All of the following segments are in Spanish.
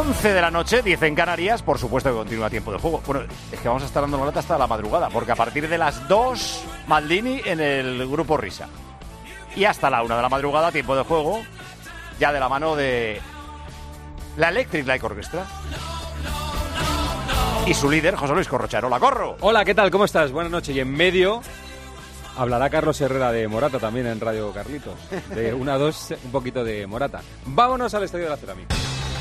11 de la noche, 10 en Canarias. Por supuesto que continúa tiempo de juego. Bueno, es que vamos a estar dando la lata hasta la madrugada, porque a partir de las 2, Maldini en el grupo Risa. Y hasta la 1 de la madrugada, tiempo de juego, ya de la mano de la Electric Light Orchestra. Y su líder, José Luis Corrochano. ¡Hola, Corro! Hola, ¿qué tal? ¿Cómo estás? Buenas noches. Y en medio hablará Carlos Herrera de Morata también en Radio Carlitos. De 1 a 2, un poquito de Morata. Vámonos al Estadio de la Cerámica.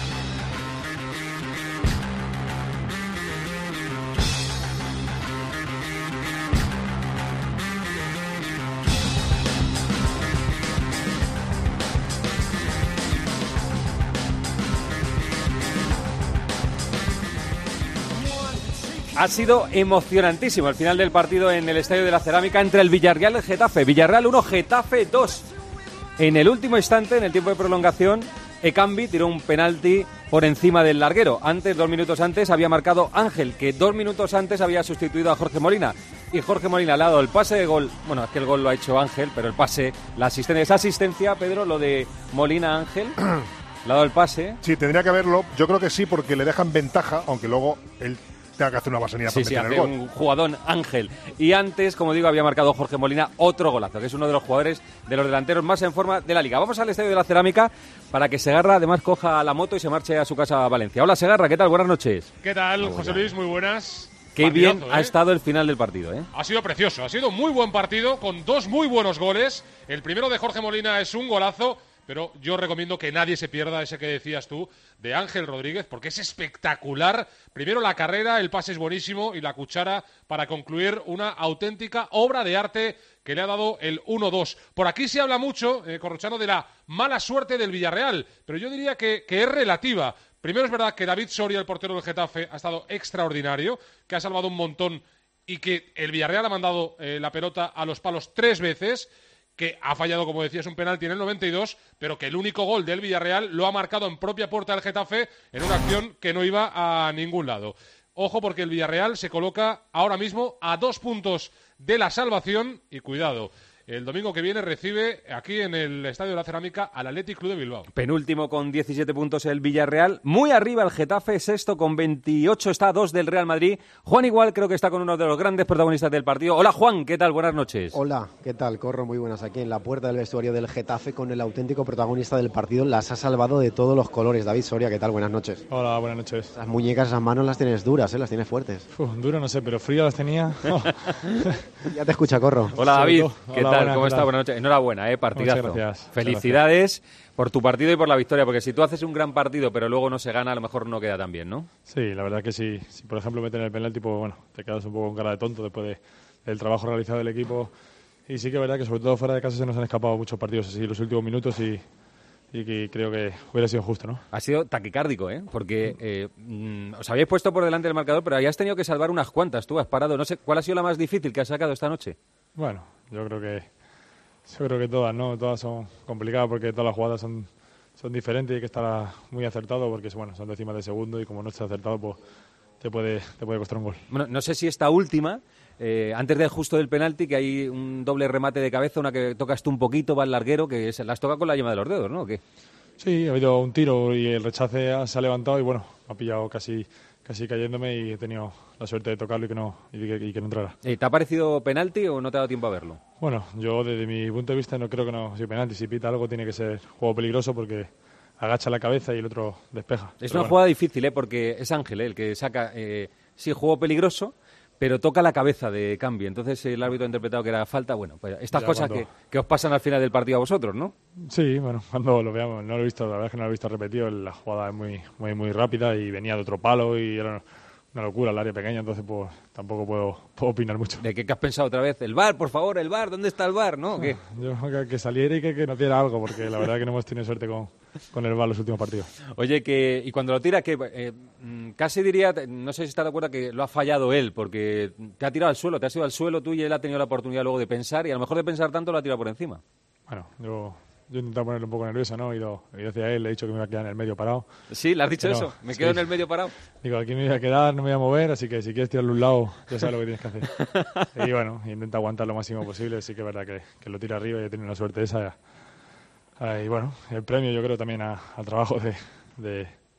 Ha sido emocionantísimo el final del partido en el Estadio de la Cerámica entre el Villarreal y el Getafe. Villarreal 1, Getafe 2. En el último instante, en el tiempo de prolongación, Ekambi tiró un penalti por encima del larguero. Antes, 2 minutos antes, había marcado Ángel, que 2 minutos antes había sustituido a Jorge Molina. Y Jorge Molina le ha dado el pase de gol. Bueno, es que el gol lo ha hecho Ángel, pero el pase, la asistencia, esa asistencia, Pedro, lo de Molina Ángel, le ha dado el pase. Sí, tendría que haberlo. Yo creo que sí, porque le dejan ventaja, aunque luego él tenga que hacer una vaselina para meter el gol. Un jugadón Ángel. Y antes, como digo, había marcado Jorge Molina otro golazo, que es uno de los jugadores, de los delanteros más en forma de la Liga. Vamos al Estadio de la Cerámica para que Segarra además coja la moto y se marche a su casa a Valencia. Hola, Segarra, ¿qué tal? Buenas noches. ¿Qué tal, José Luis? Muy buenas. Qué Partidazo, bien ha estado el final del partido, ¿eh? Ha sido precioso, ha sido muy buen partido, con 2 muy buenos goles. El primero de Jorge Molina es un golazo, pero yo recomiendo que nadie se pierda ese que decías tú, de Ángel Rodríguez, porque es espectacular. Primero la carrera, el pase es buenísimo y la cuchara para concluir una auténtica obra de arte que le ha dado el 1-2. Por aquí se habla mucho, Corrochano, de la mala suerte del Villarreal, pero yo diría que es relativa. Primero es verdad que David Soria, el portero del Getafe, ha estado extraordinario, que ha salvado un montón y que el Villarreal ha mandado la pelota a los palos 3 veces, que ha fallado, como decías, un penalti en el 92, pero que el único gol del Villarreal lo ha marcado en propia puerta del Getafe en una acción que no iba a ningún lado. Ojo, porque el Villarreal se coloca ahora mismo a 2 puntos de la salvación y cuidado. El domingo que viene recibe aquí en el Estadio de la Cerámica al Athletic Club de Bilbao. Penúltimo con 17 puntos el Villarreal. Muy arriba el Getafe, sexto con 28, está a 2 del Real Madrid. Juan igual creo que está con uno de los grandes protagonistas del partido. Hola Juan, ¿qué tal? Buenas noches. Hola, ¿qué tal? Corro, muy buenas. Aquí en la puerta del vestuario del Getafe con el auténtico protagonista del partido. Las ha salvado de todos los colores. David Soria, ¿qué tal? Buenas noches. Hola, buenas noches. Las muñecas, esas manos las tienes duras, las tienes fuertes. Duro no sé, pero frío las tenía. Oh. Ya te escucha, Corro. Hola David, ¿qué Hola, tal? ¿Cómo estás? Buenas noches. Enhorabuena, partidazo. Muchas gracias. Felicidades por tu partido y por la victoria, porque si tú haces un gran partido pero luego no se gana, a lo mejor no queda tan bien, ¿no? Sí, la verdad que sí. Si por ejemplo meten el penalti, pues bueno, te quedas un poco con cara de tonto después del trabajo realizado del equipo. Y sí que es verdad que sobre todo fuera de casa se nos han escapado muchos partidos así los últimos minutos y que creo que hubiera sido justo, ¿no? Ha sido taquicárdico, porque os habéis puesto por delante del marcador, pero hayas tenido que salvar unas cuantas. Tú has parado, no sé, ¿cuál ha sido la más difícil que has sacado esta noche? Bueno, yo creo que todas, ¿no? Todas son complicadas porque todas las jugadas son diferentes y hay que estar muy acertado porque, bueno, son décimas de segundo y como no estás acertado, pues te puede costar un gol. Bueno, no sé si esta última, antes del justo del penalti, que hay un doble remate de cabeza, una que tocas tú un poquito, va al larguero, que las toca con la yema de los dedos, ¿no? ¿O qué? Sí, ha habido un tiro y el rechace se ha levantado y, bueno, me ha pillado casi cayéndome y he tenido la suerte de tocarlo y que no entrara. ¿Te ha parecido penalti o no te ha dado tiempo a verlo? Bueno, yo desde mi punto de vista no creo que no sea penalti. Si pita algo tiene que ser juego peligroso porque agacha la cabeza y el otro despeja. Es una jugada difícil, porque es Ángel el que saca, sí, juego peligroso, pero toca la cabeza de Ekambi. Entonces el árbitro ha interpretado que era falta. Bueno, pues estas cosas que os pasan al final del partido a vosotros, ¿no? Sí, bueno, cuando lo veamos, no lo he visto, la verdad es que no lo he visto repetido. La jugada es muy rápida y venía de otro palo y era una locura el área pequeña, entonces pues tampoco puedo opinar mucho. ¿De qué has pensado otra vez? El VAR, por favor, el VAR, ¿dónde está el VAR? ¿No? ¿Qué? Yo que saliera y que nos diera algo, porque la verdad es que no hemos tenido suerte con el VAR los últimos partidos. Oye, y cuando lo tira, que casi diría, no sé si estás de acuerdo, que lo ha fallado él, porque te ha tirado al suelo, te has ido al suelo tú y él ha tenido la oportunidad luego de pensar, y a lo mejor de pensar tanto lo ha tirado por encima. Bueno, yo he intentado ponerlo un poco nervioso, ¿no? He ido hacia él, le he dicho que me iba a quedar en el medio parado. Sí, ¿le has dicho eso? ¿Me quedo en el medio parado? Digo, aquí me voy a quedar, no me voy a mover, así que si quieres tirarlo a un lado, ya sabes lo que tienes que hacer. Y bueno, intenta aguantar lo máximo posible, sí que es verdad que lo tira arriba y he tenido una suerte esa. Y bueno, el premio yo creo también al trabajo de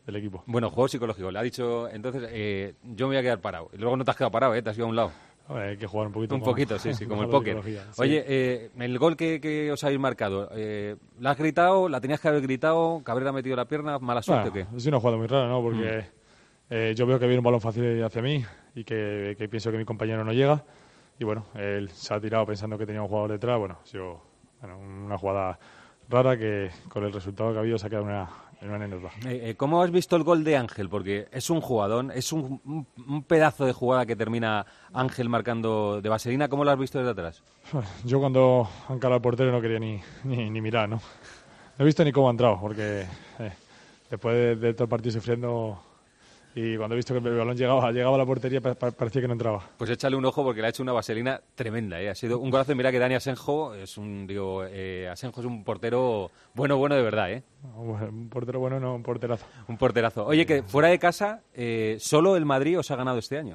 del equipo. Bueno, juego psicológico. Le ha dicho, entonces, yo me voy a quedar parado. Y luego no te has quedado parado, te has ido a un lado. Hay que jugar un poquito. Un poquito, sí, como el póker. Sí. Oye, el gol que os habéis marcado, ¿la has gritado? ¿La tenías que haber gritado? ¿Cabrera ha metido la pierna? ¿Mala suerte o qué? Es una jugada muy rara, ¿no? Porque yo veo que viene un balón fácil hacia mí y que pienso que mi compañero no llega. Y bueno, él se ha tirado pensando que tenía un jugador detrás. Bueno, ha sido una jugada rara que con el resultado que ha habido se ha quedado en una anécdota. ¿Cómo has visto el gol de Ángel? Porque es un jugadón, es un pedazo de jugada que termina Ángel marcando de vaselina. ¿Cómo lo has visto desde atrás? Yo cuando han calado al portero no quería ni mirar, ¿no? No he visto ni cómo ha entrado, porque después de todo el partido sufriendo... Y cuando he visto que el balón llegaba a la portería parecía que no entraba. Pues échale un ojo porque le ha hecho una vaselina tremenda, ¿eh? Ha sido un golazo. Mira que Dani Asenjo Asenjo es un portero bueno de verdad, ¿eh? Un portero bueno, no, un porterazo. Un porterazo. Oye, que fuera de casa, ¿solo el Madrid os ha ganado este año?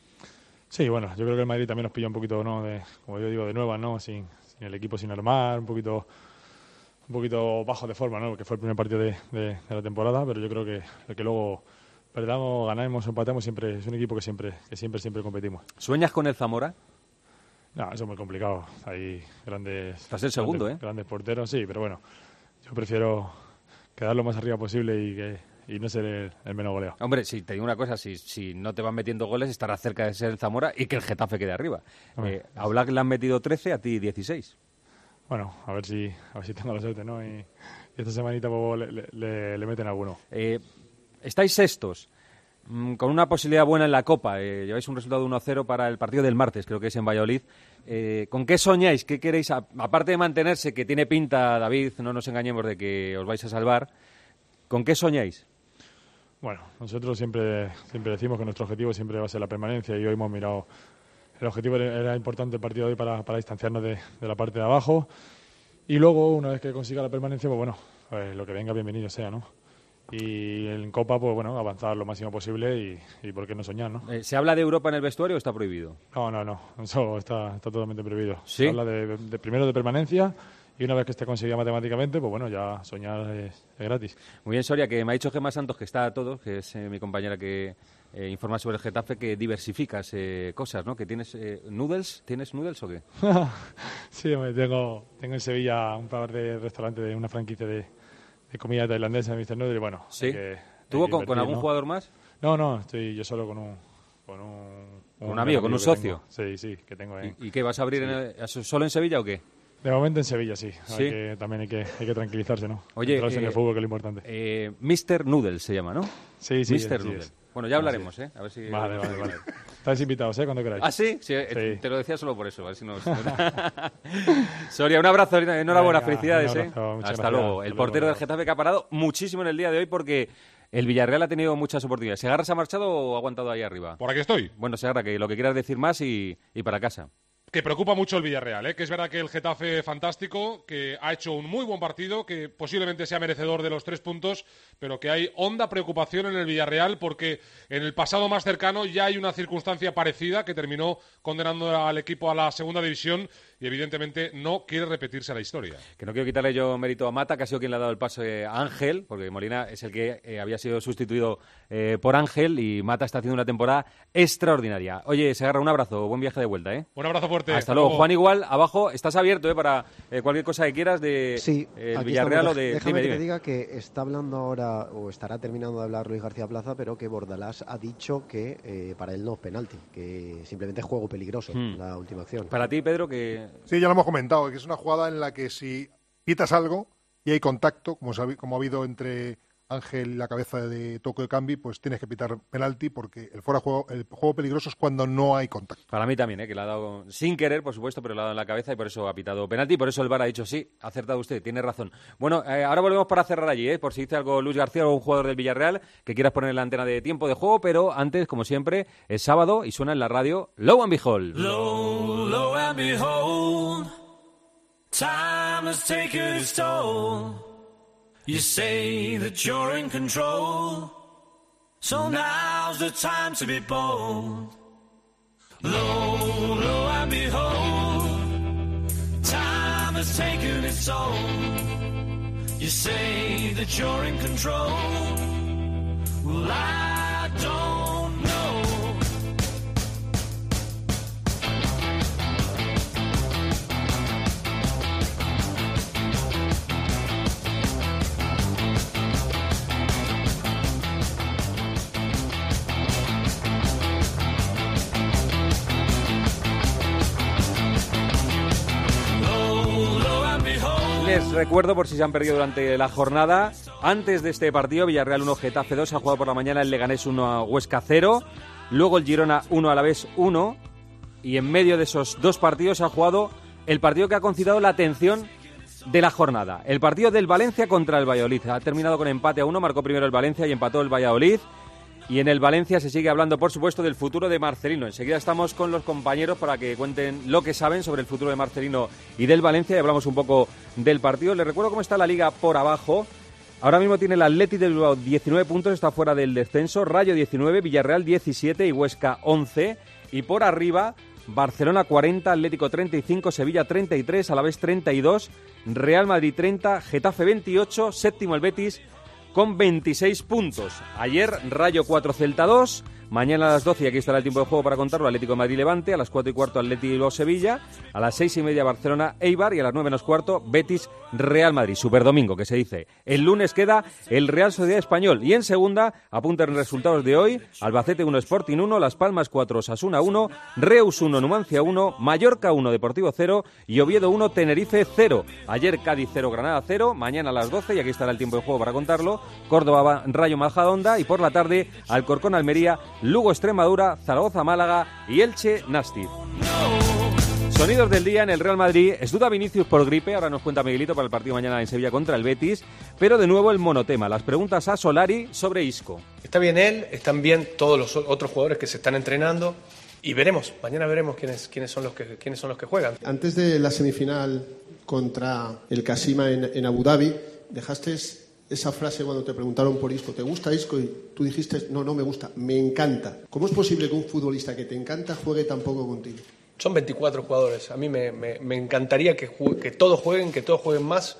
Sí, bueno, yo creo que el Madrid también nos pilla un poquito, ¿no? Como yo digo, de nueva, ¿no? Sin el equipo sin armar, un poquito bajo de forma, ¿no? Porque fue el primer partido de la temporada, pero yo creo que luego... Perdamos, ganamos, empatamos, siempre es un equipo que siempre competimos. ¿Sueñas con el Zamora? No, eso es muy complicado. Hay grandes... Estás el segundo, grandes porteros, sí, pero bueno, yo prefiero quedar lo más arriba posible y no ser el menos goleado. Hombre, si te digo una cosa, si no te van metiendo goles, estarás cerca de ser el Zamora y que el Getafe quede arriba. A Black le han metido 13, a ti 16. Bueno, a ver si tengo la suerte, ¿no? Y esta semanita pues, le meten alguno. Estáis sextos, con una posibilidad buena en la Copa. Lleváis un resultado de 1-0 para el partido del martes, creo que es en Valladolid. ¿Con qué soñáis? ¿Qué queréis? Aparte de mantenerse, que tiene pinta, David, no nos engañemos de que os vais a salvar, ¿con qué soñáis? Bueno, nosotros siempre decimos que nuestro objetivo siempre va a ser la permanencia y hoy hemos mirado... El objetivo era importante el partido de hoy para distanciarnos de la parte de abajo y luego, una vez que consiga la permanencia, pues bueno, lo que venga bienvenido sea, ¿no? Y en Copa, pues bueno, avanzar lo máximo posible y por qué no soñar, ¿no? ¿Se habla de Europa en el vestuario o está prohibido? No, eso está totalmente prohibido. ¿Sí? Se habla primero de permanencia y una vez que esté conseguida matemáticamente, pues bueno, ya soñar es gratis. Muy bien, Soria, que me ha dicho Gemma Santos, que está a todo, que es mi compañera que informa sobre el Getafe, que diversificas cosas, ¿no? Que tienes noodles, ¿tienes noodles o qué? Sí, hombre, tengo en Sevilla un par de restaurantes de una franquicia de comida tailandesa de Mr. Noodle, bueno. ¿Sí? ¿Tuvo con algún jugador más? No, estoy yo solo con un amigo, con un socio. Sí, que tengo. ¿Y qué vas a abrir solo en Sevilla o qué? De momento en Sevilla, sí. ¿Sí? También hay que tranquilizarse, ¿no? Oye, en el fútbol, que es lo importante. Mr. Noodle se llama, ¿no? Sí. Mr. Noodle. Bueno, ya hablaremos, A ver si... Vale. Estáis invitados, cuando queráis. ¿Ah, sí? Sí. Te lo decía solo por eso, a ver si nos... Soria, un abrazo, enhorabuena, felicidades, Hasta luego. El portero del Getafe que ha parado muchísimo en el día de hoy porque el Villarreal ha tenido muchas oportunidades. ¿Segarra se ha marchado o ha aguantado ahí arriba? Por aquí estoy. Bueno, Segarra, que lo que quieras decir más y para casa. Que preocupa mucho el Villarreal, que es verdad que el Getafe fantástico, que ha hecho un muy buen partido, que posiblemente sea merecedor de los 3 puntos, pero que hay honda preocupación en el Villarreal porque en el pasado más cercano ya hay una circunstancia parecida que terminó condenando al equipo a la segunda división y evidentemente no quiere repetirse la historia. Que no quiero quitarle yo mérito a Mata, que ha sido quien le ha dado el paso a Ángel, porque Molina es el que había sido sustituido por Ángel y Mata está haciendo una temporada extraordinaria. Oye, Segarra, un abrazo, buen viaje de vuelta, Un abrazo fuerte. Hasta luego. Juan, igual, abajo, estás abierto para cualquier cosa que quieras de Villarreal o de... Déjame que te diga que está hablando ahora, o estará terminando de hablar Luis García Plaza, pero que Bordalás ha dicho que para él no es penalti, que simplemente es juego peligroso la última acción. Para ti, Pedro, que... Sí, ya lo hemos comentado, que es una jugada en la que si pitas algo y hay contacto, como ha habido entre Ángel y la cabeza de Toko de Cambi, pues tienes que pitar penalti porque el juego peligroso es cuando no hay contacto. Para mí también, que le ha dado sin querer, por supuesto, pero le ha dado en la cabeza y por eso ha pitado penalti. Por eso el VAR ha dicho sí, ha acertado usted, tiene razón. Bueno, ahora volvemos para cerrar allí, por si dice algo Luis García o un jugador del Villarreal que quieras poner la antena de tiempo de juego, pero antes, como siempre, es sábado y suena en la radio Lo and Behold. Lo and behold, time has taken its toll. You say that you're in control, so now's the time to be bold. Lo and behold, time has taken its toll. You say that you're in control, Well, I don't know. Les recuerdo, por si se han perdido durante la jornada, antes de este partido, Villarreal 1, Getafe 2, ha jugado por la mañana el Leganés 1 a Huesca 0, luego el Girona 1, Alavés 1, y en medio de esos dos partidos se ha jugado el partido que ha concitado la atención de la jornada, el partido del Valencia contra el Valladolid. Ha terminado con empate a 1, marcó primero el Valencia y empató el Valladolid. Y en el Valencia se sigue hablando, por supuesto, del futuro de Marcelino. Enseguida estamos con los compañeros para que cuenten lo que saben sobre el futuro de Marcelino y del Valencia, y hablamos un poco del partido. Les recuerdo cómo está la Liga por abajo. Ahora mismo tiene el Athletic de Bilbao 19 puntos, está fuera del descenso. Rayo 19, Villarreal 17 y Huesca 11. Y por arriba, Barcelona 40, Atlético 35, Sevilla 33, Alavés 32, Real Madrid 30, Getafe 28, séptimo el Betis con 26 puntos. Ayer Rayo 4, Celta 2. Mañana a las 12, y aquí estará el tiempo de juego para contarlo, Atlético de Madrid Levante. A las 4 y cuarto Atlético Bilbao Sevilla. A las 6 y media Barcelona Eibar. Y a las 9 menos cuarto Betis Real Madrid. Superdomingo, que se dice. El lunes queda el Real Sociedad Español. Y en segunda, apunten resultados de hoy: Albacete 1, Sporting 1, Las Palmas 4, Osasuna 1, Reus 1, Numancia 1, Mallorca 1, Deportivo 0 y Oviedo 1, Tenerife 0. Ayer Cádiz 0, Granada 0. Mañana a las 12, y aquí estará el tiempo de juego para contarlo, Córdoba Rayo Majadahonda. Y por la tarde Alcorcón Almería, Lugo Extremadura, Zaragoza Málaga y Elche Nastic. Sonidos del día en el Real Madrid. Es duda Vinicius por gripe, ahora nos cuenta Miguelito para el partido mañana en Sevilla contra el Betis, pero de nuevo el monotema, las preguntas a Solari sobre Isco. Está bien él, están bien todos los otros jugadores que se están entrenando y veremos, mañana veremos quiénes son los que juegan. Antes de la semifinal contra el Kashima en Abu Dhabi, dejaste esa frase cuando te preguntaron por Isco. ¿Te gusta Isco? Y tú dijiste, no me gusta, me encanta. ¿Cómo es posible que un futbolista que te encanta juegue tan poco contigo? Son 24 jugadores. A mí me encantaría que todos jueguen más.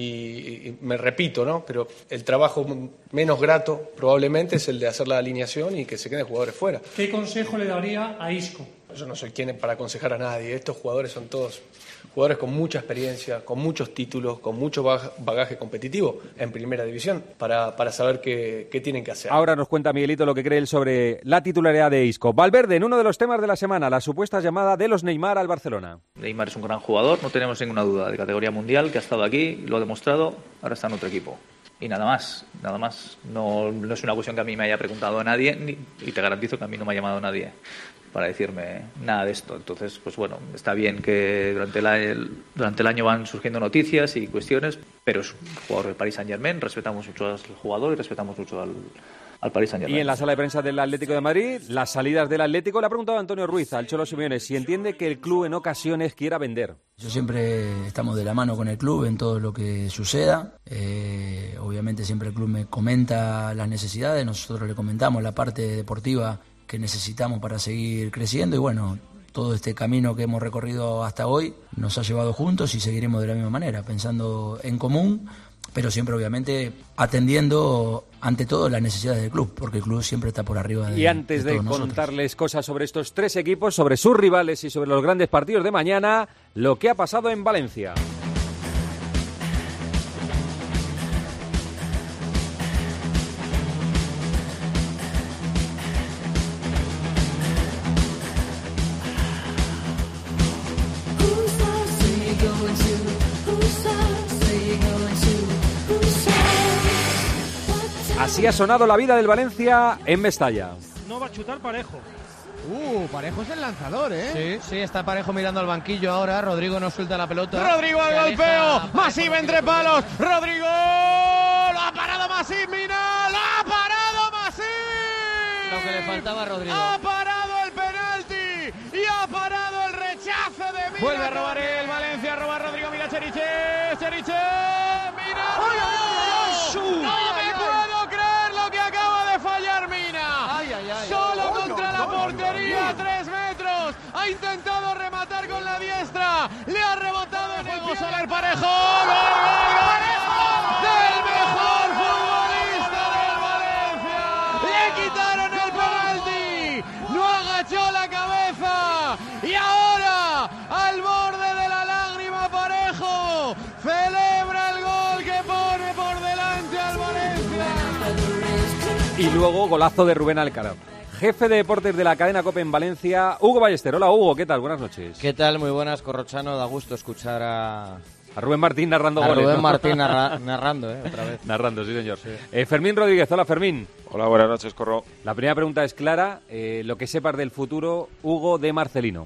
Y me repito, ¿no? Pero el trabajo menos grato probablemente es el de hacer la alineación y que se queden jugadores fuera. ¿Qué consejo le daría a Isco? Yo no soy quien para aconsejar a nadie. Estos jugadores son todos jugadores con mucha experiencia, con muchos títulos, con mucho bagaje competitivo en primera división para saber qué tienen que hacer. Ahora nos cuenta Miguelito lo que cree él sobre la titularidad de Isco. Valverde, en uno de los temas de la semana, la supuesta llamada de los Neymar al Barcelona. Neymar es un gran jugador, no tenemos ninguna duda, de categoría mundial, que ha estado aquí, lo ha demostrado, ahora está en otro equipo. Y nada más. No es una cuestión que a mí me haya preguntado a nadie, y te garantizo que a mí no me ha llamado nadie para decirme nada de esto. Entonces, pues bueno, está bien que durante el año van surgiendo noticias y cuestiones, pero es un jugador del Paris Saint-Germain, respetamos mucho al jugador y respetamos mucho al Paris Saint-Germain. Y en la sala de prensa del Atlético de Madrid, las salidas del Atlético, le ha preguntado a Antonio Ruiz, al Cholo Simeone, si entiende que el club en ocasiones quiera vender. Yo siempre estamos de la mano con el club en todo lo que suceda. Obviamente siempre el club me comenta las necesidades, nosotros le comentamos la parte deportiva que necesitamos para seguir creciendo y bueno, todo este camino que hemos recorrido hasta hoy nos ha llevado juntos y seguiremos de la misma manera, pensando en común, pero siempre obviamente atendiendo ante todo las necesidades del club, porque el club siempre está por arriba de Y antes de contarles cosas sobre estos tres equipos, sobre sus rivales y sobre los grandes partidos de mañana, lo que ha pasado en Valencia. Así ha sonado la vida del Valencia en Mestalla. No va a chutar Parejo. Parejo es el lanzador, ¿eh? Sí, está Parejo mirando al banquillo ahora. Rodrigo no suelta la pelota. Rodrigo al golpeo. Masip entre palos. Rodrigo. Lo ha parado Masip, Mina. Lo ha parado Masip. Lo que le faltaba a Rodrigo. Ha parado el penalti. Y ha parado el rechazo de Mina. Vuelve a robar el Valencia. Roba Rodrigo. Mira Cheriche. Mina. ¡No me puedo creer lo que acaba de fallar Mina! Solo contra la portería a 3 metros. Ha intentado rematar con la diestra. Le ha rebotado en el pie. Soler Parejo. ¡Gol! ¡Del mejor futbolista del Valencia! al borde de la lágrima Parejo. Celebra el gol que pone por delante al Valencia. Y luego golazo de Rubén Alcaraz. Jefe de deportes de la cadena COPE en Valencia, Hugo Ballester. Hola Hugo, ¿qué tal? Buenas noches. ¿Qué tal? Muy buenas, Corrochano. Da gusto escuchar a Rubén Martín narrando goles. Rubén ¿no? Martín narrando, otra vez. Narrando, sí señor. Sí. Fermín Rodríguez, hola Fermín. Hola, buenas noches, Corro. La primera pregunta es clara, lo que sepas del futuro, Hugo, de Marcelino.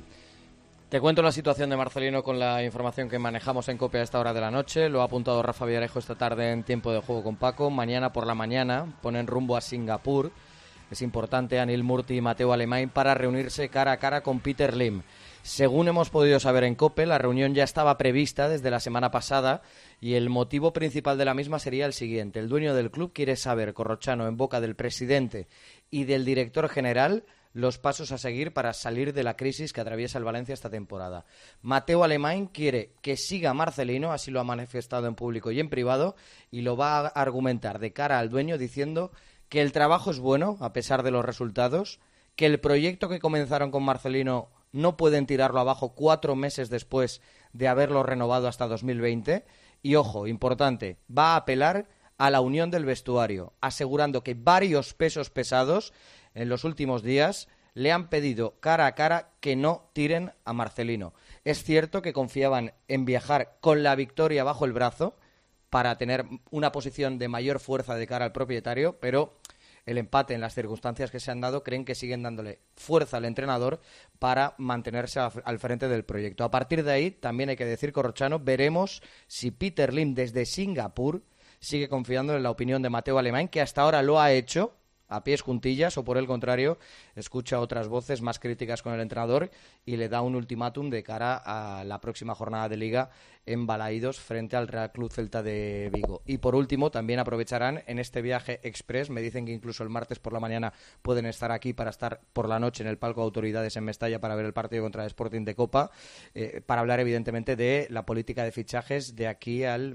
Te cuento la situación de Marcelino con la información que manejamos en COPE a esta hora de la noche. Lo ha apuntado Rafa Villarejo esta tarde en Tiempo de Juego con Paco. Mañana por la mañana ponen rumbo a Singapur. Es importante Anil Murti y Mateu Alemany para reunirse cara a cara con Peter Lim. Según hemos podido saber en COPE, la reunión ya estaba prevista desde la semana pasada y el motivo principal de la misma sería el siguiente. El dueño del club quiere saber, Corrochano, en boca del presidente y del director general, los pasos a seguir para salir de la crisis que atraviesa el Valencia esta temporada. Mateu Alemany quiere que siga Marcelino, así lo ha manifestado en público y en privado, y lo va a argumentar de cara al dueño diciendo que el trabajo es bueno, a pesar de los resultados, que el proyecto que comenzaron con Marcelino no pueden tirarlo abajo 4 meses después de haberlo renovado hasta 2020. Y, ojo, importante, va a apelar a la unión del vestuario, asegurando que varios pesos pesados en los últimos días le han pedido cara a cara que no tiren a Marcelino. Es cierto que confiaban en viajar con la victoria bajo el brazo para tener una posición de mayor fuerza de cara al propietario, pero el empate en las circunstancias que se han dado creen que siguen dándole fuerza al entrenador para mantenerse al frente del proyecto. A partir de ahí, también hay que decir, Corrochano, veremos si Peter Lim desde Singapur sigue confiando en la opinión de Mateu Alemany, que hasta ahora lo ha hecho a pies juntillas, o por el contrario, escucha otras voces más críticas con el entrenador y le da un ultimátum de cara a la próxima jornada de Liga en Balaídos frente al Real Club Celta de Vigo. Y por último, también aprovecharán en este viaje express, me dicen que incluso el martes por la mañana pueden estar aquí para estar por la noche en el palco de autoridades en Mestalla para ver el partido contra el Sporting de Copa, para hablar evidentemente de la política de fichajes de aquí al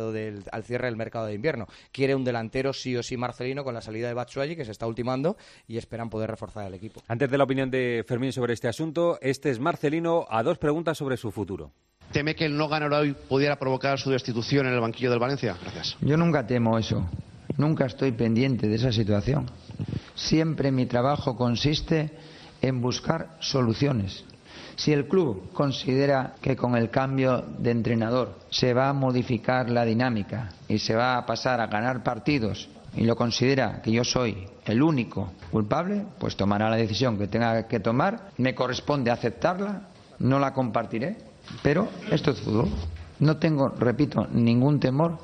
al cierre del mercado de invierno. Quiere un delantero sí o sí Marcelino con la salida de Batshuayi, que se está ultimando, y esperan poder reforzar el equipo. Antes de la opinión de Fermín sobre este asunto, este es Marcelino a 2 preguntas sobre su futuro. ¿Teme que el no ganar hoy pudiera provocar su destitución en el banquillo del Valencia? Gracias. Yo nunca temo eso. Nunca estoy pendiente de esa situación. Siempre mi trabajo consiste en buscar soluciones. Si el club considera que con el cambio de entrenador se va a modificar la dinámica y se va a pasar a ganar partidos y lo considera que yo soy el único culpable, pues tomará la decisión que tenga que tomar. Me corresponde aceptarla, no la compartiré, pero esto es fútbol. No tengo, repito, ningún temor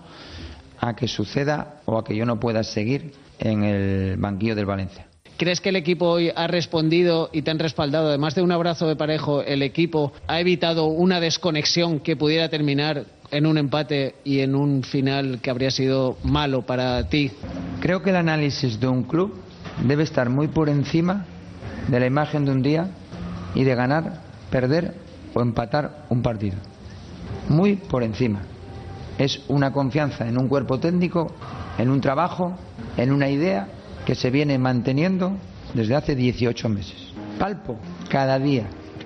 a que suceda o a que yo no pueda seguir en el banquillo del Valencia. ¿Crees que el equipo hoy ha respondido y te han respaldado? Además de un abrazo de Parejo, el equipo ha evitado una desconexión que pudiera terminar en un empate y en un final que habría sido malo para ti. Creo que el análisis de un club debe estar muy por encima de la imagen de un día y de ganar, perder o empatar un partido. Muy por encima. Es una confianza en un cuerpo técnico, en un trabajo, en una idea que se viene manteniendo desde hace 18 meses. Palpo cada día,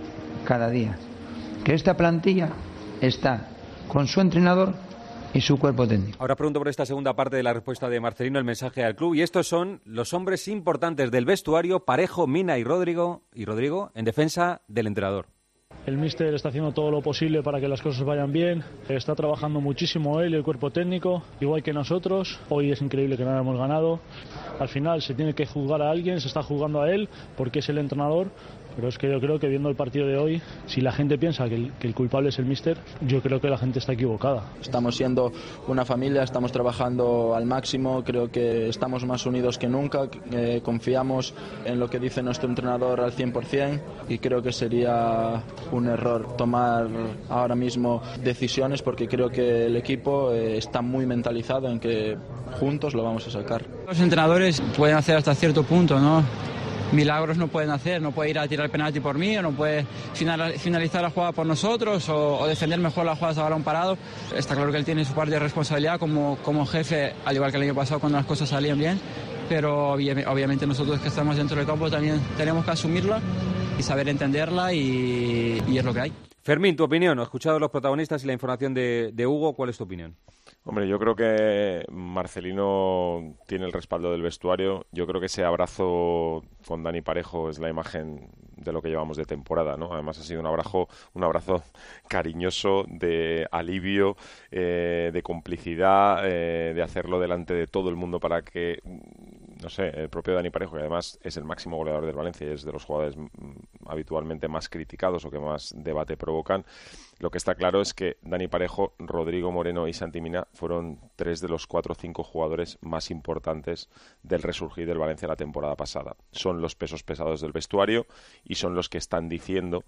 que esta plantilla está con su entrenador y su cuerpo técnico. Ahora pregunto por esta segunda parte de la respuesta de Marcelino, el mensaje al club, y estos son los hombres importantes del vestuario, Parejo, Mina y Rodrigo, en defensa del entrenador. El míster está haciendo todo lo posible para que las cosas vayan bien, está trabajando muchísimo él y el cuerpo técnico, igual que nosotros. Hoy es increíble que no hayamos ganado. Al final se tiene que juzgar a alguien, se está juzgando a él porque es el entrenador, pero es que yo creo que viendo el partido de hoy, si la gente piensa que el culpable es el míster, yo creo que la gente está equivocada. Estamos siendo una familia, estamos trabajando al máximo, creo que estamos más unidos que nunca, confiamos en lo que dice nuestro entrenador al 100% y creo que sería un error tomar ahora mismo decisiones porque creo que el equipo está muy mentalizado en que juntos lo vamos a sacar. Los entrenadores pueden hacer hasta cierto punto, ¿no? Milagros no pueden hacer, no puede ir a tirar el penalti por mí, o no puede finalizar la jugada por nosotros o defender mejor las jugadas a balón parado. Está claro que él tiene su parte de responsabilidad como jefe, al igual que el año pasado cuando las cosas salían bien, pero obviamente nosotros que estamos dentro del campo también tenemos que asumirla y saber entenderla y es lo que hay. Fermín, tu opinión. He escuchado los protagonistas y la información de Hugo. ¿Cuál es tu opinión? Hombre, yo creo que Marcelino tiene el respaldo del vestuario. Yo creo que ese abrazo con Dani Parejo es la imagen de lo que llevamos de temporada, ¿no? Además ha sido un abrazo cariñoso, de alivio, de complicidad, de hacerlo delante de todo el mundo para que, no sé, el propio Dani Parejo, que además es el máximo goleador del Valencia y es de los jugadores habitualmente más criticados o que más debate provocan. Lo que está claro es que Dani Parejo, Rodrigo Moreno y Santi Mina fueron 3 de los 4 o 5 jugadores más importantes del resurgir del Valencia la temporada pasada. Son los pesos pesados del vestuario y son los que están diciendo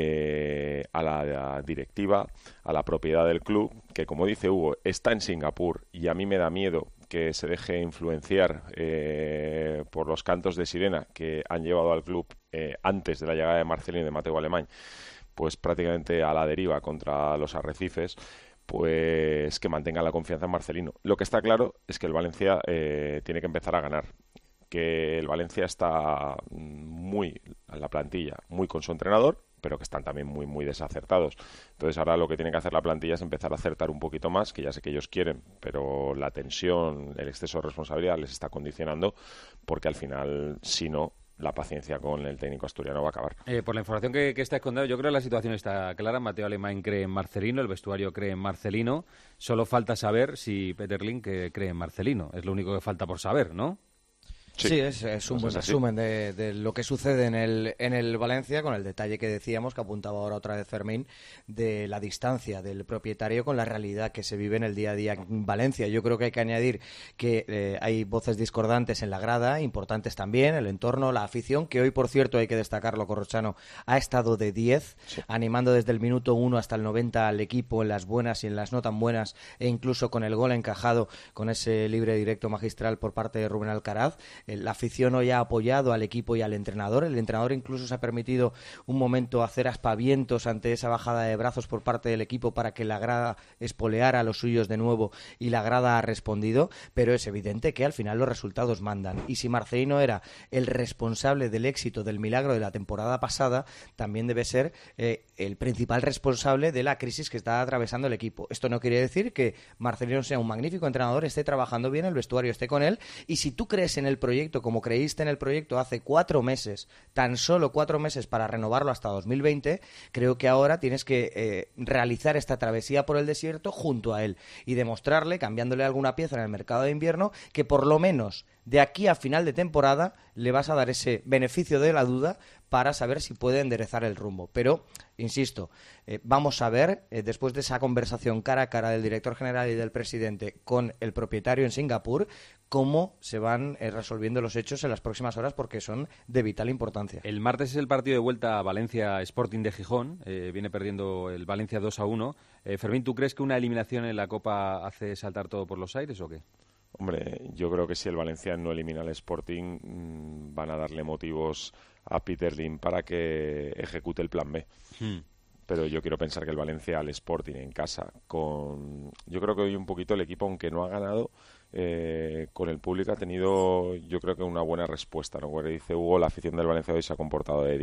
a la directiva, a la propiedad del club, que como dice Hugo, está en Singapur y a mí me da miedo que se deje influenciar por los cantos de sirena que han llevado al club antes de la llegada de Marcelino y de Mateu Alemany, pues prácticamente a la deriva contra los arrecifes, pues que mantengan la confianza en Marcelino. Lo que está claro es que el Valencia tiene que empezar a ganar, que el Valencia está muy en la plantilla, muy con su entrenador, pero que están también muy desacertados. Entonces ahora lo que tiene que hacer la plantilla es empezar a acertar un poquito más, que ya sé que ellos quieren, pero la tensión, el exceso de responsabilidad les está condicionando, porque al final, si no, la paciencia con el técnico asturiano va a acabar. Por la información que está escondida, yo creo que la situación está clara. Mateu Alemany cree en Marcelino, el vestuario cree en Marcelino. Solo falta saber si Peter Lim cree en Marcelino. Es lo único que falta por saber, ¿no? Sí, es un buen resumen de lo que sucede en el Valencia, con el detalle que decíamos, que apuntaba ahora otra vez Fermín, de la distancia del propietario con la realidad que se vive en el día a día en Valencia. Yo creo que hay que añadir que hay voces discordantes en la grada, importantes también, el entorno, la afición, que hoy, por cierto, hay que destacarlo, Corrochano, ha estado de 10, animando desde el minuto 1 hasta el 90 al equipo en las buenas y en las no tan buenas, e incluso con el gol encajado, con ese libre directo magistral por parte de Rubén Alcaraz. La afición hoy ha apoyado al equipo y al entrenador. El entrenador incluso se ha permitido un momento hacer aspavientos ante esa bajada de brazos por parte del equipo para que la grada espoleara a los suyos de nuevo, y la grada ha respondido, pero es evidente que al final los resultados mandan. Y si Marcelino era el responsable del éxito, del milagro de la temporada pasada, también debe ser el principal responsable de la crisis que está atravesando el equipo. Esto no quiere decir que Marcelino sea un magnífico entrenador, esté trabajando bien, el vestuario esté con él, y si tú crees en el proyecto como creíste en el proyecto hace 4 meses, tan solo 4 meses para renovarlo hasta 2020, creo que ahora tienes que realizar esta travesía por el desierto junto a él y demostrarle, cambiándole alguna pieza en el mercado de invierno, que por lo menos de aquí a final de temporada le vas a dar ese beneficio de la duda para saber si puede enderezar el rumbo. Pero, insisto, vamos a ver, después de esa conversación cara a cara del director general y del presidente con el propietario en Singapur, cómo se van resolviendo los hechos en las próximas horas, porque son de vital importancia. El martes es el partido de vuelta a Valencia Sporting de Gijón. Viene perdiendo el Valencia 2-1. Fermín, ¿tú crees que una eliminación en la Copa hace saltar todo por los aires o qué? Hombre, yo creo que si el Valencia no elimina al Sporting, van a darle motivos a Peter Lim para que ejecute el plan B. Pero yo quiero pensar que el Valencia al Sporting en casa, yo creo que hoy un poquito el equipo, aunque no ha ganado, con el público ha tenido, yo creo que una buena respuesta, ¿no? Como dice Hugo, la afición del Valencia hoy se ha comportado de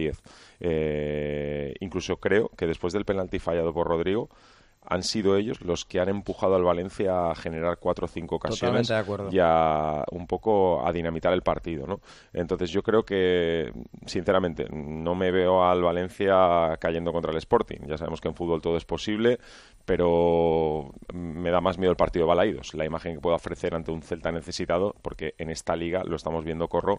10. Incluso creo que después del penalti fallado por Rodrigo, han sido ellos los que han empujado al Valencia a generar 4 o 5 ocasiones y a un poco a dinamitar el partido, ¿no? Entonces yo creo que, sinceramente, no me veo al Valencia cayendo contra el Sporting. Ya sabemos que en fútbol todo es posible, pero me da más miedo el partido de Balaídos, la imagen que pueda ofrecer ante un Celta necesitado, porque en esta liga, lo estamos viendo, Corro,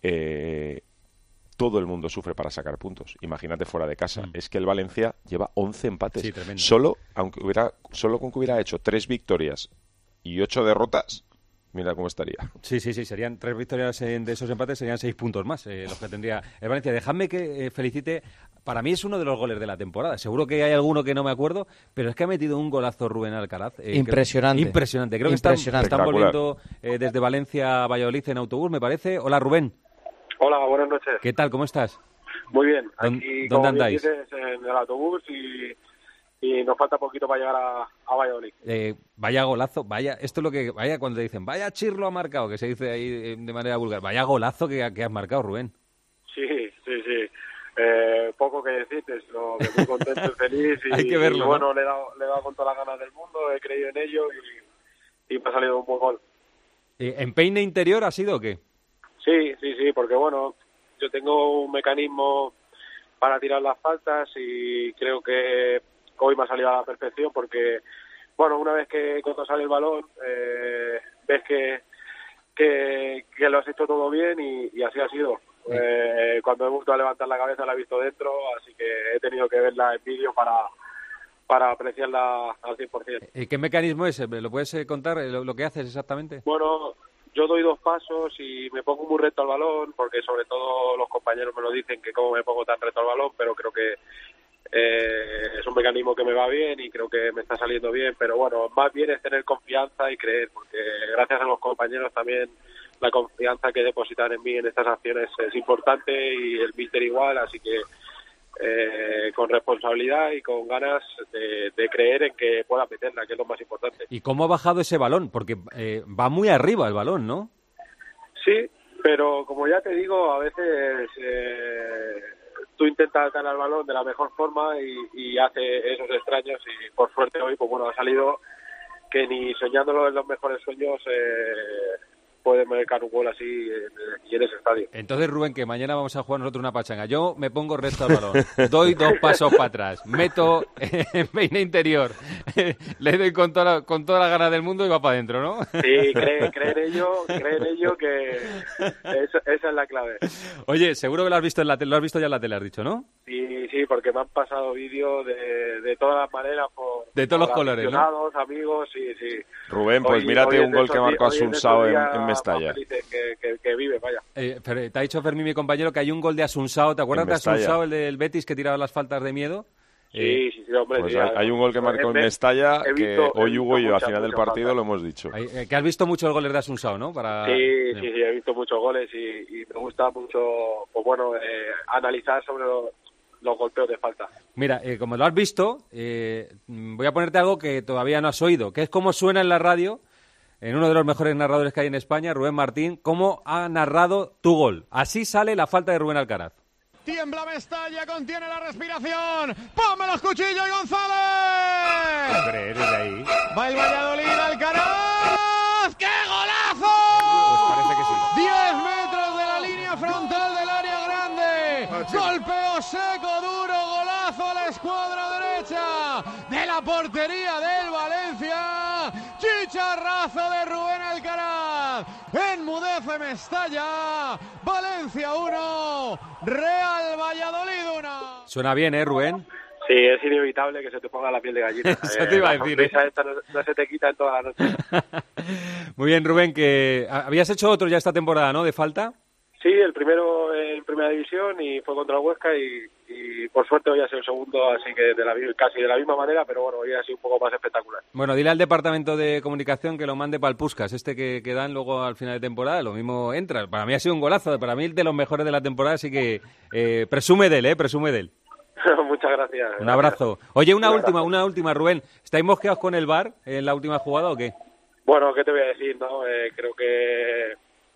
todo el mundo sufre para sacar puntos. Imagínate fuera de casa. Es que el Valencia lleva 11 empates. Sí, tremendo. Solo con que hubiera hecho 3 victorias y 8 derrotas, mira cómo estaría. Sí, serían 3 victorias de esos empates, serían 6 puntos más los que tendría el Valencia. Dejadme que felicite, para mí es uno de los goles de la temporada. Seguro que hay alguno que no me acuerdo, pero es que ha metido un golazo Rubén Alcaraz. Impresionante. Impresionante. Creo que están volviendo desde Valencia a Valladolid en autobús, me parece. Hola, Rubén. Hola, buenas noches. ¿Qué tal? ¿Cómo estás? Muy bien. Aquí, ¿Dónde andáis? Dices, en el autobús y nos falta poquito para llegar a Valladolid. Vaya golazo, esto es lo que, cuando te dicen, vaya chirlo ha marcado, que se dice ahí de manera vulgar, vaya golazo que has marcado, Rubén. Sí. Poco que decirte, sino que muy contento y feliz. Y, hay que verlo, y bueno, ¿no? le he dado con todas las ganas del mundo, he creído en ello y me ha salido un buen gol. ¿Empeine interior ha sido o qué? Sí, porque bueno, yo tengo un mecanismo para tirar las faltas y creo que hoy me ha salido a la perfección porque, bueno, una vez que cuando sale el balón ves que lo has hecho todo bien y así ha sido. Cuando he vuelto a levantar la cabeza la he visto dentro, así que he tenido que verla en vídeo para apreciarla al 100%. ¿Qué mecanismo es? ¿Lo puedes contar lo que haces exactamente? Bueno, yo doy 2 pasos y me pongo muy recto al balón, porque sobre todo los compañeros me lo dicen que cómo me pongo tan recto al balón, pero creo que es un mecanismo que me va bien y creo que me está saliendo bien, pero bueno, más bien es tener confianza y creer, porque gracias a los compañeros también la confianza que depositan en mí en estas acciones es importante y el míster igual, así que con responsabilidad y con ganas de creer en que pueda meterla, que es lo más importante. ¿Y cómo ha bajado ese balón? Porque va muy arriba el balón, ¿no? Sí, pero como ya te digo, a veces tú intentas ganar el balón de la mejor forma y hace esos extraños y por suerte hoy, pues bueno, ha salido que ni soñándolo en los mejores sueños puede marcar un gol así y en ese estadio. Entonces, Rubén, que mañana vamos a jugar nosotros una pachanga. Yo me pongo recto al balón, doy 2 pasos para atrás, meto en peine interior, le doy con toda la gana del mundo y va para adentro, ¿no? Sí, cree en ello que esa es la clave. Oye, seguro que lo has visto en la tele, lo has visto ya en la tele, has dicho, ¿no? Sí, porque me han pasado vídeos de todas las maneras de todos los colores, ¿no? Amigos, sí. Rubén, pues mírate un gol que marcó Asunsao en Mestalla. Que vive, vaya. Pero te ha dicho Fermín, mi compañero, que hay un gol de Asunsao. ¿Te acuerdas de Asunsao, el del Betis, que tiraba las faltas de miedo? Sí, hombre. Pues hay un gol que marcó en Mestalla que hoy Hugo y yo al final del partido lo hemos dicho. Que has visto muchos goles de Asunsao, ¿no? Sí, he visto muchos goles y me gusta mucho, pues bueno, analizar sobre los golpeos de falta. Mira, como lo has visto, voy a ponerte algo que todavía no has oído, que es cómo suena en la radio, en uno de los mejores narradores que hay en España, Rubén Martín, cómo ha narrado tu gol. Así sale la falta de Rubén Alcaraz. Tiembla Mestalla, contiene la respiración. ¡Ponme los cuchillos, González! ¿Qué crees desde ahí? Va el Valladolid, Alcaraz. ¡Qué golazo! Pues parece que sí. 10 metros de la línea frontal del área grande. Golpeo seco, duro, golazo a la escuadra derecha de la portería del Valencia. Chicharrazo de Rubén Alcaraz. Enmudece Mestalla. Valencia 1, Real Valladolid 1. Suena bien, Rubén? Sí, es inevitable que se te ponga la piel de gallina. Eso te iba a decir. Esta no se te quita en toda la noche. Muy bien, Rubén, que habías hecho otro ya esta temporada, ¿no? De falta. Sí, el primero en Primera División y fue contra el Huesca y por suerte hoy ha sido el segundo, así que casi de la misma manera, pero bueno, hoy ha sido un poco más espectacular. Bueno, dile al departamento de comunicación que lo mande para el Puskás, que dan luego al final de temporada, lo mismo entra. Para mí ha sido un golazo, para mí de los mejores de la temporada, así que presume de él, presume de él. Muchas gracias. Un abrazo. Oye, una última, Rubén. ¿Estáis mosqueados con el VAR en la última jugada o qué? Bueno, ¿qué te voy a decir? No, creo que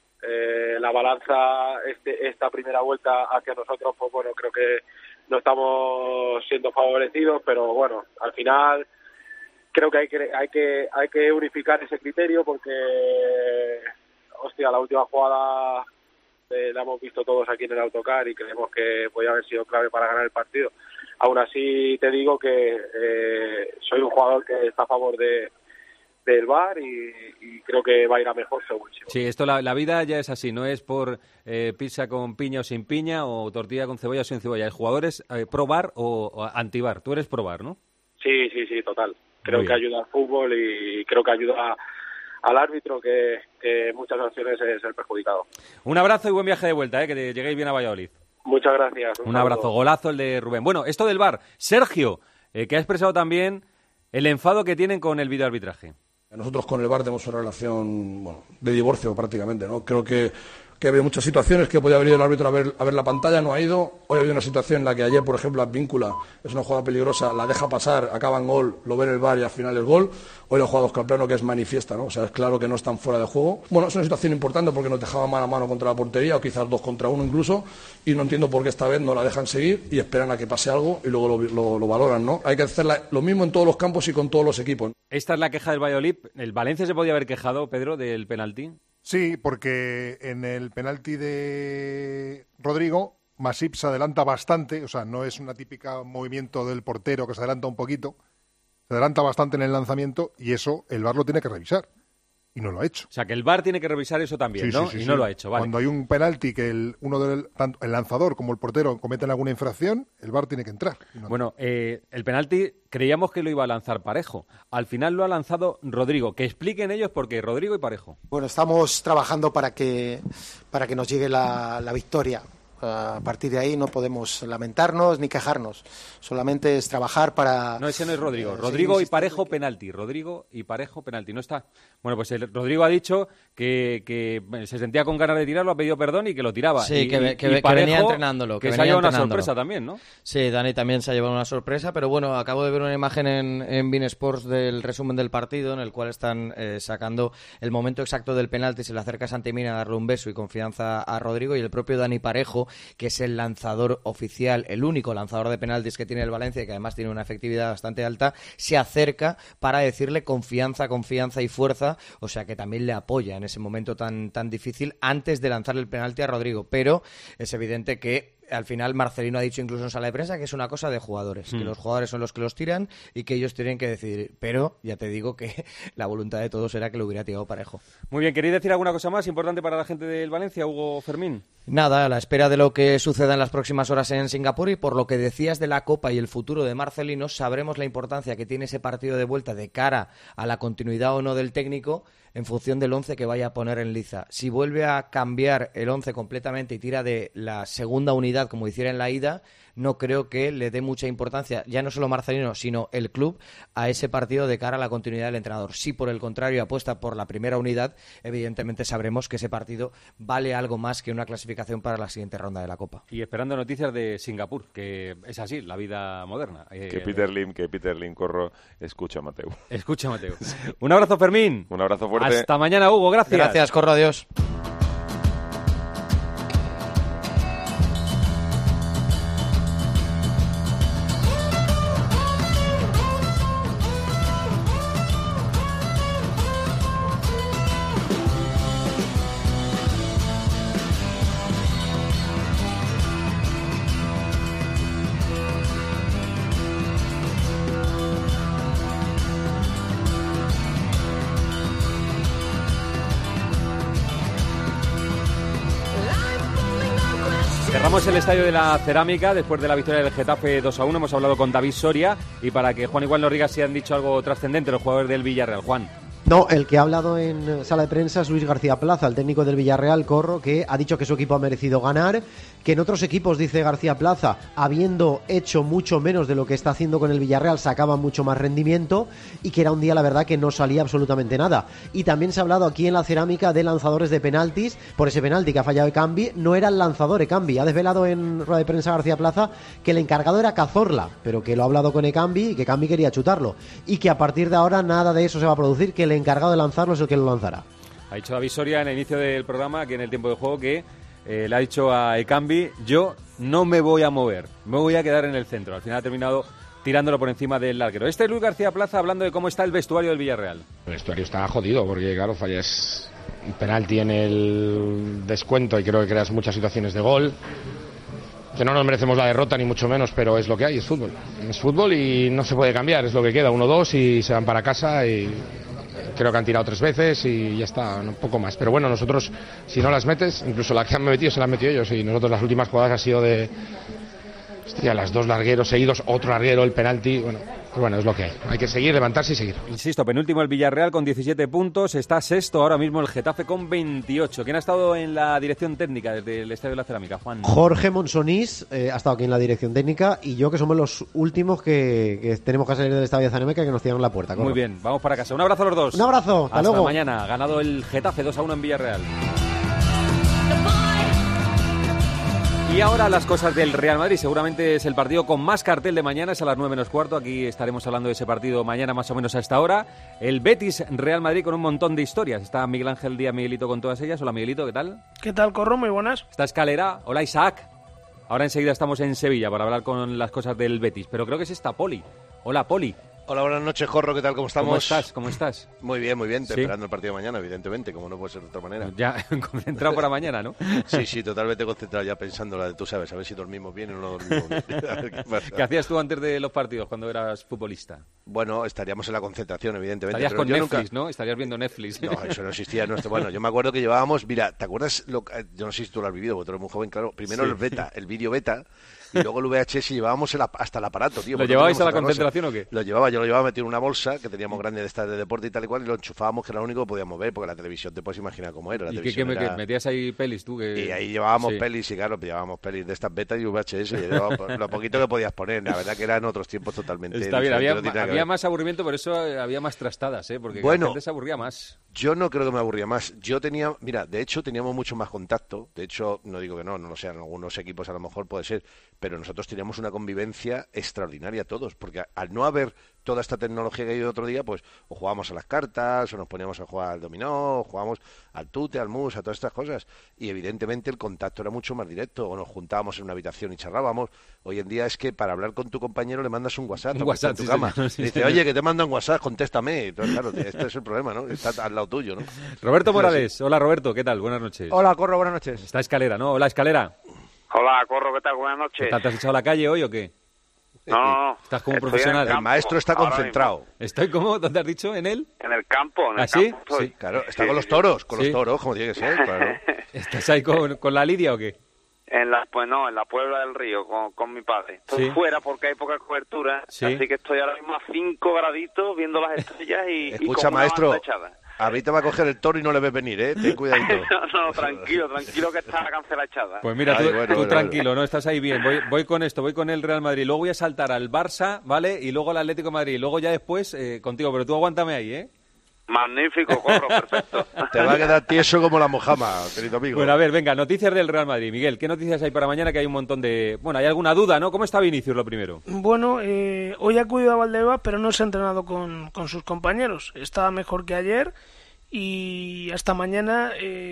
la balanza esta primera vuelta hacia nosotros, pues bueno, creo que no estamos siendo favorecidos, pero bueno, al final creo que hay que unificar ese criterio porque, hostia, la última jugada la hemos visto todos aquí en el autocar y creemos que podía haber sido clave para ganar el partido. Aún así te digo que soy un jugador que está a favor del VAR y creo que va a ir a mejor según. Sí, esto la vida ya es así, no es por pizza con piña o sin piña o tortilla con cebolla o sin cebolla. El jugador es pro VAR o anti VAR. Tú eres pro VAR, ¿no? Sí, total. Creo que ayuda al fútbol y creo que ayuda al árbitro que en muchas ocasiones es el perjudicado. Un abrazo y buen viaje de vuelta, que lleguéis bien a Valladolid. Muchas gracias. Un abrazo, golazo el de Rubén. Bueno, esto del VAR, Sergio, que ha expresado también el enfado que tienen con el videoarbitraje. Nosotros con el VAR tenemos una relación de divorcio prácticamente, ¿no? Creo que que ha habido muchas situaciones, que podía haber ido el árbitro a ver la pantalla, no ha ido. Hoy ha habido una situación en la que ayer, por ejemplo, la víncula, es una jugada peligrosa, la deja pasar, acaba en gol, lo ve en el VAR y al final el gol. Hoy lo ha jugado Oscar Plano, que es manifiesta, ¿no? O sea, es claro que no están fuera de juego. Bueno, es una situación importante porque nos dejaba mano a mano contra la portería, o quizás 2 contra 1 incluso, y no entiendo por qué esta vez no la dejan seguir y esperan a que pase algo y luego lo valoran, ¿no? Hay que hacer lo mismo en todos los campos y con todos los equipos. Esta es la queja del Valladolid. ¿El Valencia se podía haber quejado, Pedro, del penalti? Sí, porque en el penalti de Rodrigo, Masip se adelanta bastante, o sea, no es una típica movimiento del portero que se adelanta un poquito, se adelanta bastante en el lanzamiento y eso el VAR lo tiene que revisar. Y no lo ha hecho. O sea, que el VAR tiene que revisar eso también, ¿no? Sí, y no lo ha hecho, vale. Cuando hay un penalti que tanto el lanzador como el portero cometen alguna infracción, el VAR tiene que entrar. Bueno, el penalti creíamos que lo iba a lanzar Parejo. Al final lo ha lanzado Rodrigo. Que expliquen ellos por qué, Rodrigo y Parejo. Bueno, estamos trabajando para que nos llegue la victoria. A partir de ahí no podemos lamentarnos ni quejarnos. Solamente es trabajar para... No, ese no es Rodrigo. Rodrigo y Parejo penalti. Rodrigo y Parejo penalti. No está. Bueno, pues Rodrigo ha dicho que se sentía con ganas de tirarlo, ha pedido perdón y que lo tiraba. Sí, y que Parejo, venía entrenándolo. Que se ha llevado una sorpresa también, ¿no? Sí, Dani también se ha llevado una sorpresa, pero bueno, acabo de ver una imagen en Bein Sports del resumen del partido en el cual están sacando el momento exacto del penalti. Se le acerca Santimina a darle un beso y confianza a Rodrigo, y el propio Dani Parejo, que es el lanzador oficial, el único lanzador de penaltis que tiene el Valencia y que además tiene una efectividad bastante alta, se acerca para decirle confianza y fuerza, o sea que también le apoya en ese momento tan difícil antes de lanzar el penalti a Rodrigo, pero es evidente que al final Marcelino ha dicho incluso en sala de prensa que es una cosa de jugadores, que los jugadores son los que los tiran y que ellos tienen que decidir, pero ya te digo que la voluntad de todos era que lo hubiera tirado Parejo. Muy bien, ¿queréis decir alguna cosa más importante para la gente del Valencia, Hugo Fermín? Nada, a la espera de lo que suceda en las próximas horas en Singapur, y por lo que decías de la Copa y el futuro de Marcelino, sabremos la importancia que tiene ese partido de vuelta de cara a la continuidad o no del técnico en función del 11 que vaya a poner en liza. Si vuelve a cambiar el 11 completamente y tira de la segunda unidad como hiciera en la ida, no creo que le dé mucha importancia, ya no solo Marcelino, sino el club, a ese partido de cara a la continuidad del entrenador. Si por el contrario apuesta por la primera unidad, evidentemente sabremos que ese partido vale algo más que una clasificación para la siguiente ronda de la Copa. Y esperando noticias de Singapur, que es así, la vida moderna. Que Peter Lim, corro, escucha a Mateu. Escucha a Mateu. Un abrazo, Fermín. Un abrazo fuerte. Hasta mañana, Hugo, gracias. Gracias, corro, adiós. Cerramos el estadio de la Cerámica después de la victoria del Getafe 2-1. Hemos hablado con David Soria y para que Juan igual nos diga si han dicho algo trascendente los jugadores del Villarreal. Juan. No, el que ha hablado en sala de prensa es Luis García Plaza, el técnico del Villarreal, Corro, que ha dicho que su equipo ha merecido ganar, que en otros equipos, dice García Plaza, habiendo hecho mucho menos de lo que está haciendo con el Villarreal, sacaban mucho más rendimiento y que era un día, la verdad, que no salía absolutamente nada. Y también se ha hablado aquí en la Cerámica de lanzadores de penaltis, por ese penalti que ha fallado Ekambi, no era el lanzador Ekambi. Ha desvelado en rueda de prensa García Plaza que el encargado era Cazorla, pero que lo ha hablado con Ekambi y que Ekambi quería chutarlo. Y que a partir de ahora nada de eso se va a producir, que el encargado de lanzarlo es el que lo lanzará. Ha dicho David Soria en el inicio del programa, aquí en el tiempo de juego, que le ha dicho a Ekambi: yo no me voy a mover, me voy a quedar en el centro. Al final ha terminado tirándolo por encima del larguero. Este es Luis García Plaza hablando de cómo está el vestuario del Villarreal. El vestuario está jodido porque, claro, fallas un penalti en el descuento y creo que creas muchas situaciones de gol. Que no nos merecemos la derrota ni mucho menos, pero es lo que hay, es fútbol. Es fútbol y no se puede cambiar, es lo que queda, 1-2 y se van para casa y creo que han tirado 3 veces y ya está, un poco más. Pero bueno, nosotros, si no las metes, incluso las que han metido se las han metido ellos, y nosotros las últimas jugadas han sido de... Hostia, las 2 largueros seguidos, otro larguero, el penalti, bueno, es lo que hay que seguir, levantarse y seguir. Insisto, penúltimo el Villarreal con 17 puntos, está sexto ahora mismo el Getafe con 28. ¿Quién ha estado en la dirección técnica desde el Estadio de la Cerámica, Juan? Jorge Monsonís ha estado aquí en la dirección técnica y yo, que somos los últimos que tenemos que salir del Estadio de la Cerámica, que nos cierran la puerta. Corro. Muy bien, vamos para casa. Un abrazo a los dos. Un abrazo, hasta luego. Hasta mañana. Ganado el Getafe 2-1 en Villarreal. Y ahora las cosas del Real Madrid. Seguramente es el partido con más cartel de mañana, es a las 9:15. Aquí estaremos hablando de ese partido mañana más o menos a esta hora. El Betis Real Madrid con un montón de historias. Está Miguel Ángel Díaz, Miguelito, con todas ellas. Hola, Miguelito, ¿qué tal? ¿Qué tal, Corro? Muy buenas. Está Escalera. Hola, Isaac. Ahora enseguida estamos en Sevilla para hablar con las cosas del Betis. Pero creo que es esta Poli. Hola, Poli. Hola, buenas noches, Jorro, ¿qué tal? ¿Cómo estamos? ¿Cómo estás? Muy bien, ¿Sí? esperando el partido de mañana, evidentemente, como no puede ser de otra manera. Ya concentrado para mañana, ¿no? Sí, totalmente concentrado ya pensando la de tú sabes, a ver si dormimos bien o no dormimos bien. A ver qué pasa. ¿Qué hacías tú antes de los partidos cuando eras futbolista? Bueno, estaríamos en la concentración, evidentemente. Estarías pero con yo Netflix, nunca... ¿no? Estarías viendo Netflix. No, eso no existía. Bueno, yo me acuerdo que llevábamos, mira, ¿te acuerdas? Yo no sé si tú lo has vivido, porque tú eres muy joven, claro. Primero Sí. el vídeo beta, y luego el VHS, y llevábamos hasta el aparato, tío. ¿Lo llevabais a la concentración o qué? Yo lo llevaba metido en una bolsa que teníamos grande de esta de deporte y tal y cual, y lo enchufábamos, que era lo único que podíamos ver, porque la televisión te puedes imaginar cómo era. La ¿Y televisión qué era... metías ahí pelis tú? Y ahí llevábamos Sí. pelis, y claro, llevábamos pelis de estas betas y VHS, y llevábamos lo poquito que podías poner. La verdad que eran otros tiempos totalmente Está bien, diferentes, no tiene nada que había ver. más aburrimiento, por eso había más trastadas, ¿eh? Porque Bueno, la gente se aburría más. Yo no creo que me aburría más. De hecho teníamos mucho más contacto. De hecho, no digo que no lo sean, algunos equipos a lo mejor puede ser, pero nosotros teníamos una convivencia extraordinaria todos, porque al no haber toda esta tecnología que hay otro día, pues o jugábamos a las cartas, o nos poníamos a jugar al dominó, o jugábamos al tute, al mus, a todas estas cosas. Y evidentemente el contacto era mucho más directo, o nos juntábamos en una habitación y charlábamos. Hoy en día es que para hablar con tu compañero le mandas un WhatsApp, en tu sí, cama. señor, sí, Dice, señor. oye, que te mandan WhatsApp, contéstame. Entonces, claro, este es el problema, ¿no? Está al lado tuyo, ¿no? Roberto Morales. Hola, Roberto, ¿qué tal? Buenas noches. Hola, Corro, buenas noches. Está Escalera, ¿no? Hola, Escalera. Hola, Corro, ¿qué tal? Buenas ¿Qué noches. tal? ¿Te has echado a la calle hoy o qué? No, Estás como estoy profesional. en el campo, El maestro está ahora concentrado. mismo. ¿Estoy como? ¿Dónde has dicho? ¿En él? En el campo, en el ¿Ah, sí? campo estoy. Sí. Claro, está Sí, con los sí, toros, Sí. como tiene que ser, claro. ¿Estás ahí con la Lidia o qué? Pues no, en la Puebla del Río, con mi padre. Estoy Sí. fuera porque hay poca cobertura, Sí. así que estoy ahora mismo a 5 graditos viendo las estrellas y Escucha, con una maestro, manta echada. a mí te va a coger el toro y no le ves venir, ¿eh? Ten cuidadito. No, tranquilo que está la cancela echada. Pues mira, Ay, tú, bueno, tú bueno, tranquilo, ¿no? Estás ahí bien. Voy con esto, voy con el Real Madrid. Luego voy a saltar al Barça, ¿vale? Y luego al Atlético de Madrid. Y luego ya después contigo. Pero tú aguántame ahí, ¿eh? Magnífico, Corro, perfecto. Te va a quedar tieso como la mojama, querido amigo. Bueno, a ver, venga, noticias del Real Madrid. Miguel, ¿qué noticias hay para mañana? Que hay un montón de... Bueno, hay alguna duda, ¿no? ¿Cómo está Vinicius, lo primero? Bueno, hoy ha acudido a Valdebebas, pero no se ha entrenado con sus compañeros. Estaba mejor que ayer y hasta mañana,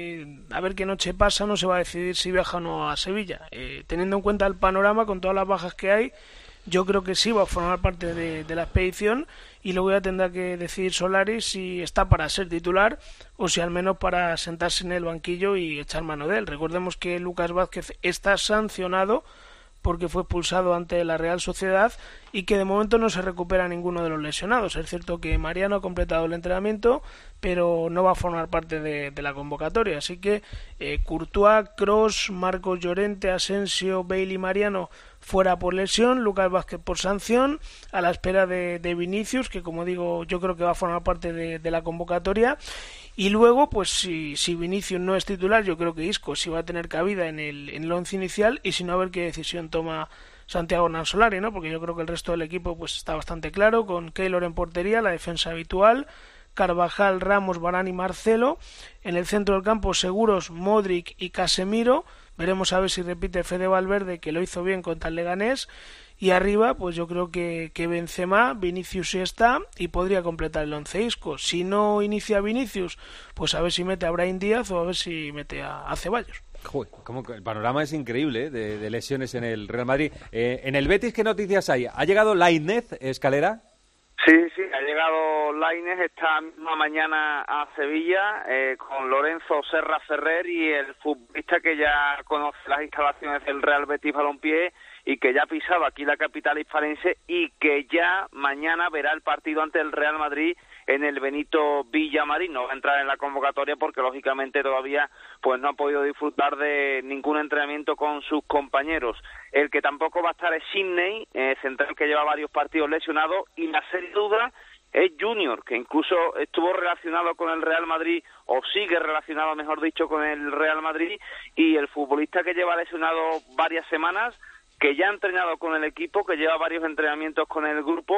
a ver qué noche pasa, no se va a decidir si viaja o no a Sevilla. Teniendo en cuenta el panorama, con todas las bajas que hay, yo creo que sí va a formar parte de la expedición y luego ya tendrá que decidir Solari si está para ser titular o si al menos para sentarse en el banquillo y echar mano de él. Recordemos que Lucas Vázquez está sancionado porque fue expulsado ante la Real Sociedad y que de momento no se recupera ninguno de los lesionados. Es cierto que Mariano ha completado el entrenamiento, pero no va a formar parte de la convocatoria. Así que Courtois, Kroos, Marcos Llorente, Asensio, Bale y Mariano fuera por lesión, Lucas Vázquez por sanción, a la espera de Vinicius, que como digo, yo creo que va a formar parte de la convocatoria. Y luego, pues si Vinicius no es titular, yo creo que Isco sí va a tener cabida en el once inicial, y si no, a ver qué decisión toma Santiago Hernán Solari, ¿no? Porque yo creo que el resto del equipo pues está bastante claro, con Keylor en portería, la defensa habitual, Carvajal, Ramos, Varane y Marcelo. En el centro del campo seguros Modric y Casemiro. Veremos a ver si repite Fede Valverde, que lo hizo bien contra el Leganés. Y arriba, pues yo creo que Benzema, Vinicius sí está y podría completar el once Isco. Si no inicia Vinicius, pues a ver si mete a Brahim Díaz o a ver si mete a Ceballos. Joder, como que el panorama es increíble, ¿eh? de lesiones en el Real Madrid. En el Betis, ¿qué noticias hay? ¿Ha llegado Lainez, Escalera? Sí, ha llegado Lainez esta misma mañana a Sevilla con Lorenzo Serra Ferrer y el futbolista que ya conoce las instalaciones del Real Betis Balompié y que ya ha pisado aquí la capital hispalense y que ya mañana verá el partido ante el Real Madrid en el Benito Villamarín. No va a entrar en la convocatoria porque lógicamente todavía pues no ha podido disfrutar de ningún entrenamiento con sus compañeros. El que tampoco va a estar es Sidney, central que lleva varios partidos lesionado, y la seria duda es Junior, que incluso estuvo relacionado con el Real Madrid, o sigue relacionado, mejor dicho, con el Real Madrid, y el futbolista que lleva lesionado varias semanas, que ya ha entrenado con el equipo, que lleva varios entrenamientos con el grupo,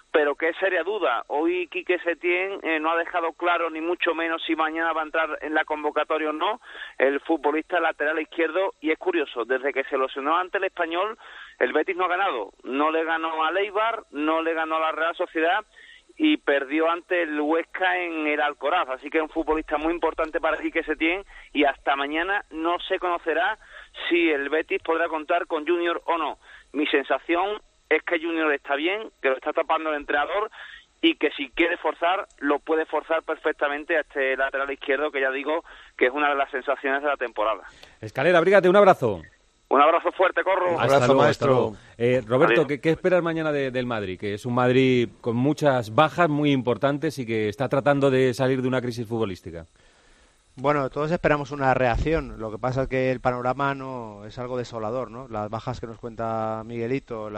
pero que es seria duda. Hoy Quique Setién no ha dejado claro ni mucho menos si mañana va a entrar en la convocatoria o no el futbolista lateral izquierdo, y es curioso, desde que se lesionó ante el Español, el Betis no ha ganado, no le ganó al Eibar, no le ganó a la Real Sociedad y perdió ante el Huesca en el Alcoraz, así que es un futbolista muy importante para Quique Setién, y hasta mañana no se conocerá si el Betis podrá contar con Junior o no. Mi sensación es que Junior está bien, que lo está tapando el entrenador, y que si quiere forzar, lo puede forzar perfectamente a este lateral izquierdo, que ya digo que es una de las sensaciones de la temporada. Escalera, abrígate, un abrazo. Un abrazo fuerte, Corro. Un abrazo, maestro. Roberto, ¿qué esperas mañana del Madrid? Que es un Madrid con muchas bajas muy importantes y que está tratando de salir de una crisis futbolística. Bueno, todos esperamos una reacción. Lo que pasa es que el panorama no es algo desolador, ¿no? Las bajas que nos cuenta Miguelito,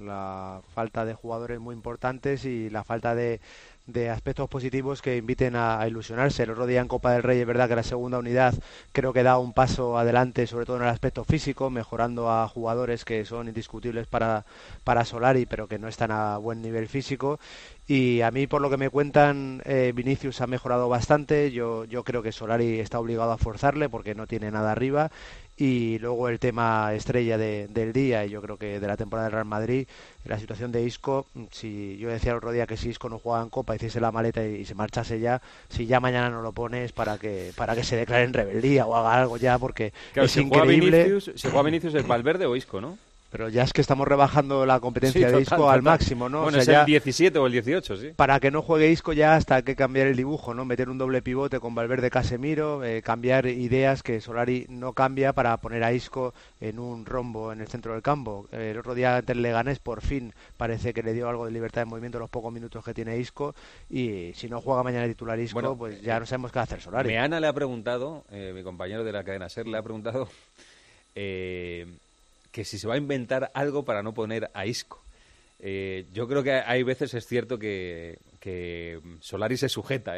la falta de jugadores muy importantes y la falta de aspectos positivos que inviten a ilusionarse. El otro día en Copa del Rey es verdad que la segunda unidad creo que da un paso adelante, sobre todo en el aspecto físico, mejorando a jugadores que son indiscutibles para Solari, pero que no están a buen nivel físico. Y a mí, por lo que me cuentan, Vinicius ha mejorado bastante. Yo creo que Solari está obligado a forzarle porque no tiene nada arriba. Y luego el tema estrella del día, y yo creo que de la temporada del Real Madrid, la situación de Isco. Si yo decía el otro día que si Isco no jugaba en Copa, hiciese la maleta y se marchase ya, si ya mañana no lo pones para que se declare en rebeldía o haga algo ya, porque claro, es increíble. ¿Se juega Vinicius el Valverde o Isco, no? Pero ya es que estamos rebajando la competencia de Isco al máximo, ¿no? Bueno, o sea, es ya, el 17 o el 18, sí. Para que no juegue Isco ya hasta hay que cambiar el dibujo, ¿no? Meter un doble pivote con Valverde Casemiro, cambiar ideas que Solari no cambia para poner a Isco en un rombo en el centro del campo. El otro día ante el Leganés por fin parece que le dio algo de libertad de movimiento los pocos minutos que tiene Isco, y si no juega mañana el titular Isco, bueno, pues ya no sabemos qué hacer Solari. Meana le ha preguntado, mi compañero de la cadena SER le ha preguntado que si se va a inventar algo para no poner a Isco. Yo creo que hay veces es cierto que Solari se sujeta,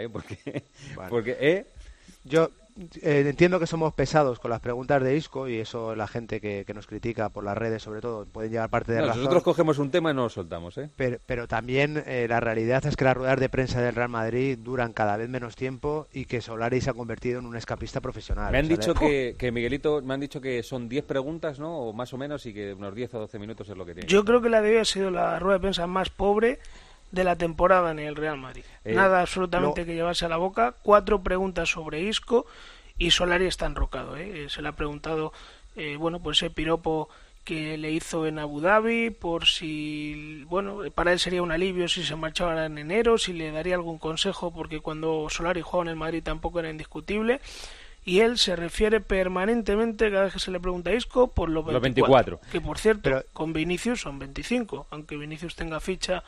porque yo entiendo que somos pesados con las preguntas de Isco, y eso la gente que nos critica por las redes sobre todo pueden llevar parte de razón. Nosotros cogemos un tema y no lo soltamos, pero también la realidad es que las ruedas de prensa del Real Madrid duran cada vez menos tiempo y que Solari se ha convertido en un escapista profesional. Me han dicho que Miguelito, me han dicho que son 10 preguntas, ¿no? O más o menos, y que unos 10 o 12 minutos es lo que tiene. Yo creo que la de hoy ha sido la rueda de prensa más pobre de la temporada en el Real Madrid. Nada absolutamente que llevarse a la boca. 4 preguntas sobre Isco y Solari está enrocado. Se le ha preguntado pues ese piropo que le hizo en Abu Dhabi, por si, para él sería un alivio si se marchaba en enero, si le daría algún consejo, porque cuando Solari jugaba en el Madrid tampoco era indiscutible. Y él se refiere permanentemente, cada vez que se le pregunta a Isco, por los 24. Que, por cierto, con Vinicius son 25. Aunque Vinicius tenga ficha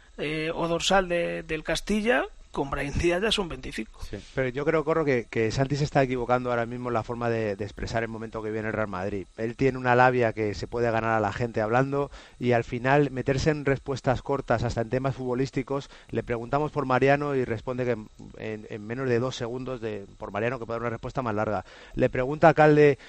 o dorsal del Castilla, con Brahim Díaz ya son 25. Sí. Pero yo creo, Corro, que Santi se está equivocando ahora mismo en la forma de expresar el momento que viene el Real Madrid. Él tiene una labia que se puede ganar a la gente hablando, y al final meterse en respuestas cortas hasta en temas futbolísticos. Le preguntamos por Mariano y responde que en menos de 2 segundos por Mariano, que puede dar una respuesta más larga. Le pregunta a Calde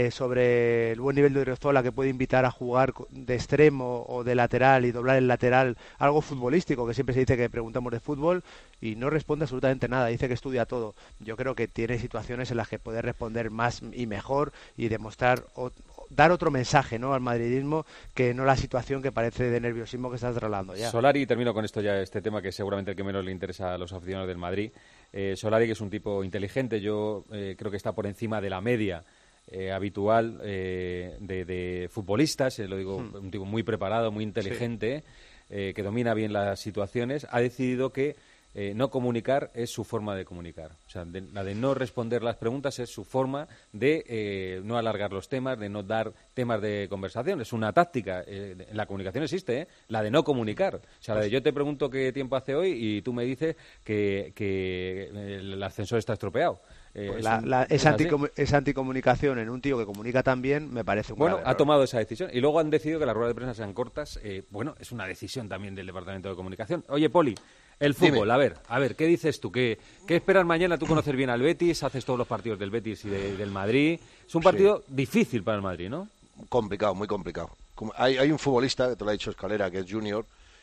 sobre el buen nivel de Odriozola, que puede invitar a jugar de extremo o de lateral y doblar el lateral, algo futbolístico, que siempre se dice que preguntamos de fútbol, y no responde absolutamente nada, dice que estudia todo. Yo creo que tiene situaciones en las que puede responder más y mejor y demostrar dar otro mensaje, ¿no?, al madridismo, que no la situación que parece de nerviosismo que estás trasladando ya. Solari, termino con esto ya, este tema que es seguramente el que menos le interesa a los aficionados del Madrid. Solari, que es un tipo inteligente, yo creo que está por encima de la media habitual de futbolistas, lo digo, un tipo muy preparado, muy inteligente, que domina bien las situaciones. Ha decidido que no comunicar es su forma de comunicar. O sea, la de no responder las preguntas es su forma de no alargar los temas, de no dar temas de conversación. Es una táctica. La comunicación existe, la de no comunicar. O sea, la de yo te pregunto qué tiempo hace hoy y tú me dices que el ascensor está estropeado. Esa anticomunicación en un tío que comunica tan bien me parece un grave error. Ha tomado esa decisión y luego han decidido que las ruedas de prensa sean cortas. Es una decisión también del Departamento de Comunicación. Oye, Poli, el fútbol, dime. A ver, ¿qué dices tú? ¿Qué esperas mañana? Tú conoces bien al Betis, haces todos los partidos del Betis y del Madrid. Es un partido difícil para el Madrid, ¿no? Complicado, muy complicado. Hay un futbolista, que te lo ha dicho Escalera, que es Junior,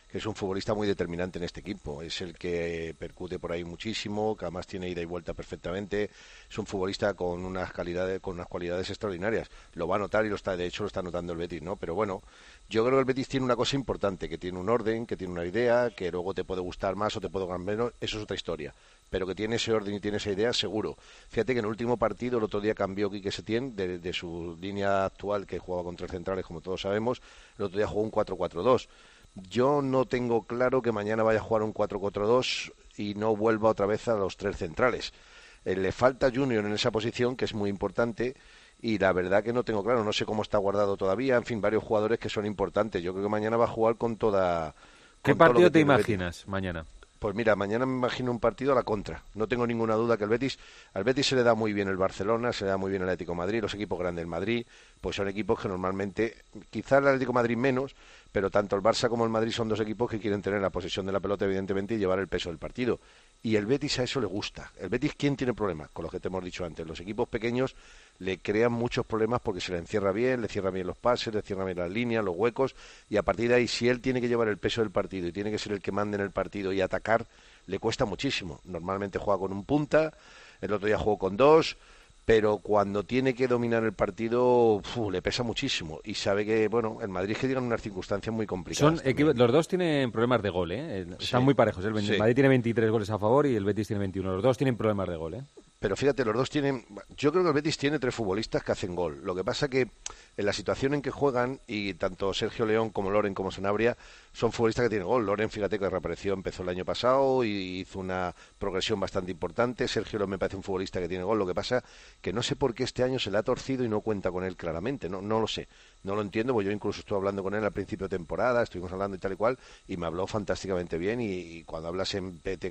que es un futbolista muy determinante en este equipo. Es el que percute por ahí muchísimo, que además tiene ida y vuelta perfectamente. Es un futbolista con unas cualidades extraordinarias. Lo va a notar y de hecho lo está notando el Betis, ¿no? Pero bueno, yo creo que el Betis tiene una cosa importante, que tiene un orden, que tiene una idea, que luego te puede gustar más o te puede gustar menos, eso es otra historia. Pero que tiene ese orden y tiene esa idea, seguro. Fíjate que en el último partido, el otro día cambió Quique Setién de su línea actual, que jugaba con 3 centrales, como todos sabemos, el otro día jugó un 4-4-2. Yo no tengo claro que mañana vaya a jugar un 4-4-2 y no vuelva otra vez a los 3 centrales. Le falta Junior en esa posición, que es muy importante, y la verdad que no tengo claro, no sé cómo está guardado todavía, en fin, varios jugadores que son importantes. Yo creo que mañana va a jugar con toda... ¿Qué partido te imaginas mañana? Pues mira, mañana me imagino un partido a la contra. No tengo ninguna duda que al Betis se le da muy bien el Barcelona, se le da muy bien el Atlético de Madrid, los equipos grandes del Madrid, pues son equipos que normalmente, quizás el Atlético de Madrid menos, pero tanto el Barça como el Madrid son 2 equipos que quieren tener la posesión de la pelota, evidentemente, y llevar el peso del partido. Y el Betis a eso le gusta. El Betis, ¿quién tiene problemas? Con los que te hemos dicho antes. Los equipos pequeños le crean muchos problemas porque se le encierra bien, le cierra bien los pases, le cierra bien las líneas, los huecos, y a partir de ahí, si él tiene que llevar el peso del partido y tiene que ser el que mande en el partido y atacar, le cuesta muchísimo. Normalmente juega con un punta, el otro día jugó con 2, pero cuando tiene que dominar el partido le pesa muchísimo y sabe que, bueno, el Madrid que llega en unas circunstancias muy complicadas. Los dos tienen problemas de gol, están muy parejos. El Madrid tiene 23 goles a favor y el Betis tiene 21. Los dos tienen problemas de gol, Pero fíjate, los dos tienen... Yo creo que el Betis tiene 3 futbolistas que hacen gol. Lo que pasa que en la situación en que juegan, y tanto Sergio León como Loren como Sanabria son futbolistas que tienen gol. Loren, fíjate que reapareció, empezó el año pasado y hizo una progresión bastante importante. Sergio León me parece un futbolista que tiene gol. Lo que pasa que no sé por qué este año se le ha torcido y no cuenta con él claramente. No lo sé. No lo entiendo, porque yo incluso estuve hablando con él al principio de temporada, estuvimos hablando y tal y cual, y me habló fantásticamente bien. Y cuando hablas en Petit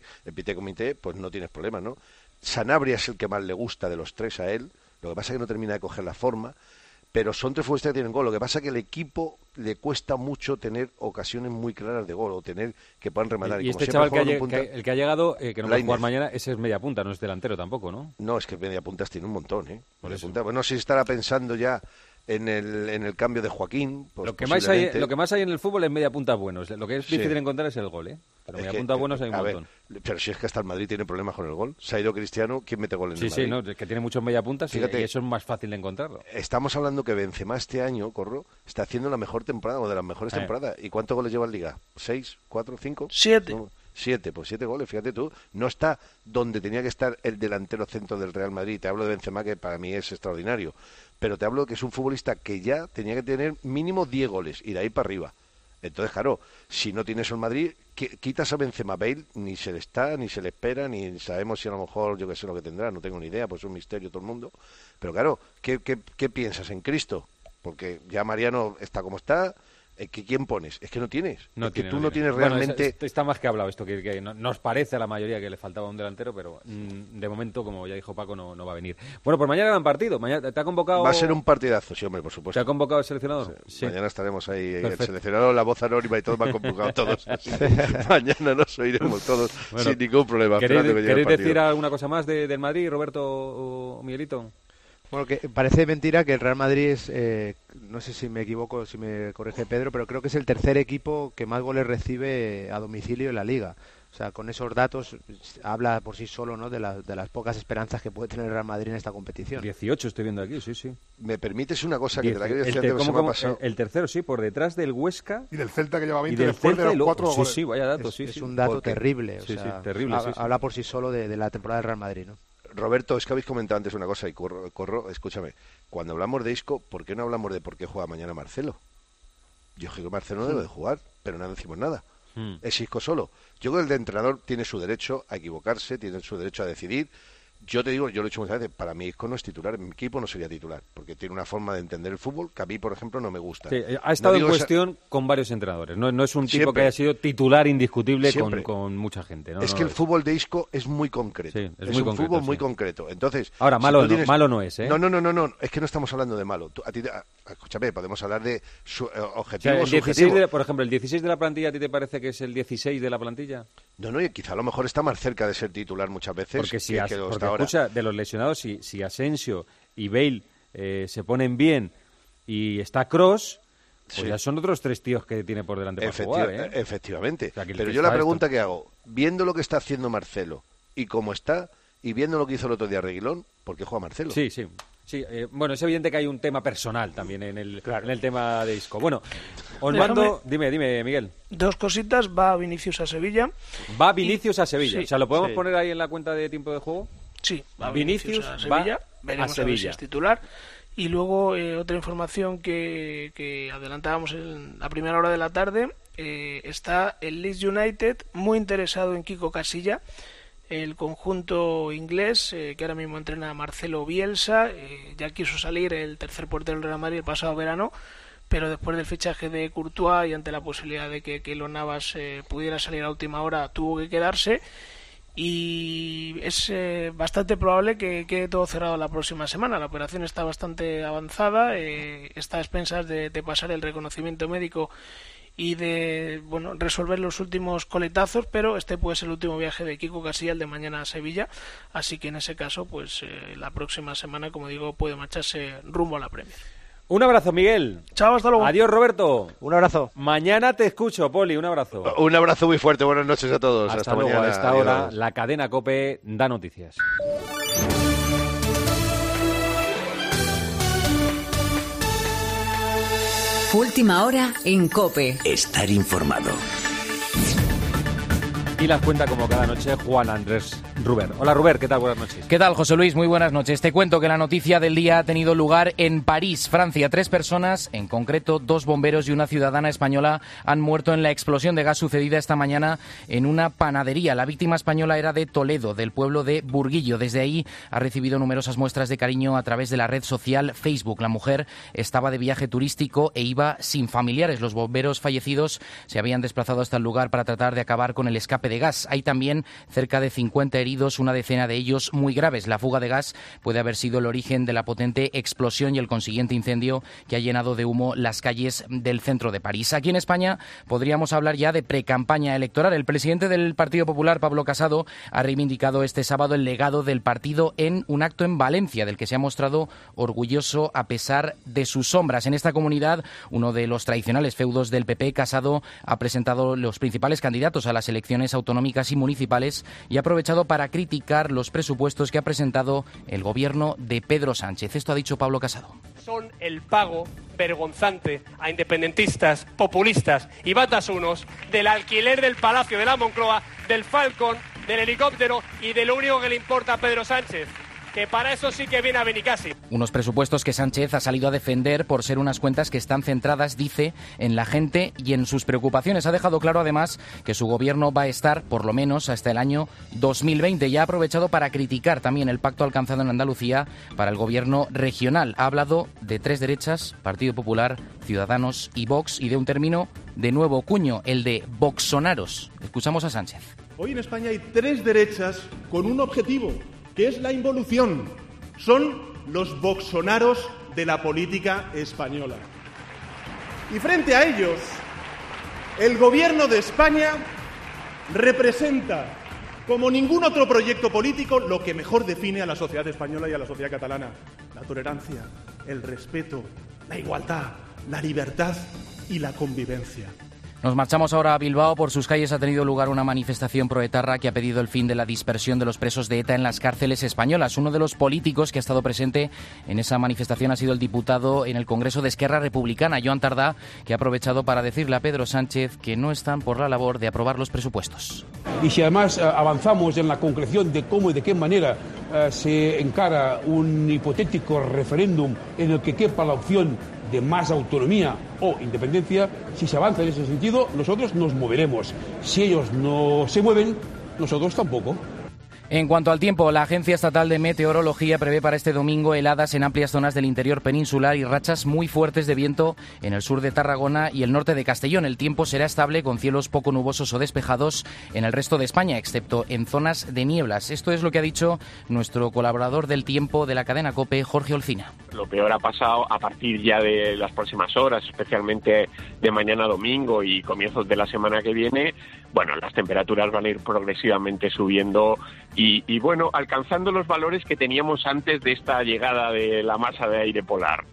Comité, pues no tienes problemas, ¿no? Sanabria es el que más le gusta de los 3 a él, lo que pasa es que no termina de coger la forma, pero son 3 futbolistas que tienen gol. Lo que pasa es que al equipo le cuesta mucho tener ocasiones muy claras de gol o tener que puedan rematar. Y este chaval el que ha llegado, que no puede jugar mañana, ese es media punta, no es delantero tampoco, ¿no? No, es que media puntas tiene un montón, Bueno, no sé si estará pensando ya en el cambio de Joaquín. Pues lo que más hay en el fútbol es media punta buenos. Lo que es difícil encontrar es el gol, Pero media punta buenos hay un montón. Pero si es que hasta el Madrid tiene problemas con el gol. Se ha ido Cristiano, ¿quién mete gol en el Madrid? Sí, no, es que tiene muchos media puntas. Fíjate, y eso es más fácil de encontrarlo. Estamos hablando que Benzema este año, está haciendo la mejor temporada o de las mejores temporadas. ¿Y cuántos goles lleva en Liga? ¿6, 4, 5? 7. No, 7, pues 7 goles, fíjate tú. No está donde tenía que estar el delantero centro del Real Madrid. Te hablo de Benzema, que para mí es extraordinario. Pero te hablo de que es un futbolista que ya tenía que tener mínimo 10 goles y de ahí para arriba. Entonces, claro, si no tienes el Madrid, quitas a Benzema. Bale ni se le está, ni se le espera, ni sabemos si a lo mejor, yo qué sé lo que tendrá, no tengo ni idea, pues es un misterio todo el mundo. Pero claro, ¿qué piensas en Cristo? Porque ya Mariano está como está. ¿Quién pones? Es que no tienes. No tienes realmente... Bueno, está más que hablado esto, que nos parece a la mayoría que le faltaba un delantero, pero de momento, como ya dijo Paco, no va a venir. Bueno, pues mañana gran partido. Mañana ¿te ha convocado? Va a ser un partidazo, sí, hombre, por supuesto. ¿Te ha convocado el seleccionador? Sí. Mañana estaremos ahí. Perfecto. El seleccionador, la voz anónima y todos me han convocado todos. Mañana nos oiremos todos sin ningún problema. ¿Queréis decir alguna cosa más del Madrid, Roberto o Miguelito? Bueno, que parece mentira que el Real Madrid es, no sé si me equivoco, si me corrige Pedro, pero creo que es el tercer equipo que más goles recibe a domicilio en la Liga. O sea, con esos datos habla por sí solo, ¿no?, de las pocas esperanzas que puede tener el Real Madrid en esta competición. 18 estoy viendo aquí, sí. ¿Me permites una cosa que te la quiero decir antes? ¿Cómo pasado? El tercero, sí, por detrás del Huesca. Y del Celta, que lleva 20 después de los 4 goles. Sí, vaya dato, es un dato terrible. O sea, terrible. Habla por sí solo de la temporada del Real Madrid, ¿no? Roberto, es que habéis comentado antes una cosa y corro, escúchame. Cuando hablamos de Isco, ¿por qué no hablamos de por qué juega mañana Marcelo? Yo creo que Marcelo no debe de jugar, pero no decimos nada. Es Isco solo. Yo creo que el entrenador tiene su derecho a equivocarse, tiene su derecho a decidir. Yo te digo, yo lo he dicho muchas veces, para mí Isco no es titular, mi equipo no sería titular, porque tiene una forma de entender el fútbol que a mí, por ejemplo, no me gusta. Sí, ha estado en cuestión con varios entrenadores, no es un tipo que haya sido titular indiscutible con mucha gente. Es que el fútbol de Isco es muy concreto, es un fútbol muy concreto. Entonces, ahora, malo no es, ¿eh? No, es que no estamos hablando de malo. Escúchame, podemos hablar de objetivos, subjetivos. Por ejemplo, ¿el 16 de la plantilla a ti te parece que es el 16 de la plantilla? No, y quizá a lo mejor está más cerca de ser titular muchas veces. Porque escucha, de los lesionados, si Asensio y Bale se ponen bien y está Kroos, Pues ya son otros 3 tíos que tiene por delante para jugar, ¿eh? Efectivamente. O sea, pero yo la pregunta que hago, viendo lo que está haciendo Marcelo y cómo está, y viendo lo que hizo el otro día Reguilón, ¿por qué juega Marcelo? Sí. Sí, bueno, es evidente que hay un tema personal también en el tema de Isco. Bueno, os mando... Dime, Miguel. 2 cositas. Va Vinicius a Sevilla. Va Vinicius a Sevilla. Sí, o sea, ¿lo podemos poner ahí en la cuenta de tiempo de juego? Sí, va Vinicius a Sevilla. Veremos a Sevilla. A ver si es titular. Y luego otra información que adelantábamos en la primera hora de la tarde. Está el Leeds United muy interesado en Kiko Casilla, el conjunto inglés que ahora mismo entrena a Marcelo Bielsa. Ya quiso salir el tercer portero del Real Madrid el pasado verano, pero después del fichaje de Courtois y ante la posibilidad de que Keylor Navas pudiera salir a última hora, tuvo que quedarse. Y es bastante probable que quede todo cerrado la próxima semana. La operación está bastante avanzada, está a expensas de pasar el reconocimiento médico y de resolver los últimos coletazos, pero este puede ser el último viaje de Kiko Casilla, el de mañana a Sevilla, así que en ese caso pues la próxima semana, como digo, puede marcharse rumbo a la Premier. Un abrazo, Miguel. Chao, hasta luego. Adiós, Roberto. Un abrazo. Mañana te escucho, Poli, un abrazo. Un abrazo muy fuerte, buenas noches a todos. Hasta luego, mañana. A esta hora, la cadena COPE da noticias. Última hora en COPE. Estar informado. Y las cuenta como cada noche Juan Andrés Ruber. Hola Ruber, ¿qué tal? Buenas noches. ¿Qué tal, José Luis? Muy buenas noches. Te cuento que la noticia del día ha tenido lugar en París, Francia. 3 personas, en concreto 2 bomberos y una ciudadana española, han muerto en la explosión de gas sucedida esta mañana en una panadería. La víctima española era de Toledo, del pueblo de Burguillo. Desde ahí ha recibido numerosas muestras de cariño a través de la red social Facebook. La mujer estaba de viaje turístico e iba sin familiares. Los bomberos fallecidos se habían desplazado hasta el lugar para tratar de acabar con el escape de gas. Hay también cerca de 50 heridos, una decena de ellos muy graves. La fuga de gas puede haber sido el origen de la potente explosión y el consiguiente incendio que ha llenado de humo las calles del centro de París. Aquí en España podríamos hablar ya de precampaña electoral. El presidente del Partido Popular, Pablo Casado, ha reivindicado este sábado el legado del partido en un acto en Valencia, del que se ha mostrado orgulloso a pesar de sus sombras. En esta comunidad, uno de los tradicionales feudos del PP, Casado ha presentado los principales candidatos a las elecciones autonómicas y municipales y ha aprovechado para criticar los presupuestos que ha presentado el gobierno de Pedro Sánchez. Esto ha dicho Pablo Casado. Son el pago vergonzante a independentistas, populistas y batasunos del alquiler del Palacio de la Moncloa, del Falcon, del helicóptero y de lo único que le importa a Pedro Sánchez, que para eso sí que viene a Benicassi. Unos presupuestos que Sánchez ha salido a defender por ser unas cuentas que están centradas, dice, en la gente y en sus preocupaciones. Ha dejado claro además que su gobierno va a estar, por lo menos, hasta el año 2020. Y ha aprovechado para criticar también el pacto alcanzado en Andalucía para el gobierno regional. Ha hablado de 3 derechas, Partido Popular, Ciudadanos y Vox, y de un término de nuevo cuño, el de voxonaros. Escuchamos a Sánchez. Hoy en España hay 3 derechas con un objetivo, que es la involución. Son los voxonaros de la política española. Y frente a ellos, el Gobierno de España representa, como ningún otro proyecto político, lo que mejor define a la sociedad española y a la sociedad catalana: la tolerancia, el respeto, la igualdad, la libertad y la convivencia. Nos marchamos ahora a Bilbao. Por sus calles ha tenido lugar una manifestación proetarra que ha pedido el fin de la dispersión de los presos de ETA en las cárceles españolas. Uno de los políticos que ha estado presente en esa manifestación ha sido el diputado en el Congreso de Esquerra Republicana, Joan Tardá, que ha aprovechado para decirle a Pedro Sánchez que no están por la labor de aprobar los presupuestos. Y si además avanzamos en la concreción de cómo y de qué manera se encara un hipotético referéndum en el que quepa la opción de más autonomía o independencia, si se avanza en ese sentido, nosotros nos moveremos. Si ellos no se mueven, nosotros tampoco. En cuanto al tiempo, la Agencia Estatal de Meteorología prevé para este domingo heladas en amplias zonas del interior peninsular y rachas muy fuertes de viento en el sur de Tarragona y el norte de Castellón. El tiempo será estable con cielos poco nubosos o despejados en el resto de España, excepto en zonas de nieblas. Esto es lo que ha dicho nuestro colaborador del tiempo de la cadena COPE, Jorge Olcina. Lo peor ha pasado a partir ya de las próximas horas, especialmente de mañana domingo y comienzos de la semana que viene. Bueno, las temperaturas van a ir progresivamente subiendo y bueno, alcanzando los valores que teníamos antes de esta llegada de la masa de aire polar.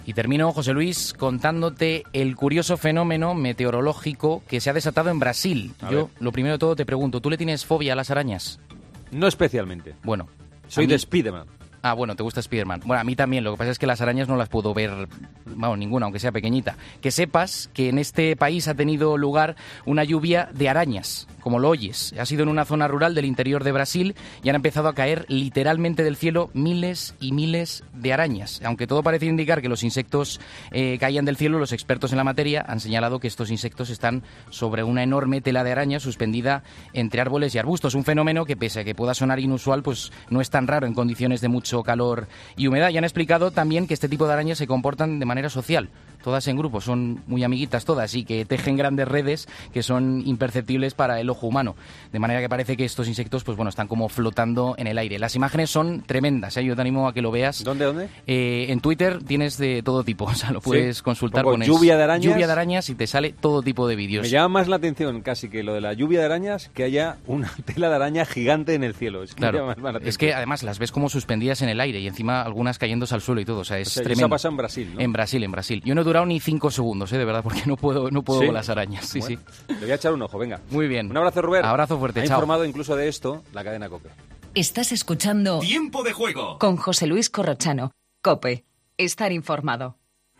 Y termino, José Luis, contándote el curioso fenómeno meteorológico que se ha desatado en Brasil. Yo, lo primero de todo, te pregunto, ¿tú le tienes fobia a las arañas? No especialmente. Bueno. Soy de Spiderman. Ah, bueno, te gusta Spiderman. Bueno, a mí también. Lo que pasa es que las arañas no las puedo ver, vamos, ninguna, aunque sea pequeñita. Que sepas que en este país ha tenido lugar una lluvia de arañas, como lo oyes. Ha sido en una zona rural del interior de Brasil y han empezado a caer literalmente del cielo miles y miles de arañas. Aunque todo parece indicar que los insectos caían del cielo, los expertos en la materia han señalado que estos insectos están sobre una enorme tela de araña suspendida entre árboles y arbustos. Un fenómeno que, pese a que pueda sonar inusual, pues no es tan raro en condiciones de mucho calor y humedad. Y han explicado también que este tipo de arañas se comportan de manera social, todas en grupo, son muy amiguitas todas y que tejen grandes redes que son imperceptibles para el ojo humano, de manera que parece que estos insectos, pues bueno, están como flotando en el aire. Las imágenes son tremendas, yo te animo a que lo veas. ¿Dónde? En Twitter tienes de todo tipo, o sea, lo puedes consultar. Pones lluvia de arañas y te sale todo tipo de vídeos. Me llama más la atención casi que lo de la lluvia de arañas, que haya una tela de araña gigante en el cielo. Es que claro, me llama más la es que además las ves como suspendidas en el aire y encima algunas cayéndose al suelo y todo, o sea, es tremendo. Eso pasa en Brasil, ¿no? En Brasil. Yo no he durado ni 5 segundos, de verdad, porque no puedo ¿Sí? con las arañas. Bueno, le voy a echar un ojo, venga. Muy bien. Un abrazo, Rubén. Abrazo fuerte, ha chao. informado incluso de esto la cadena COPE. Estás escuchando Tiempo de Juego con José Luis Corrochano. COPE. Estar informado.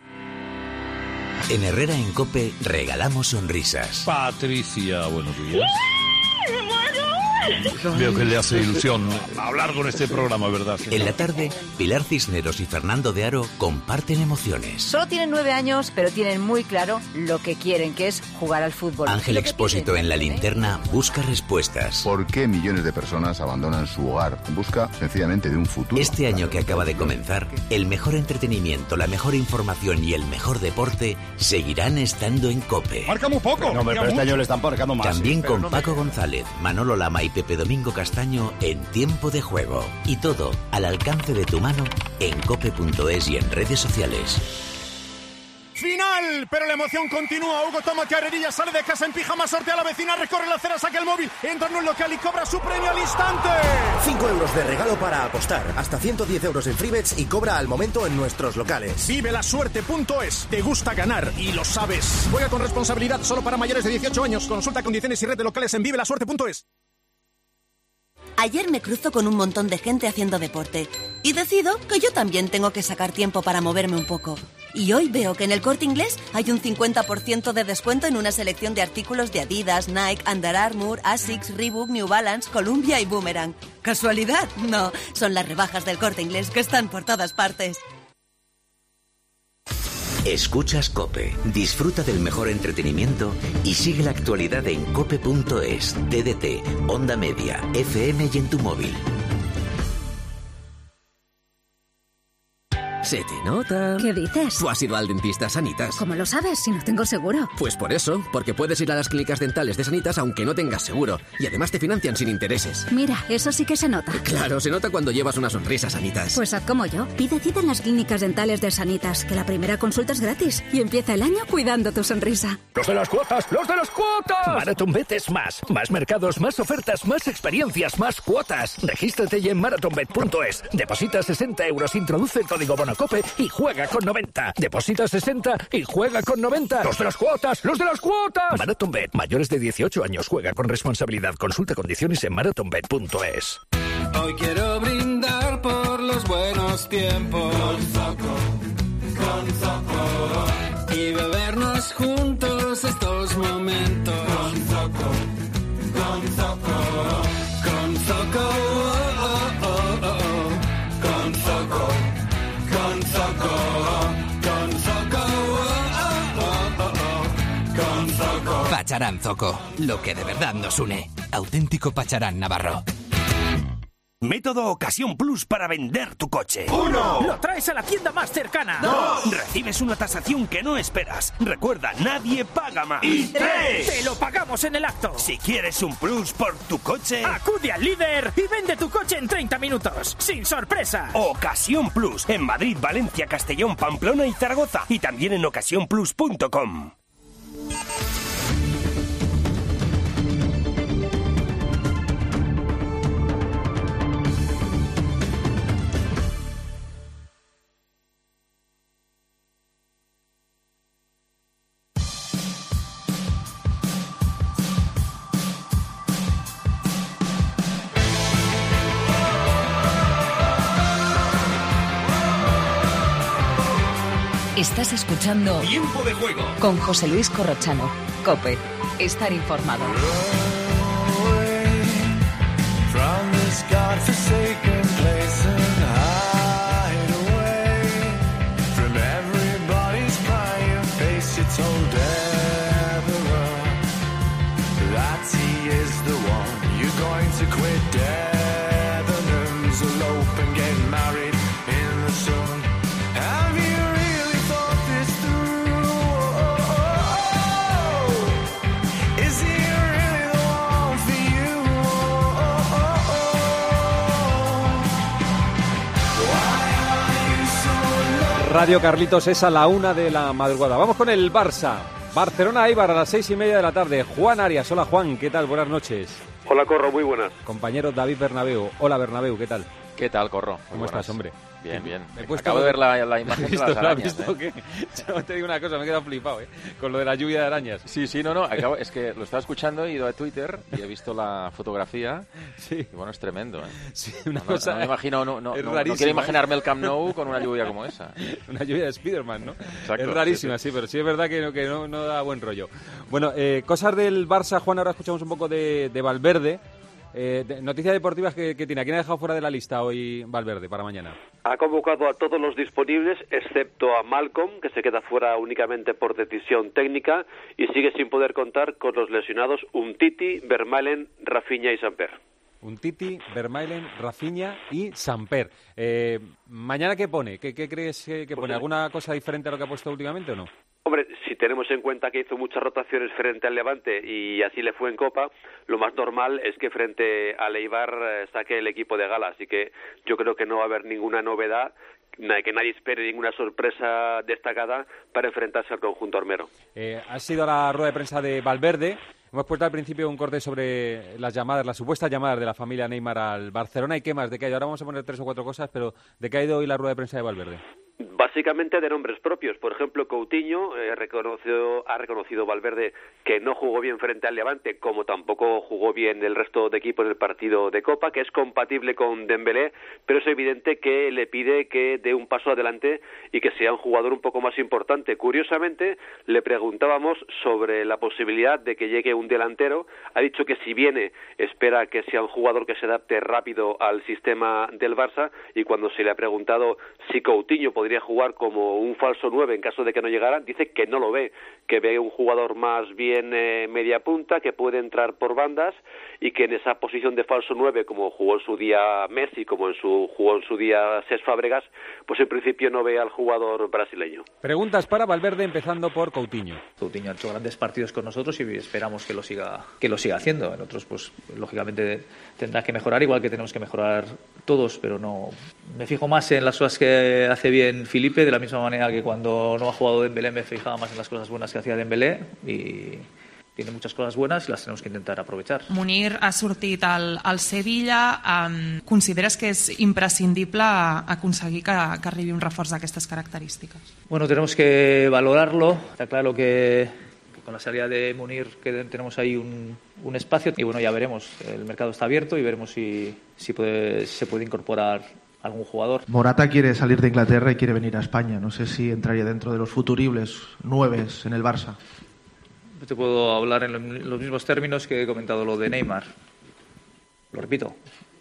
En Herrera en COPE regalamos sonrisas. Patricia, buenos días. Veo que le hace ilusión hablar con este programa, ¿verdad? En la tarde, Pilar Cisneros y Fernando de Aro comparten emociones. Solo tienen 9 años, pero tienen muy claro lo que quieren, que es jugar al fútbol. Ángel Expósito en La Linterna busca respuestas. ¿Por qué millones de personas abandonan su hogar en busca sencillamente de un futuro? Este año que acaba de comenzar, el mejor entretenimiento, la mejor información y el mejor deporte seguirán estando en COPE. ¡Marca muy poco! No, pero este año le están marcando más. También con Paco González, Manolo Lama y Pepe Domingo Castaño en Tiempo de Juego. Y todo al alcance de tu mano en cope.es y en redes sociales. Final, pero la emoción continúa. Hugo toma carrerilla, sale de casa en pijama, sortea a la vecina, recorre la acera, saca el móvil, entra en un local y cobra su premio al instante. 5 euros de regalo para apostar, hasta 110 euros en freebets y cobra al momento en nuestros locales. Vivelasuerte.es. Te gusta ganar y lo sabes. Juega con responsabilidad, solo para mayores de 18 años. Consulta condiciones y red de locales en vivelasuerte.es. Ayer me cruzo con un montón de gente haciendo deporte y decido que yo también tengo que sacar tiempo para moverme un poco. Y hoy veo que en el Corte Inglés hay un 50% de descuento en una selección de artículos de Adidas, Nike, Under Armour, Asics, Reebok, New Balance, Columbia y Boomerang. ¿Casualidad? No, son las rebajas del Corte Inglés que están por todas partes. Escuchas COPE, disfruta del mejor entretenimiento y sigue la actualidad en cope.es, TDT, Onda Media, FM y en tu móvil. Se te nota. ¿Qué dices? Tú has ido al dentista Sanitas. ¿Cómo lo sabes si no tengo seguro? Pues por eso, porque puedes ir a las clínicas dentales de Sanitas aunque no tengas seguro. Y además te financian sin intereses. Mira, eso sí que se nota. Claro, se nota cuando llevas una sonrisa, Sanitas. Pues haz como yo. Pide cita en las clínicas dentales de Sanitas, que la primera consulta es gratis. Y empieza el año cuidando tu sonrisa. ¡Los de las cuotas! ¡Los de las cuotas! MarathonBet es más. Más mercados, más ofertas, más experiencias, más cuotas. Regístrate ya en marathonbet.es. Deposita 60 euros, introduce el código BONOCOPE y juega con 90. Deposita 60 y juega con 90. ¡Los de las cuotas! ¡Los de las cuotas! MarathonBet. Mayores de 18 años. Juega con responsabilidad. Consulta condiciones en marathonbet.es. Hoy quiero brindar por los buenos tiempos. Con Zoco. Y bebernos juntos estos momentos. Con Zoco. Con Zoco. Con Zoco. Con Zoco. Con Zoco. Pacharán Zoco, lo que de verdad nos une. Auténtico Pacharán Navarro. Método Ocasión Plus para vender tu coche. 1. Lo traes a la tienda más cercana. 2. Recibes una tasación que no esperas. Recuerda, nadie paga más. Y 3. Te lo pagamos en el acto. Si quieres un plus por tu coche, acude al líder y vende tu coche en 30 minutos, sin sorpresa. Ocasión Plus en Madrid, Valencia, Castellón, Pamplona y Zaragoza. Y también en ocasiónplus.com. Estás escuchando Tiempo de Juego con José Luis Corrochano. COPE. Estar informado. Radio Carlitos es a la 1 de la madrugada. Vamos con el Barça. Barcelona-Eibar a las 6:30 de la tarde. Juan Arias. Hola Juan, ¿qué tal? Buenas noches. Hola Corro, muy buenas. Compañero David Bernabéu. Hola Bernabéu, ¿qué tal? ¿Qué tal, Corro? ¿Cómo estás, hombre? Bien, bien. Acabo de ver la imagen de las arañas. ¿Has visto que? Yo te digo una cosa, me he quedado flipado, con lo de la lluvia de arañas. Sí, no, es que lo estaba escuchando, he ido a Twitter y he visto la fotografía. Sí. Y bueno, es tremendo, Sí, una cosa... No me imagino, no quiero imaginarme el Camp Nou con una lluvia como esa. Una lluvia de Spiderman, ¿no? Exacto. Es rarísima, sí, pero sí es verdad que no da buen rollo. Bueno, cosas del Barça, Juan, ahora escuchamos un poco de Valverde. Noticias deportivas que tiene. ¿A quién ha dejado fuera de la lista hoy Valverde para mañana? Ha convocado a todos los disponibles, excepto a Malcolm, que se queda fuera únicamente por decisión técnica, y sigue sin poder contar con los lesionados Umtiti, Vermaelen, Rafinha y Samper. Umtiti, Vermaelen, Rafinha y Samper. ¿Mañana qué pone? ¿Qué crees que pone? ¿Alguna cosa diferente a lo que ha puesto últimamente o no? Hombre, si tenemos en cuenta que hizo muchas rotaciones frente al Levante y así le fue en Copa, lo más normal es que frente al Eibar saque el equipo de gala. Así que yo creo que no va a haber ninguna novedad, que nadie espere ninguna sorpresa destacada para enfrentarse al conjunto armero. Ha sido la rueda de prensa de Valverde. Hemos puesto al principio un corte sobre las supuestas llamadas de la familia Neymar al Barcelona. ¿Y qué más? ¿De qué ha ido? Ahora vamos a poner 3 o 4 cosas, pero ¿de qué ha ido hoy la rueda de prensa de Valverde? Básicamente de nombres propios. Por ejemplo, Coutinho ha reconocido Valverde que no jugó bien frente al Levante, como tampoco jugó bien el resto de equipos en el partido de Copa, que es compatible con Dembélé, pero es evidente que le pide que dé un paso adelante y que sea un jugador un poco más importante. Curiosamente, le preguntábamos sobre la posibilidad de que llegue un delantero. Ha dicho que si viene, espera que sea un jugador que se adapte rápido al sistema del Barça, y cuando se le ha preguntado si Coutinho podría jugar como un falso 9 en caso de que no llegara, dice que no lo ve, que ve un jugador más bien media punta, que puede entrar por bandas, y que en esa posición de falso 9, como jugó en su día Messi, como jugó en su día Cesc Fábregas, pues en principio no ve al jugador brasileño. Preguntas para Valverde, empezando por Coutinho. Coutinho ha hecho grandes partidos con nosotros y esperamos que lo siga haciendo. En otros, pues lógicamente tendrá que mejorar, igual que tenemos que mejorar todos, pero no me fijo más en las cosas que hace bien Filipe, de la misma manera que cuando no ha jugado Dembélé me fijaba más en las cosas buenas que hacía Dembélé, y tiene muchas cosas buenas y las tenemos que intentar aprovechar. Munir ha sortit al Sevilla. Consideres que és imprescindible aconseguir que arribi un reforç d'aquestes característiques? Bueno, tenemos que valorarlo. Está claro que con la salida de Munir que tenemos ahí un espacio, y bueno, ya veremos. El mercado está abierto y veremos si se puede incorporar algún jugador. Morata quiere salir de Inglaterra y quiere venir a España. No sé si entraría dentro de los futuribles 9 en el Barça. Te puedo hablar en los mismos términos que he comentado lo de Neymar. Lo repito.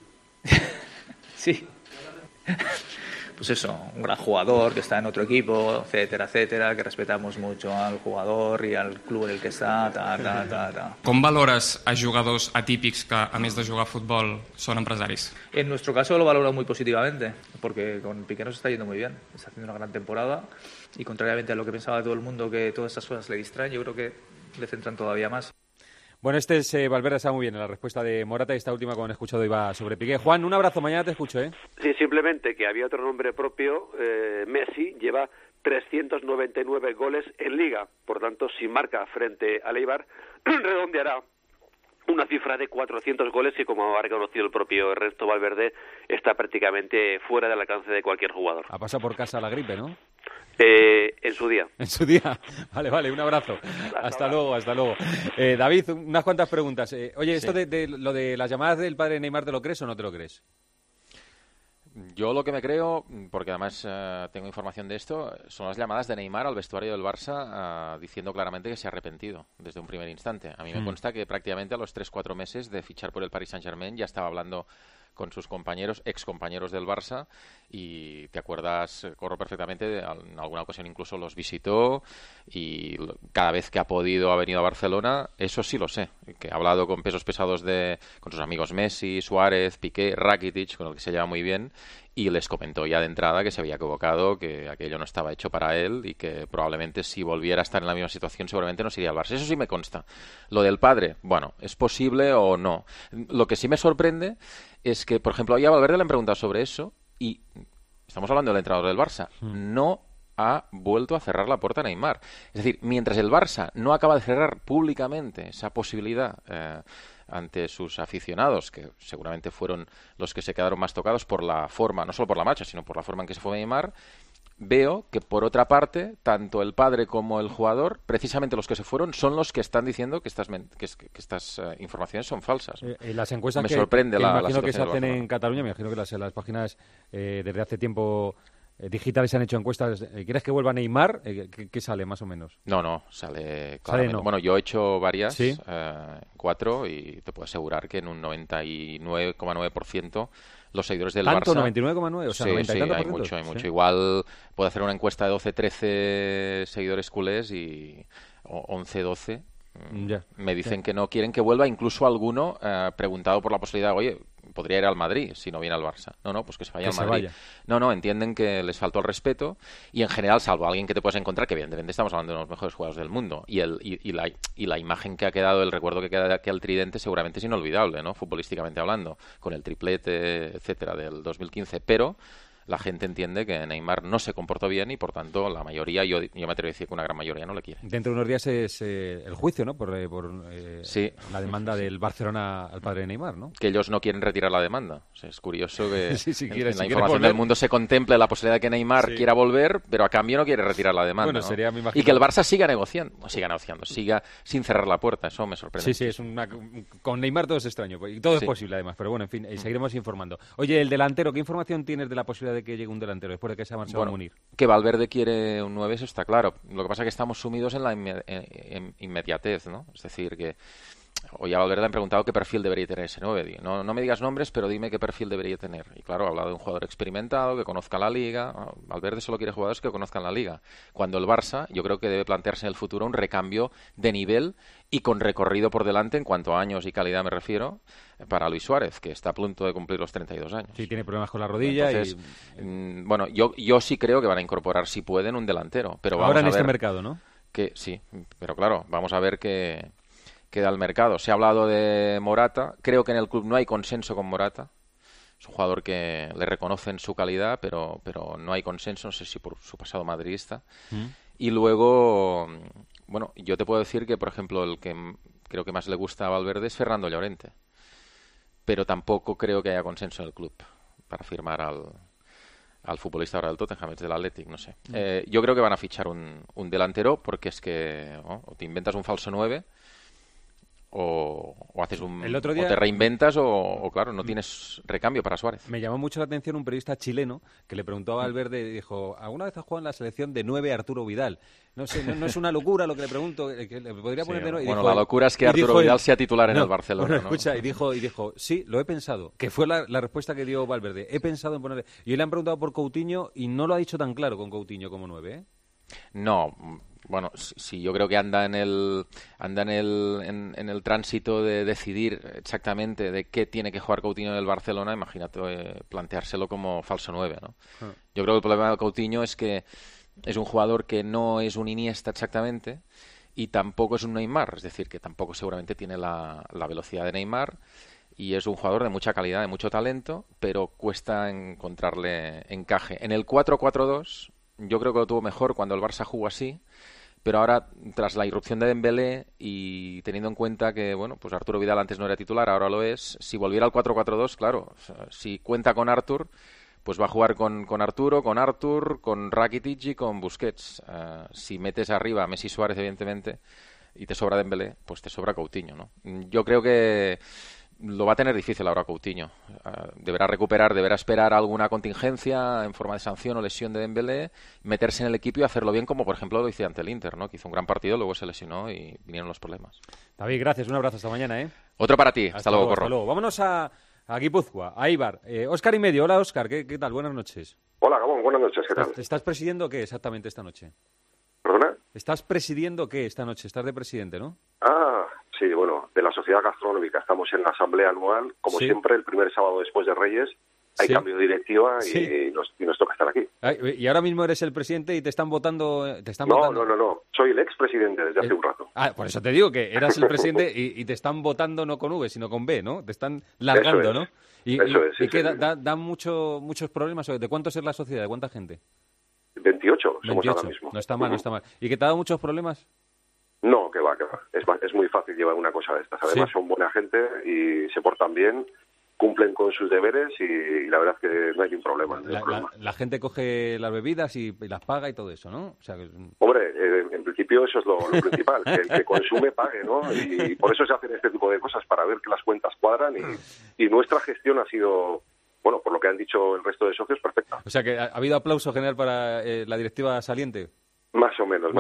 Sí. Pues eso, un gran jugador que está en otro equipo, etcétera, que respetamos mucho al jugador y al club en el que está, Com valores a jugadors atípics que, a més de jugar a futbol, són empresaris? En nuestro caso lo valoro muy positivamente, porque con Piqué nos está yendo muy bien, está haciendo una gran temporada, y contrariamente a lo que pensaba todo el mundo, que todas estas cosas le distraen, yo creo que le centran todavía más. Bueno, Valverde está muy bien en la respuesta de Morata, y esta última, como han escuchado, iba sobre Piqué. Juan, un abrazo, mañana te escucho, ¿eh? Sí, simplemente que había otro nombre propio. Messi lleva 399 goles en Liga, por tanto, si marca frente al Eibar, redondeará una cifra de 400 goles que, como ha reconocido el propio Ernesto Valverde, está prácticamente fuera del alcance de cualquier jugador. Ha pasado por casa la gripe, ¿no? En su día. En su día. Vale, un abrazo. Hasta luego. David, unas cuantas preguntas. Oye, esto de lo de las llamadas del padre de Neymar, ¿te lo crees o no te lo crees? Yo lo que me creo, porque además tengo información de esto, son las llamadas de Neymar al vestuario del Barça diciendo claramente que se ha arrepentido desde un primer instante. A mí me consta que prácticamente a los 3-4 meses de fichar por el Paris Saint-Germain ya estaba hablando con sus compañeros, excompañeros del Barça, y te acuerdas, Corro, perfectamente, en alguna ocasión incluso los visitó, y cada vez que ha podido ha venido a Barcelona, eso sí lo sé, que ha hablado con pesos pesados con sus amigos Messi, Suárez, Piqué, Rakitic, con el que se lleva muy bien, y les comentó ya de entrada que se había equivocado, que aquello no estaba hecho para él y que probablemente si volviera a estar en la misma situación seguramente no se iría al Barça. Eso sí me consta. Lo del padre, bueno, ¿es posible o no? Lo que sí me sorprende es que, por ejemplo, hoy a Valverde le han preguntado sobre eso y estamos hablando del entrenador del Barça. No ha vuelto a cerrar la puerta a Neymar. Es decir, mientras el Barça no acaba de cerrar públicamente esa posibilidad ante sus aficionados, que seguramente fueron los que se quedaron más tocados por la forma, no solo por la marcha, sino por la forma en que se fue Neymar, veo que, por otra parte, tanto el padre como el jugador, precisamente los que se fueron, son los que están diciendo que estas informaciones son falsas. Las encuestas me sorprende que la imagino que se hacen en en Cataluña, me imagino que las páginas desde hace tiempo digitales se han hecho encuestas. ¿Quieres que vuelva Neymar? ¿Qué sale, más o menos? No, sale claramente. No. Bueno, yo he hecho varias, ¿Sí? 4, y te puedo asegurar que en un 99,9% los seguidores del ¿Tanto? Barça... 99,9%, o sea, sí, 90 y tantos hay por ciento. mucho. Sí. Igual puedo hacer una encuesta de 12-13 seguidores culés y 11-12 me dicen que no quieren que vuelva. Incluso alguno preguntado por la posibilidad, oye, podría ir al Madrid si no viene al Barça. No, pues que se vaya al Madrid. No, entienden que les faltó el respeto, y en general, salvo alguien que te puedes encontrar, que evidentemente estamos hablando de los mejores jugadores del mundo, y la imagen que ha quedado, el recuerdo que queda de aquí al tridente seguramente es inolvidable, ¿no? Futbolísticamente hablando, con el triplete, etcétera, del 2015, pero la gente entiende que Neymar no se comportó bien y, por tanto, la mayoría, yo me atrevo a decir que una gran mayoría no le quiere. Dentro de unos días es el juicio, ¿no? Por sí. La demanda del Barcelona al padre de Neymar, ¿no? Que ellos no quieren retirar la demanda. O sea, es curioso que en la información del mundo se contemple la posibilidad de que Neymar quiera volver, pero a cambio no quiere retirar la demanda. Bueno, ¿no? sería, me imagino... Y que el Barça siga negociando, siga sin cerrar la puerta. Eso me sorprende. Sí, con Neymar todo es extraño, y todo es posible además, pero bueno, en fin, seguiremos informando. Oye, el delantero, ¿qué información tienes de la posibilidad de que llegue un delantero después de que se ha marchado Munir? Que Valverde quiere un 9, eso está claro. Lo que pasa es que estamos sumidos en la inmediatez, ¿no? Es decir, que hoy a Valverde le han preguntado qué perfil debería tener ese 9. No me digas nombres, pero dime qué perfil debería tener. Y claro, ha hablado de un jugador experimentado, que conozca la Liga. Valverde solo quiere jugadores que conozcan la Liga. Cuando el Barça, yo creo que debe plantearse en el futuro un recambio de nivel y con recorrido por delante, en cuanto a años y calidad me refiero, para Luis Suárez, que está a punto de cumplir los 32 años. Sí, tiene problemas con la rodilla. Entonces, bueno, yo sí creo que van a incorporar, si pueden, un delantero. Pero ahora vamos en a ver este mercado, ¿no? Que sí, pero claro, vamos a ver qué da el mercado. Se ha hablado de Morata. Creo que en el club no hay consenso con Morata. Es un jugador que le reconocen su calidad, pero no hay consenso. No sé si por su pasado madridista. Y luego, bueno, yo te puedo decir que, por ejemplo, el que creo que más le gusta a Valverde es Fernando Llorente. Pero tampoco creo que haya consenso en el club para firmar al futbolista ahora del Tottenham, es del Athletic, no sé. Yo creo que van a fichar un delantero, porque es que o te inventas un falso 9 o haces o te reinventas o claro, no tienes recambio para Suárez. Me llamó mucho la atención un periodista chileno que le preguntó a Valverde y dijo, ¿alguna vez has jugado en la selección de 9 Arturo Vidal? No sé, no es una locura lo que le pregunto, que le podría poner de 9. Bueno, la locura es que Arturo Vidal sea titular en el Barcelona. Bueno, escucha, y dijo, sí, lo he pensado, que fue la respuesta que dio Valverde. He pensado en ponerle. Y hoy le han preguntado por Coutinho y no lo ha dicho tan claro con Coutinho como 9, ¿eh? No. Bueno, sí, yo creo que anda en el tránsito de decidir exactamente de qué tiene que jugar Coutinho en el Barcelona. Imagínate planteárselo como falso 9, ¿no? Yo creo que el problema de Coutinho es que es un jugador que no es un Iniesta exactamente y tampoco es un Neymar, es decir, que tampoco seguramente tiene la velocidad de Neymar, y es un jugador de mucha calidad, de mucho talento, pero cuesta encontrarle encaje. En el 4-4-2 yo creo que lo tuvo mejor cuando el Barça jugó así. Pero ahora, tras la irrupción de Dembélé y teniendo en cuenta que, bueno, pues Arturo Vidal antes no era titular, ahora lo es, si volviera al 4-4-2, claro, o sea, si cuenta con Artur, pues va a jugar con Arturo, con Rakitic y con Busquets. Si metes arriba a Messi, Suárez, evidentemente, y te sobra Dembélé, pues te sobra Coutinho, ¿no? Yo creo que lo va a tener difícil ahora Coutinho. Deberá recuperar, deberá esperar alguna contingencia en forma de sanción o lesión de Dembélé, meterse en el equipo y hacerlo bien, como por ejemplo lo hizo ante el Inter, ¿no? Que hizo un gran partido, luego se lesionó y vinieron los problemas. David, gracias, un abrazo, hasta mañana, ¿eh? Otro para ti, hasta luego, Corro. Hasta luego. Vámonos a Guipúzcoa, a Eibar. Óscar y medio, hola Óscar, ¿qué tal? Buenas noches. Hola Gabón, buenas noches, ¿qué tal? ¿Estás presidiendo qué exactamente esta noche? ¿Perdona? ¿Estás presidiendo qué esta noche? Estás de presidente, ¿no? Sí, bueno, de la Sociedad Gastronómica. Estamos en la asamblea anual, como siempre, el primer sábado después de Reyes. Hay cambio de directiva y nos toca estar aquí. Y ahora mismo eres el presidente y te están votando... No. Soy el expresidente desde hace un rato. Por eso te digo que eras el presidente y te están votando no con V, sino con B, ¿no? Te están largando, ¿no? ¿Y qué da muchos problemas? ¿De cuántos es la sociedad? ¿De cuánta gente? 28 somos ahora mismo. No está mal, no está mal. ¿Y que te ha dado muchos problemas? No, que va. Es muy fácil llevar una cosa de estas. Además son buena gente y se portan bien, cumplen con sus deberes y la verdad es que no hay ningún problema. La gente coge las bebidas y las paga y todo eso, ¿no? O sea, Hombre, en principio eso es lo principal, que el que consume pague, ¿no? Y por eso se hacen este tipo de cosas, para ver que las cuentas cuadran y nuestra gestión ha sido... Bueno, por lo que han dicho el resto de socios, perfecta. O sea, que ha habido aplauso general para la directiva saliente. Más o menos.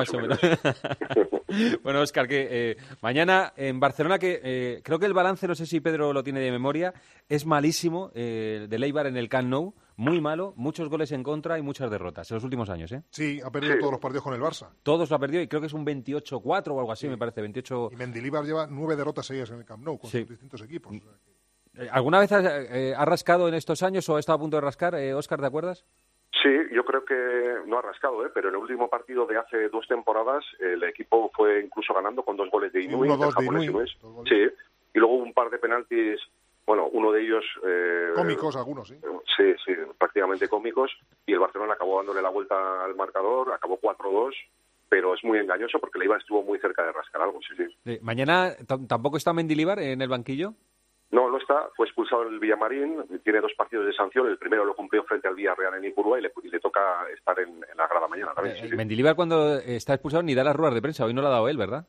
Bueno, Óscar, que mañana en Barcelona, que creo que el balance, no sé si Pedro lo tiene de memoria, es malísimo, del Eibar en el Camp Nou, muy malo, muchos goles en contra y muchas derrotas en los últimos años, ¿eh? Sí, ha perdido todos los partidos con el Barça. Todos lo ha perdido y creo que es un 28-4 o algo así, me parece, 28... Y Mendilibar lleva 9 derrotas seguidas en el Camp Nou con sus distintos equipos. O sea que... ¿Alguna vez has rascado en estos años o ha estado a punto de rascar, Óscar, te acuerdas? Sí, yo creo que no ha rascado, pero en el último partido de hace 2 temporadas el equipo fue incluso ganando con 2 goles de Inui, del japonés Inui. Sí, y luego un par de penaltis, bueno, uno de ellos... cómicos algunos, ¿sí? Sí, prácticamente cómicos, y el Barcelona acabó dándole la vuelta al marcador, acabó 4-2, pero es muy engañoso porque el Eibar estuvo muy cerca de rascar algo, sí. ¿Mañana tampoco está Mendilibar en el banquillo? No está, fue expulsado en el Villamarín, tiene 2 partidos de sanción, el primero lo cumplió frente al Villarreal en Ipurúa y le toca estar en la grada mañana también. Mendilibar cuando está expulsado ni da las ruedas de prensa, hoy no la ha dado él, ¿verdad?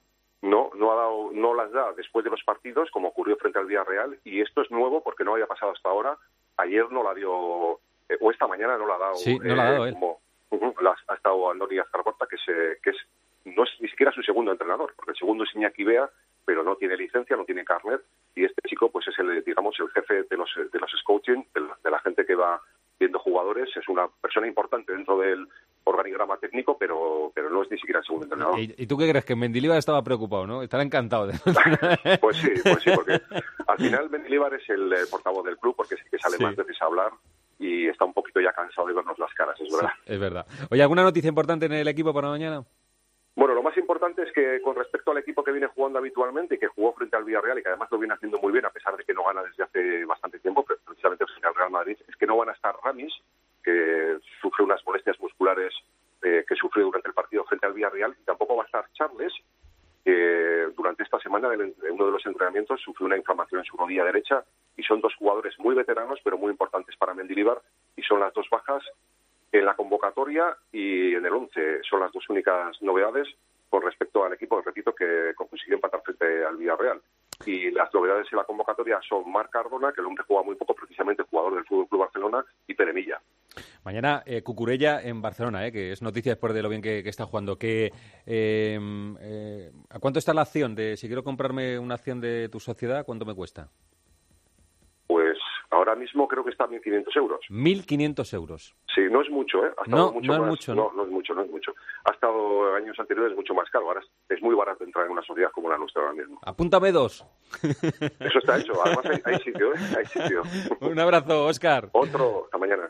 No las da después de los partidos, como ocurrió frente al Villarreal, y esto es nuevo porque no había pasado hasta ahora. Ayer no la dio, o esta mañana no la ha dado. Sí, no la ha dado él. Ha estado Andoni Azcarporta, que no es ni siquiera su segundo entrenador, porque el segundo es Iñaki Bea, pero no tiene licencia, no tiene carnet, y este chico pues es el jefe de los scouting, de la gente que va viendo jugadores. Es una persona importante dentro del organigrama técnico, pero no es ni siquiera el segundo entrenador. ¿Y tú qué crees? Que Mendilibar estaba preocupado, ¿no? Estará encantado. Pues sí, porque al final Mendilibar es el portavoz del club, porque sí que sale más veces a hablar y está un poquito ya cansado de vernos las caras, es verdad. Sí, es verdad. Oye, ¿alguna noticia importante en el equipo para mañana? Bueno, lo más importante es que con respecto al equipo que viene jugando habitualmente y que jugó frente al Villarreal y que además lo viene haciendo muy bien a pesar de que no gana desde hace bastante tiempo, pero precisamente frente al Real Madrid, es que no van a estar Ramis, que sufre unas molestias musculares que sufrió durante el partido frente al Villarreal, y tampoco va a estar Charles, que durante esta semana en uno de los entrenamientos sufrió una inflamación en su rodilla derecha, y son 2 jugadores muy veteranos pero muy importantes para Mendilibar, y son las 2 bajas en la convocatoria y en el 11. Son las 2 únicas novedades con respecto al equipo, repito, que consiguió empatar frente al Villarreal. Y las novedades en la convocatoria son Marc Cardona, que el hombre juega muy poco, precisamente jugador del FC Barcelona, y Pere Milla. Mañana Cucurella en Barcelona, que es noticia después de lo bien que está jugando. ¿A cuánto está la acción? Si quiero comprarme una acción de tu sociedad, ¿cuánto me cuesta? Pues ahora mismo creo que está a 1.500 euros. 1.500 euros. Sí, no es mucho, ¿eh? No es mucho. Ha estado años anteriores mucho más caro. Ahora es muy barato entrar en una sociedad como la nuestra ahora mismo. Apúntame 2. Eso está hecho. Además hay sitio, ¿eh? Hay sitio. Un abrazo, Óscar. Otro. Hasta mañana.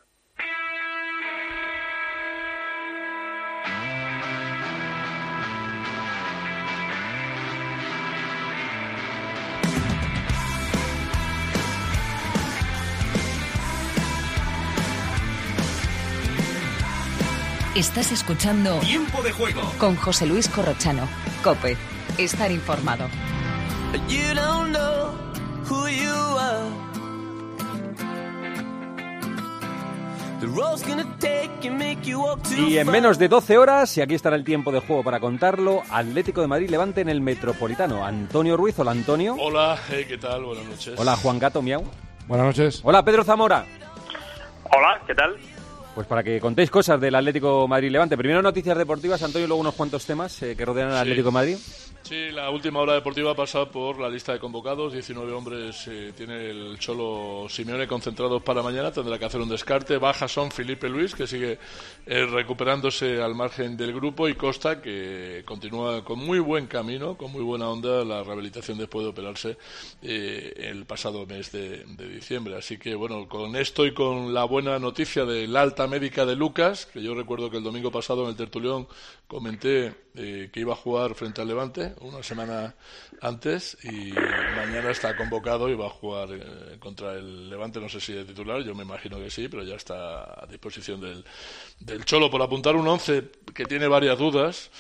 Estás escuchando Tiempo de Juego con José Luis Corrochano. COPE. Estar informado. You don't know who you are. The Y en menos de 12 horas, y aquí estará el tiempo de juego para contarlo, Atlético de Madrid Levante en el Metropolitano. Antonio Ruiz, hola Antonio. Hola, ¿qué tal? Buenas noches. Hola Juan Gato, miau. Buenas noches. Hola Pedro Zamora. Hola, ¿qué tal? Pues para que contéis cosas del Atlético Madrid Levante. Primero noticias deportivas, Antonio, luego unos cuantos temas que rodean al Atlético de Madrid. Sí, la última hora deportiva pasa por la lista de convocados. 19 hombres tiene el Cholo Simeone concentrados para mañana. Tendrá que hacer un descarte. Baja son Felipe Luis, que sigue recuperándose al margen del grupo, y Costa, que continúa con muy buen camino, con muy buena onda, la rehabilitación después de operarse el pasado mes de diciembre. Así que, bueno, con esto y con la buena noticia del alta médica de Lucas, que yo recuerdo que el domingo pasado en el tertulión comenté que iba a jugar frente al Levante una semana antes, y mañana está convocado y va a jugar contra el Levante. No sé si de titular, yo me imagino que sí, pero ya está a disposición del Cholo. Por apuntar un 11 que tiene varias dudas,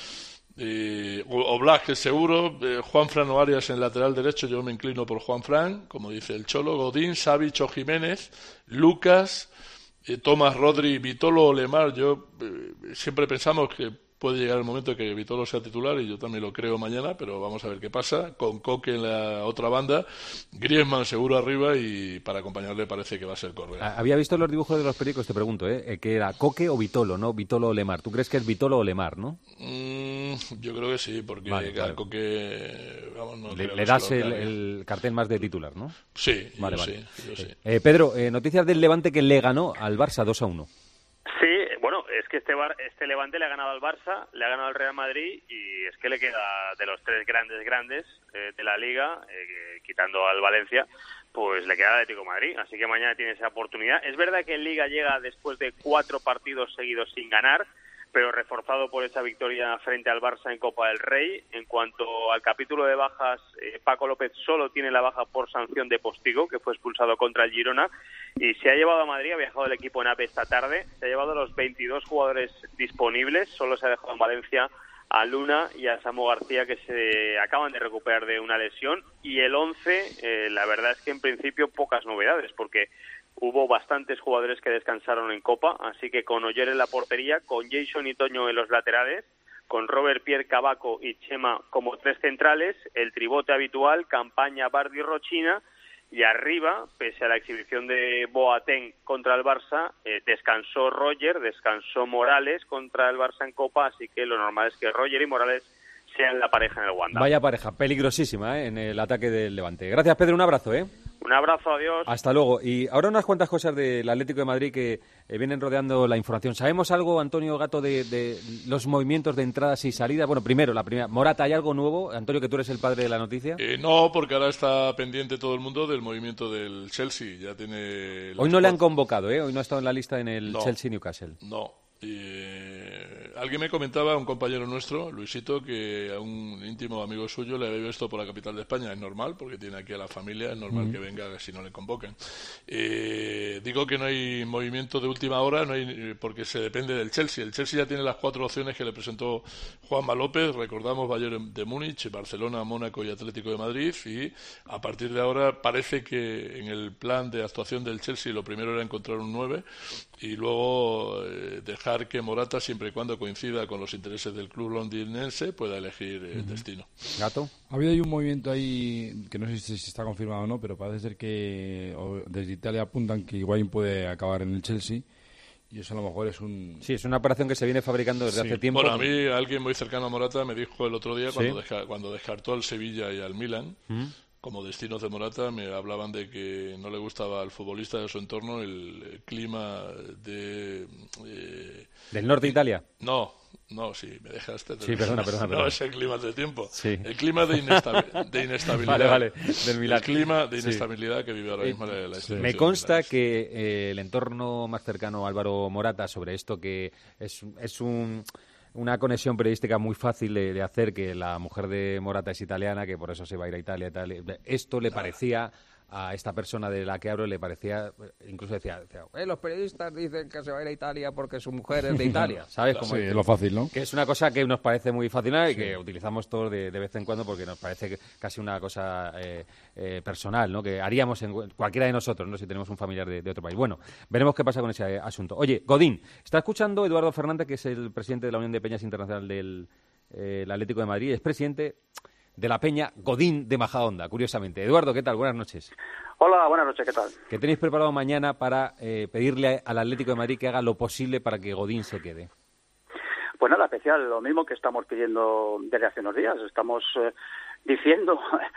Oblak, que es seguro, Juanfran o Arias en lateral derecho, yo me inclino por Juanfran, como dice el Cholo, Godín, Savic o Jiménez, Lucas, Tomás, Rodri, Vitolo o Lemar. Siempre pensamos que puede llegar el momento de que Vitolo sea titular, y yo también lo creo mañana, pero vamos a ver qué pasa. Con Coque en la otra banda, Griezmann seguro arriba, y para acompañarle parece que va a ser Correa. Había visto los dibujos de los periódicos, te pregunto, que era Coque o Vitolo, ¿no? Vitolo o Lemar. ¿Tú crees que es Vitolo o Lemar, no? Yo creo que sí, porque a Coque no le das el cartel más de titular, ¿no? Sí, vale. Sí. Pedro, noticias del Levante que le ganó al Barça 2-1. Sí, bueno, es que este Levante le ha ganado al Barça, le ha ganado al Real Madrid, y es que le queda de los tres grandes de la Liga, quitando al Valencia, pues le queda el Atlético de Madrid, así que mañana tiene esa oportunidad. Es verdad que en Liga llega después de 4 partidos seguidos sin ganar, pero reforzado por esa victoria frente al Barça en Copa del Rey. En cuanto al capítulo de bajas, Paco López solo tiene la baja por sanción de Postigo, que fue expulsado contra el Girona, y se ha llevado a Madrid, ha viajado el equipo en AVE esta tarde, se ha llevado a los 22 jugadores disponibles, solo se ha dejado en Valencia a Luna y a Samu García, que se acaban de recuperar de una lesión, y el 11, la verdad es que en principio pocas novedades, porque hubo bastantes jugadores que descansaron en Copa, así que con Oyer en la portería, con Jason y Toño en los laterales, con Robert, Pierre, Cabaco y Chema como 3 centrales, el tribote habitual, Campaña, Bardi, Rochina, y arriba, pese a la exhibición de Boateng contra el Barça, descansó Roger, descansó Morales contra el Barça en Copa, así que lo normal es que Roger y Morales sean la pareja en el Wanda. Vaya pareja, peligrosísima en el ataque del Levante. Gracias, Pedro, un abrazo. Un abrazo, adiós. Hasta luego. Y ahora unas cuantas cosas del Atlético de Madrid que vienen rodeando la información. ¿Sabemos algo, Antonio Gato, de los movimientos de entradas y salidas? Bueno, primero, la primera. Morata, ¿hay algo nuevo? Antonio, que tú eres el padre de la noticia. No, porque ahora está pendiente todo el mundo del movimiento del Chelsea. Ya tiene. Hoy no le han convocado, Hoy no ha estado en la lista en el Chelsea-Newcastle. No. Alguien me comentaba, un compañero nuestro, Luisito, que a un íntimo amigo suyo le había visto por la capital de España. Es normal, porque tiene aquí a la familia, es normal que venga si no le convocan. Digo que no hay movimiento de última hora, no hay, porque se depende del Chelsea. El Chelsea ya tiene las 4 opciones que le presentó Juanma López. Recordamos Bayern de Múnich, Barcelona, Mónaco y Atlético de Madrid, y a partir de ahora parece que en el plan de actuación del Chelsea lo primero era encontrar un 9 y luego dejar que Morata, siempre y cuando coincida con los intereses del club londinense, pueda elegir el destino. ¿Gato? Ha habido ahí un movimiento ahí que no sé si está confirmado o no, pero parece ser que desde Italia apuntan que Higuaín puede acabar en el Chelsea, y eso a lo mejor es un... Sí, es una operación que se viene fabricando desde hace tiempo. Bueno, a mí alguien muy cercano a Morata me dijo el otro día, cuando descartó al Sevilla y al Milan, como destinos de Morata, me hablaban de que no le gustaba al futbolista de su entorno el clima ¿Del norte de Italia? No, sí, me dejaste. Sí, perdona. No, es el clima de tiempo. Sí. El clima de inestabilidad. Vale, del Milán. El clima de inestabilidad que vive ahora mismo la institución. Me consta que el entorno más cercano a Álvaro Morata sobre esto, que es una conexión periodística muy fácil de hacer, que la mujer de Morata es italiana, que por eso se va a ir a Italia y tal. Esto le parecía a esta persona de la que hablo le parecía, incluso decía los periodistas dicen que se va a ir a Italia porque su mujer es de Italia, ¿sabes? Como sí, es lo fácil, ¿no? Que es una cosa que nos parece muy fascinante y que utilizamos todos de vez en cuando porque nos parece casi una cosa personal, ¿no? Que haríamos en cualquiera de nosotros, ¿no? Si tenemos un familiar de otro país. Bueno, veremos qué pasa con ese asunto. Oye, Godín, está escuchando Eduardo Fernández, que es el presidente de la Unión de Peñas Internacional del Atlético de Madrid, es presidente de la Peña Godín de Majadahonda, curiosamente. Eduardo, ¿qué tal? Buenas noches. Hola, buenas noches, ¿qué tal? ¿Qué tenéis preparado mañana para pedirle al Atlético de Madrid que haga lo posible para que Godín se quede? Pues nada especial, lo mismo que estamos pidiendo desde hace unos días. Estamos diciendo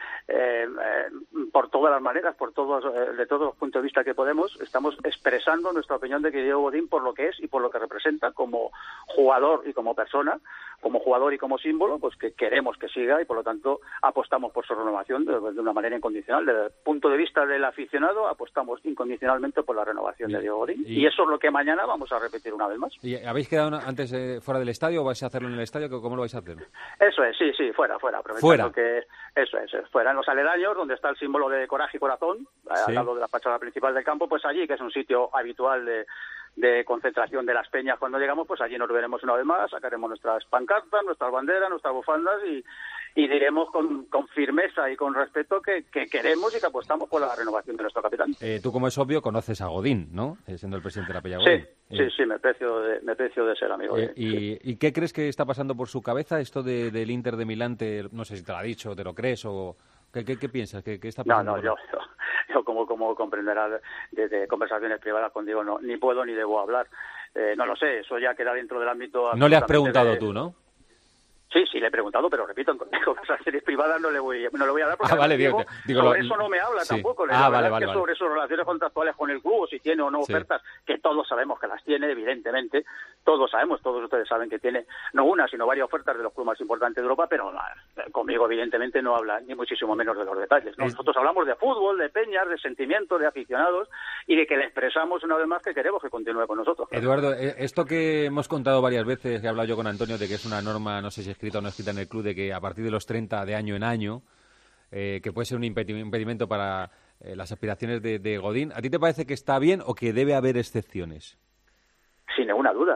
por todas las maneras, de todos los puntos de vista que podemos, estamos expresando nuestra opinión de que Diego Godín, por lo que es y por lo que representa como jugador y como persona, como jugador y como símbolo, pues que queremos que siga y por lo tanto apostamos por su renovación de una manera incondicional. Desde el punto de vista del aficionado, apostamos incondicionalmente por la renovación de Diego Godín y eso es lo que mañana vamos a repetir una vez más. ¿Y habéis quedado antes fuera del estadio o vais a hacerlo en el estadio? ¿Cómo lo vais a hacer? Eso es, sí, fuera. ¿Fuera? Que eso es, fuera en los aledaños, donde está el símbolo de Coraje y Corazón, al lado de la fachada principal del campo, pues allí, que es un sitio habitual de concentración de las peñas cuando llegamos, pues allí nos veremos una vez más, sacaremos nuestras pancartas, nuestras banderas, nuestras bufandas y diremos con firmeza y con respeto que queremos y que apostamos por la renovación de nuestro capitán. Tú, como es obvio, conoces a Godín, ¿no? Siendo el presidente de la Peña Godín. Sí, me precio de ser amigo. ¿Y qué crees que está pasando por su cabeza esto del Inter de Milán? No sé si te lo ha dicho, te lo crees o... ¿Qué piensas? ¿Qué está pasando? No, yo como comprenderás desde conversaciones privadas con Diego ni puedo ni debo hablar. No lo sé, eso ya queda dentro del ámbito... No le has preguntado tú, ¿no? Sí, le he preguntado, pero repito, en conversaciones privadas no le voy a hablar porque digo, sobre eso no me habla tampoco. Vale. Sobre sus relaciones contractuales con el club, o si tiene o no ofertas, que todos sabemos que las tiene, evidentemente, todos ustedes saben que tiene no una, sino varias ofertas de los clubes más importantes de Europa, pero conmigo evidentemente no habla ni muchísimo menos de los detalles, ¿no? Nosotros hablamos de fútbol, de peñas, de sentimientos, de aficionados y de que le expresamos una vez más que queremos que continúe con nosotros. Eduardo, esto que hemos contado varias veces, que he hablado yo con Antonio, de que es una norma, no sé si escrita o no escrita en el club, de que a partir de los 30 de año en año, que puede ser un impedimento para las aspiraciones de Godín, ¿a ti te parece que está bien o que debe haber excepciones? Sin ninguna duda.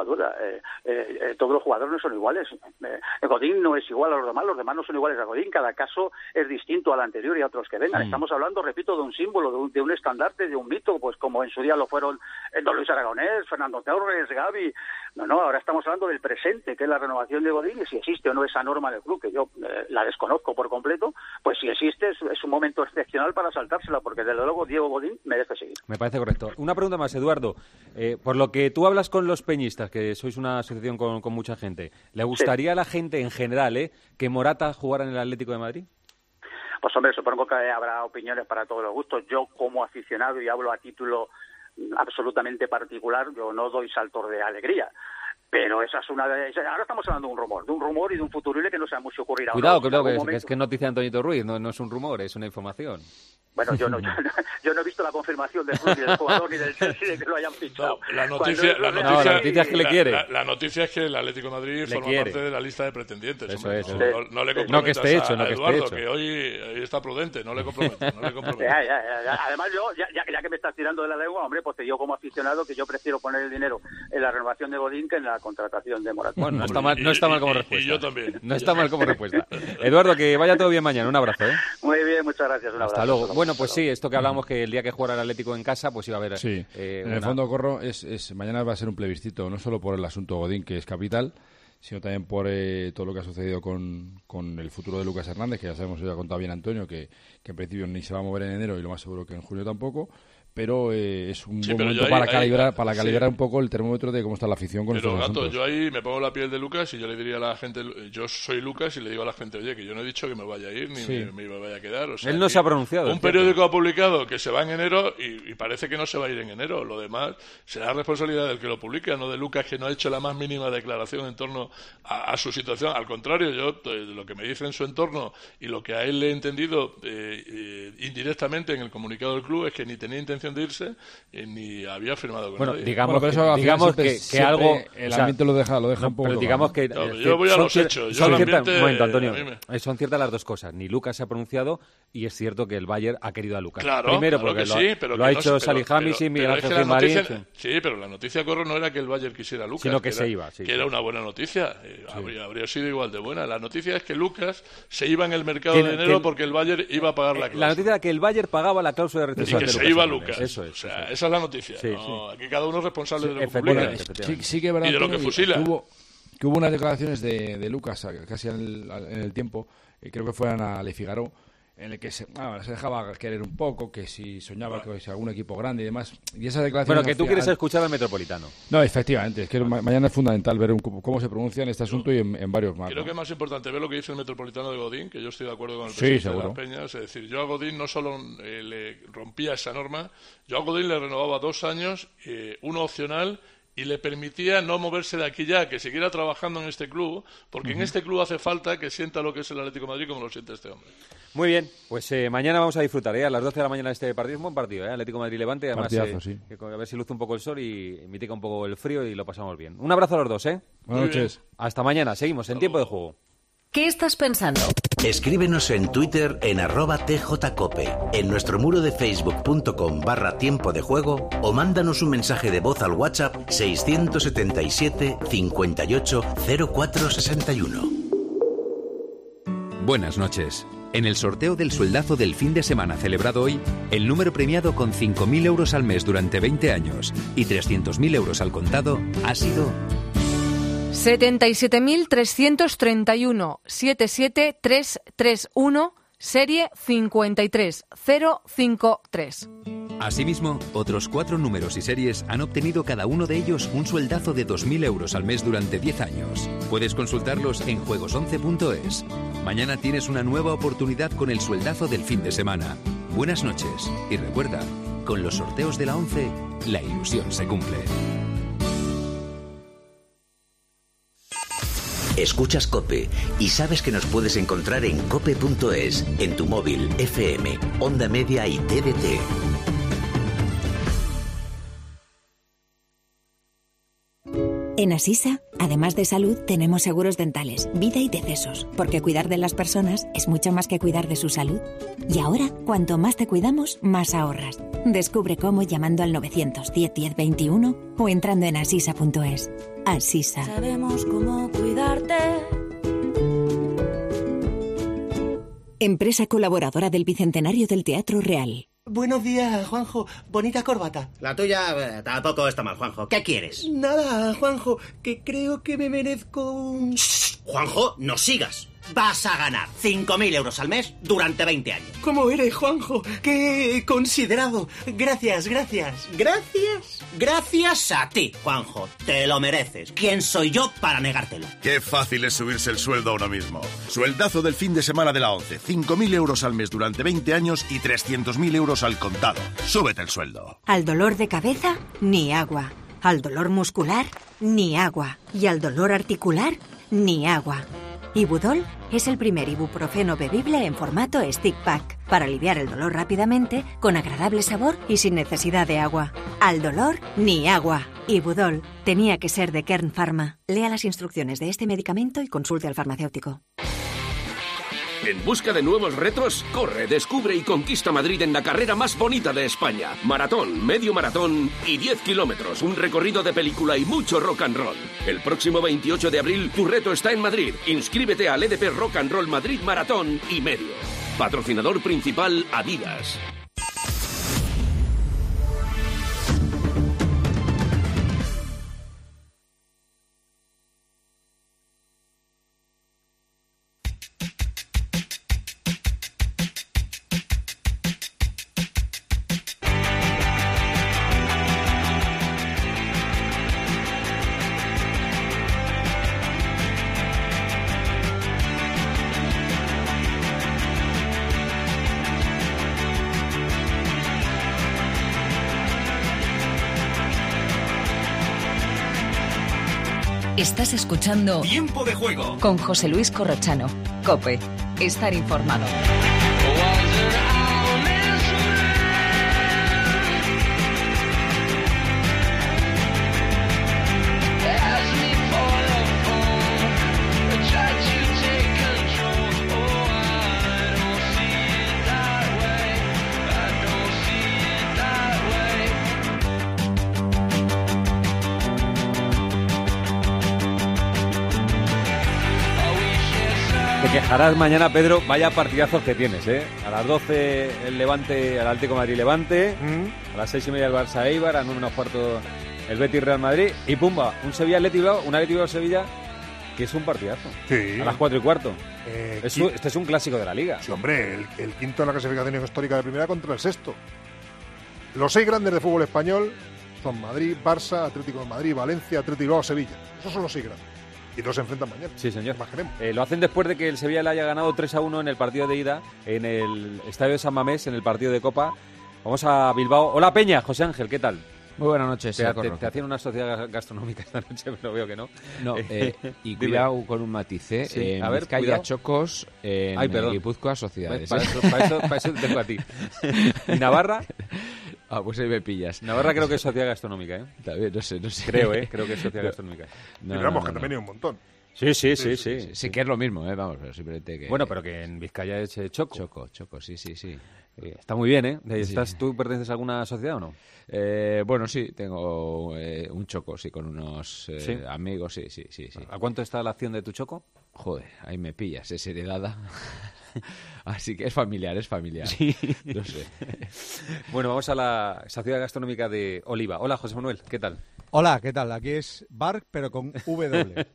Todos los jugadores no son iguales. Godín no es igual a los demás no son iguales a Godín. Cada caso es distinto al anterior y a otros que vengan. Estamos hablando, repito, de un símbolo, de un estandarte, de un mito, pues como en su día lo fueron Don Luis Aragonés, Fernando Torres, Gavi. No, ahora estamos hablando del presente, que es la renovación de Godín, y si existe o no esa norma en el club, que yo la desconozco por completo, pues si existe es un momento excepcional para saltársela, porque desde luego Diego Godín merece seguir. Me parece correcto. Una pregunta más, Eduardo. Por lo que tú hablas con los peñistas, que sois una asociación con mucha gente, ¿le gustaría a la gente en general que Morata jugara en el Atlético de Madrid? Pues hombre, supongo que habrá opiniones para todos los gustos. Yo, como aficionado, y hablo a título absolutamente particular, yo no doy saltos de alegría. Pero esa es una de... Ahora estamos hablando de un rumor y de un futurible que no se mucho ocurrir ahora. Cuidado, que es noticia de Antonito Ruiz, no es un rumor, es una información. Bueno, yo no he visto la confirmación del club, ni del jugador, ni del Chelsea de que lo hayan fichado. La noticia es que le quiere. La noticia es que el Atlético de Madrid forma parte de la lista de pretendientes. Eso es. No le comprometas no que esté hecho, a Eduardo, que hoy está prudente, no le comprometas. Además, yo, ya que me estás tirando de la lengua, hombre, pues te digo como aficionado que yo prefiero poner el dinero en la renovación de Godín que en la contratación de Morata. Bueno, no está mal como respuesta. Y yo también. No está mal como respuesta. Eduardo, que vaya todo bien mañana. Un abrazo, ¿eh? Muy bien, muchas gracias. Un abrazo. Hasta luego. Bueno, pues sí, esto que hablamos, que el día que jugara el Atlético en casa, pues iba a haber... Sí, en el fondo, Corro, mañana va a ser un plebiscito, no solo por el asunto Godín, que es capital, sino también por todo lo que ha sucedido con el futuro de Lucas Hernández, que ya sabemos, ya ha contado bien Antonio, que en principio ni se va a mover en enero y lo más seguro que en junio tampoco, pero es un buen momento para calibrar un poco el termómetro de cómo está la afición con estos asuntos. Yo ahí me pongo la piel de Lucas y yo le diría a la gente, yo soy Lucas y le digo a la gente, oye, que yo no he dicho que me vaya a ir ni me vaya a quedar. O sea, él no se ha pronunciado. Un periódico ha publicado que se va en enero y parece que no se va a ir en enero. Lo demás será responsabilidad del que lo publica, no de Lucas, que no ha hecho la más mínima declaración en torno a su situación. Al contrario, yo lo que me dice en su entorno y lo que a él le he entendido indirectamente en el comunicado del club es que ni tenía intención de irse ni había firmado con nadie. Digamos que algo el ambiente lo deja un poco. Pero digamos que yo voy a los hechos. Un momento, Antonio. Son ciertas las dos cosas. Ni Lucas se ha pronunciado y es cierto que el Bayern ha querido a Lucas. Claro, primero claro porque sí, pero lo ha hecho Salihamidzic, Miguel Ángel Gilmarín. Sí, pero la noticia corre no era que el Bayern quisiera a Lucas, sino que se iba. Que era una buena noticia. Habría sido igual de buena. La noticia es que Lucas se iba en el mercado de enero porque el Bayern iba a pagar la cláusula. La noticia era que el Bayern pagaba la cláusula de rescisión. Y que se iba Lucas. Eso es. O sea, esa es la noticia. Aquí cada uno es responsable de lo que publica sí que es verdad, y de lo que fusila. Que hubo unas declaraciones de Lucas casi en el tiempo, creo que fueran a Le Figaro, en el que se dejaba querer un poco, que si soñaba que si algún equipo grande y demás. Y esa declaración. Bueno, que tú quieres escuchar al Metropolitano. No, efectivamente. Es que mañana es fundamental ver cómo se pronuncia en este asunto y en varios más. Creo que es más importante ver lo que dice el Metropolitano de Godín, que yo estoy de acuerdo con el presidente de las Peñas. Es decir, yo a Godín no solo le rompía esa norma, yo a Godín le renovaba 2 años, uno opcional, y le permitía no moverse de aquí ya, que siguiera trabajando en este club, porque en este club hace falta que sienta lo que es el Atlético de Madrid como lo siente este hombre. Muy bien, pues mañana vamos a disfrutar, a las 12 de la mañana este partido. Es un buen partido, Atlético de Madrid-Levante. Además, a ver si luce un poco el sol y mitiga un poco el frío y lo pasamos bien. Un abrazo a los dos, Buenas noches. Hasta mañana, seguimos en Tiempo de Juego. ¿Qué estás pensando? Escríbenos en Twitter en @tjcope, en nuestro muro de facebook.com/tiempo de juego o mándanos un mensaje de voz al WhatsApp 677 58 0461. Buenas noches. En el sorteo del sueldazo del fin de semana celebrado hoy, el número premiado con 5.000 euros al mes durante 20 años y 300.000 euros al contado ha sido 77.331 77331, serie 53053. Asimismo, otros 4 números y series han obtenido cada uno de ellos un sueldazo de 2.000 euros al mes durante 10 años. Puedes consultarlos en juegos11.es. Mañana tienes una nueva oportunidad con el sueldazo del fin de semana. Buenas noches y recuerda, con los sorteos de la 11, la ilusión se cumple. Escuchas COPE y sabes que nos puedes encontrar en cope.es, en tu móvil, FM, Onda Media y TDT. En Asisa, además de salud, tenemos seguros dentales, vida y decesos, porque cuidar de las personas es mucho más que cuidar de su salud. Y ahora, cuanto más te cuidamos, más ahorras. Descubre cómo llamando al 910 10 21 o entrando en asisa.es. Asisa. Sabemos cómo cuidarte. Empresa colaboradora del Bicentenario del Teatro Real. Buenos días, Juanjo. Bonita corbata. La tuya tampoco está mal, Juanjo. ¿Qué quieres? Nada, Juanjo, que creo que me merezco un... ¡Shh! Juanjo, no sigas. Vas a ganar 5.000 euros al mes durante 20 años. ¿Cómo eres, Juanjo? ¡Qué considerado! Gracias. Gracias a ti, Juanjo. Te lo mereces. ¿Quién soy yo para negártelo? Qué fácil es subirse el sueldo a uno mismo. Sueldazo del fin de semana de la 11. 5.000 euros al mes durante 20 años y 300.000 euros al contado. Súbete el sueldo. Al dolor de cabeza, ni agua. Al dolor muscular, ni agua. Y al dolor articular, ni agua. Ibudol es el primer ibuprofeno bebible en formato stick pack para aliviar el dolor rápidamente, con agradable sabor y sin necesidad de agua. Al dolor, ni agua. Ibudol tenía que ser de Kern Pharma. Lea las instrucciones de este medicamento y consulte al farmacéutico. ¿En busca de nuevos retos? Corre, descubre y conquista Madrid en la carrera más bonita de España. Maratón, medio maratón y 10 kilómetros. Un recorrido de película y mucho rock and roll. El próximo 28 de abril, tu reto está en Madrid. Inscríbete al EDP Rock and Roll Madrid Maratón y Medio. Patrocinador principal, Adidas. Estás escuchando Tiempo de Juego con José Luis Corrochano. COPE. Estar informado. Te quejarás mañana, Pedro, vaya partidazos que tienes, ¿eh? A las 12 el Levante, el Atlético de Madrid Levante, a las 6:30 el Barça Eibar, a 9:15 el Betis Real Madrid y pumba, un Sevilla Athletic Bilbao, un Athletic Bilbao Sevilla que es un partidazo. Sí. A las 4:15. Este es un clásico de la Liga. Sí, hombre, el quinto en la clasificación histórica de primera contra el sexto. Los 6 grandes de fútbol español son Madrid, Barça, Atlético de Madrid, Valencia, Atlético Bilbao, Sevilla. Esos son los 6 grandes. Y 2 se enfrentan mañana. Sí, señor. Imaginemos. Lo hacen después de que el Sevilla le haya ganado 3-1 en el partido de ida, en el Estadio de San Mamés, en el partido de Copa. Vamos a Bilbao. Hola, Peña. José Ángel, ¿qué tal? Muy buenas noches. Te hacían una sociedad gastronómica esta noche, pero veo que no. No, y cuidado con un matiz. Sí, a ver, Vizcaya, Chocos, en Guipúzcoa, sociedades. Para eso te tengo a ti. ¿Y Navarra? Ah, pues ahí me pillas. Navarra creo que es sociedad gastronómica, ¿eh? También, no sé. Creo que es sociedad gastronómica. No, que también hay un montón. Sí. Sí, que es lo mismo, vamos, pero simplemente que... Bueno, pero que en Vizcaya es Choco. Choco, sí. Está muy bien, ¿eh? ¿Tú perteneces a alguna sociedad o no? Bueno, sí, tengo un Choco, sí, con unos amigos, sí. ¿A cuánto está la acción de tu Choco? Joder, ahí me pillas, es heredada. Así que es familiar. Sí. No sé. Bueno, vamos a la sociedad gastronómica de Oliva. Hola, José Manuel, ¿qué tal? Hola, ¿qué tal? Aquí es Bar, pero con W.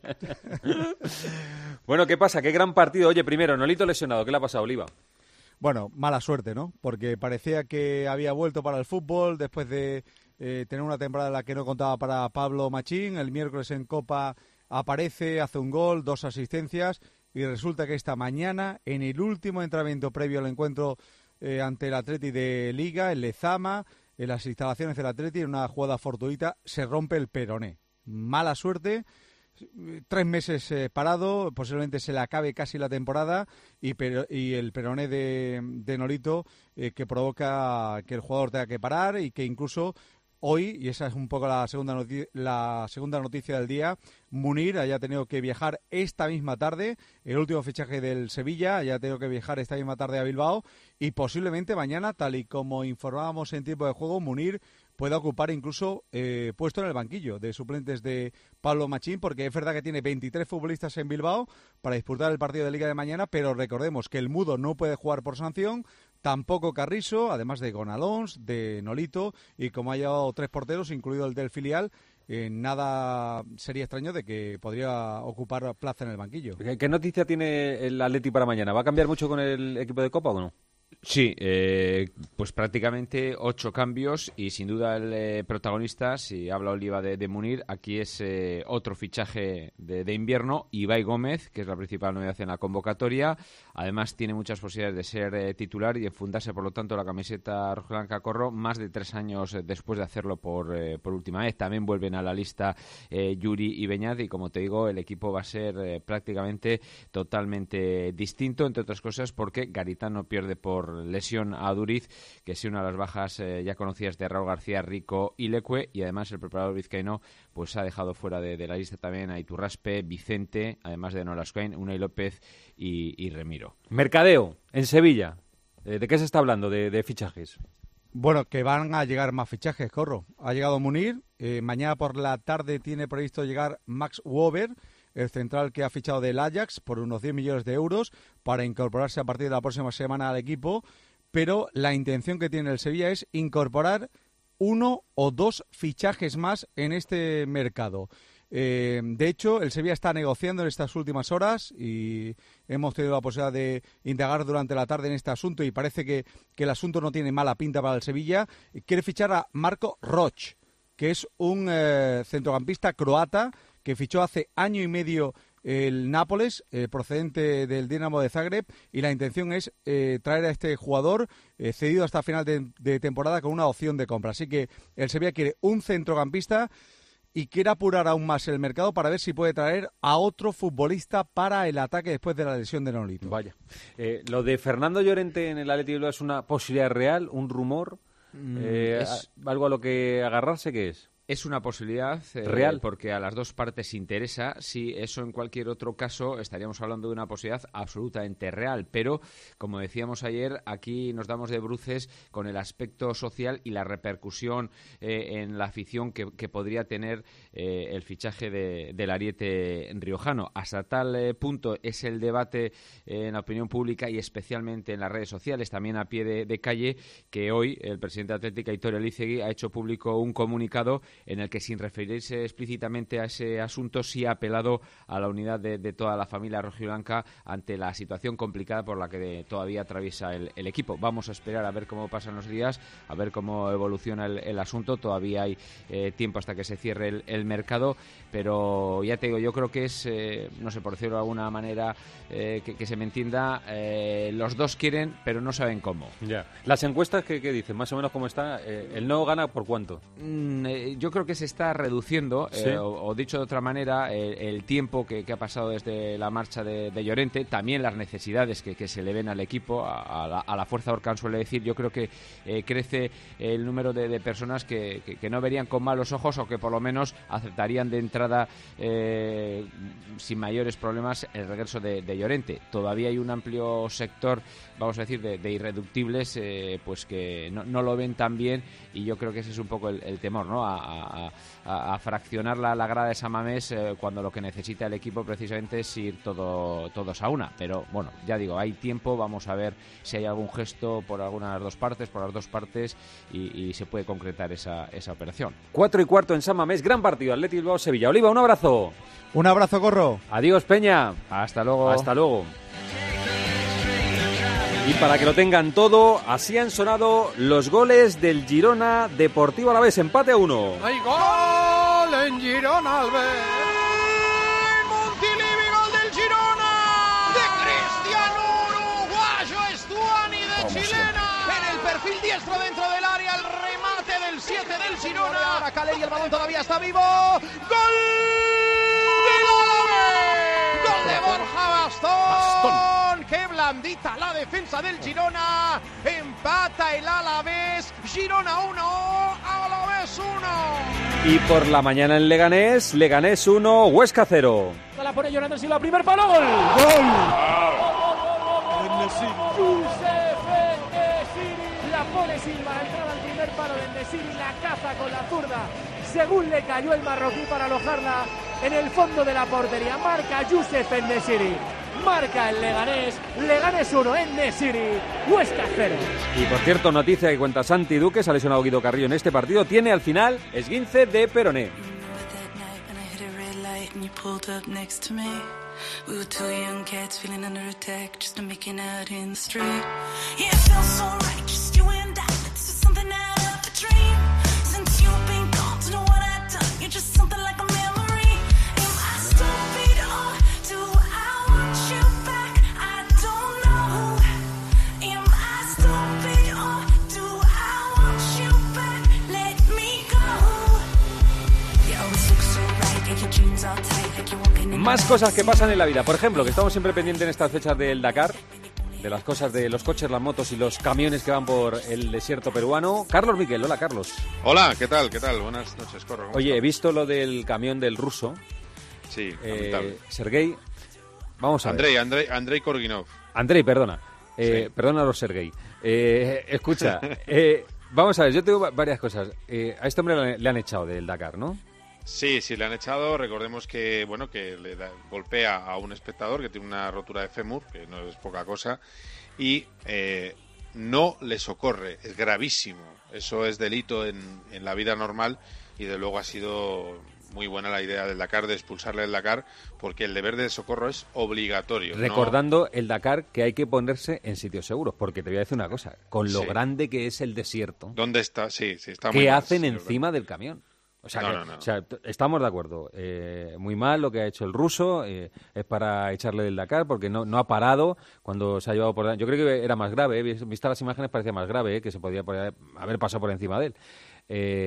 Bueno, ¿qué pasa? Qué gran partido. Oye, primero, Nolito lesionado. ¿Qué le ha pasado a Oliva? Bueno, mala suerte, ¿no? Porque parecía que había vuelto para el fútbol después de tener una temporada en la que no contaba para Pablo Machín. El miércoles en Copa aparece, hace un gol, 2 asistencias y resulta que esta mañana, en el último entrenamiento previo al encuentro ante el Atleti de Liga, el Lezama, en las instalaciones del Atleti, en una jugada fortuita, se rompe el peroné. Mala suerte. 3 meses parado, posiblemente se le acabe casi la temporada y el peroné de Nolito que provoca que el jugador tenga que parar y que incluso hoy, y esa es un poco la segunda noticia del día, Munir haya tenido que viajar esta misma tarde, el último fichaje del Sevilla, haya tenido que viajar esta misma tarde a Bilbao y posiblemente mañana, tal y como informábamos en tiempo de juego, Munir pueda ocupar incluso puesto en el banquillo de suplentes de Pablo Machín, porque es verdad que tiene 23 futbolistas en Bilbao para disputar el partido de Liga de mañana, pero recordemos que el Mudo no puede jugar por sanción, tampoco Carrizo, además de Gonalons, de Nolito, y como ha llevado 3 porteros, incluido el del filial, nada sería extraño de que podría ocupar plaza en el banquillo. ¿Qué noticia tiene el Atleti para mañana? ¿Va a cambiar mucho con el equipo de Copa o no? Sí, pues prácticamente 8 cambios y sin duda el protagonista, si habla Oliva de Munir, aquí es otro fichaje de invierno, Ibai Gómez, que es la principal novedad en la convocatoria. Además tiene muchas posibilidades de ser titular y enfundarse por lo tanto la camiseta rojiblanca Corro más de 3 años después de hacerlo por última vez. También vuelven a la lista Yuri y Beñat y como te digo el equipo va a ser prácticamente totalmente distinto, entre otras cosas porque Garitano pierde por lesión a Duriz, que es una de las bajas ya conocidas de Raúl García, Rico y Leque, y además el preparador vizcaíno pues ha dejado fuera de la lista también a Iturraspe, Vicente, además de Nolascoin, Unai López y Remiro. Mercadeo en Sevilla. ¿De qué se está hablando de fichajes? Bueno, que van a llegar más fichajes, Corro. Ha llegado Munir, mañana por la tarde tiene previsto llegar Max Wober, el central que ha fichado del Ajax por unos 10 millones de euros para incorporarse a partir de la próxima semana al equipo, pero la intención que tiene el Sevilla es incorporar 1 o 2 fichajes más en este mercado. De hecho, el Sevilla está negociando en estas últimas horas y hemos tenido la posibilidad de indagar durante la tarde en este asunto y parece que el asunto no tiene mala pinta para el Sevilla. Quiere fichar a Marko Roch, que es un centrocampista croata que fichó hace año y medio el Nápoles, procedente del Dinamo de Zagreb, y la intención es traer a este jugador cedido hasta final de temporada con una opción de compra. Así que el Sevilla quiere un centrocampista y quiere apurar aún más el mercado para ver si puede traer a otro futbolista para el ataque después de la lesión de Nolito. Vaya. Lo de Fernando Llorente en el Athletic Bilbao es una posibilidad real, un rumor, algo a lo que agarrarse, ¿qué es? Es una posibilidad real, porque a las dos partes interesa. Si eso en cualquier otro caso estaríamos hablando de una posibilidad absolutamente real, pero como decíamos ayer, aquí nos damos de bruces con el aspecto social y la repercusión en la afición que podría tener el fichaje del ariete riojano. Hasta tal punto es el debate en la opinión pública y especialmente en las redes sociales, también a pie de calle, que hoy el presidente Atlético, Aitor Elizegui, ha hecho público un comunicado en el que, sin referirse explícitamente a ese asunto, sí ha apelado a la unidad de toda la familia rojiblanca ante la situación complicada por la que todavía atraviesa el equipo. Vamos a esperar a ver cómo pasan los días, a ver cómo evoluciona el asunto. Todavía hay tiempo hasta que se cierre el mercado, pero ya te digo, yo creo que es, no sé, por decirlo de alguna manera, que se me entienda, los dos quieren, pero no saben cómo. Ya. Las encuestas, ¿qué dicen? Más o menos cómo está. ¿El no gana por cuánto? Yo creo que se está reduciendo, ¿sí? O dicho de otra manera, el tiempo que ha pasado desde la marcha de Llorente, también las necesidades que se le ven al equipo, a la fuerza Orcan suele decir. Yo creo que crece el número de personas que no verían con malos ojos, o que por lo menos aceptarían de entrada sin mayores problemas el regreso de Llorente. Todavía hay un amplio sector, vamos a decir, de irreductibles, pues que no lo ven tan bien, y yo creo que ese es un poco el temor, ¿no? A fraccionar la grada de San Mamés cuando lo que necesita el equipo precisamente es ir todos a una. Pero bueno, ya digo, hay tiempo, vamos a ver si hay algún gesto por las dos partes y se puede concretar esa operación. 4:15 en San Mamés, gran partido, Athletic Bilbao Sevilla. Oliva, un abrazo. Un abrazo, Corro. Adiós, Peña. Hasta luego. Hasta luego. Y para que lo tengan todo, así han sonado los goles del Girona Deportivo Alavés, empate a 1. ¡Hay gol en Girona, Albert! Montilivi, gol del Girona, de Cristiano, uruguayo, Estuani de chilena, en el perfil diestro dentro del área, el remate del 7 del Girona. Ahora Caleri, el balón todavía está vivo. ¡Gol! ¡Gol de Borja Bastón! ¡Qué blandita la defensa del Girona! Empata el Alavés. Girona 1, Alavés 1. Y por la mañana en Leganés 1, Huesca 0. La pone Jonathan Silva, primer palo, gol. ¡Gol! Josep En-Nesyri, la pone Silva, la entrada al primer palo de En-Nesyri, la caza con la zurda, según le cayó el marroquí para alojarla en el fondo de la portería. Marca Josep En-Nesyri. Marca el Leganés 1, En-Nesyri, Huesca 0. Y por cierto, noticia que cuenta Santi Duque, se ha lesionado Guido Carrillo en este partido, tiene al final esguince de peroné. Más cosas que pasan en la vida. Por ejemplo, que estamos siempre pendientes en estas fechas del Dakar, de las cosas de los coches, las motos y los camiones que van por el desierto peruano. Carlos Miquel, hola Carlos. Hola, ¿qué tal? Buenas noches, Corro. Oye, he visto lo del camión del ruso. Sí, lamentable. Sergei, vamos a ver. Andrei Korginov. Andrei, perdona. Sí. Perdónalos, Sergei. Escucha, vamos a ver, yo tengo varias cosas. A este hombre le han echado del Dakar, ¿no? Sí, le han echado. Recordemos que le golpea a un espectador que tiene una rotura de fémur, que no es poca cosa, y no le socorre. Es gravísimo. Eso es delito en la vida normal, y de luego ha sido muy buena la idea del Dakar de expulsarle del Dakar, porque el deber de socorro es obligatorio. Recordando el Dakar, que hay que ponerse en sitios seguros, porque te voy a decir una cosa, con lo grande que es el desierto. ¿Dónde está? Sí, está muy ¿Qué mal, hacen encima del camión? O sea, estamos de acuerdo. Muy mal lo que ha hecho el ruso. Es para echarle del Dakar, porque no ha parado cuando se ha llevado por... Yo creo que era más grave. Vistas las imágenes parecía más grave, que se podía haber pasado por encima de él.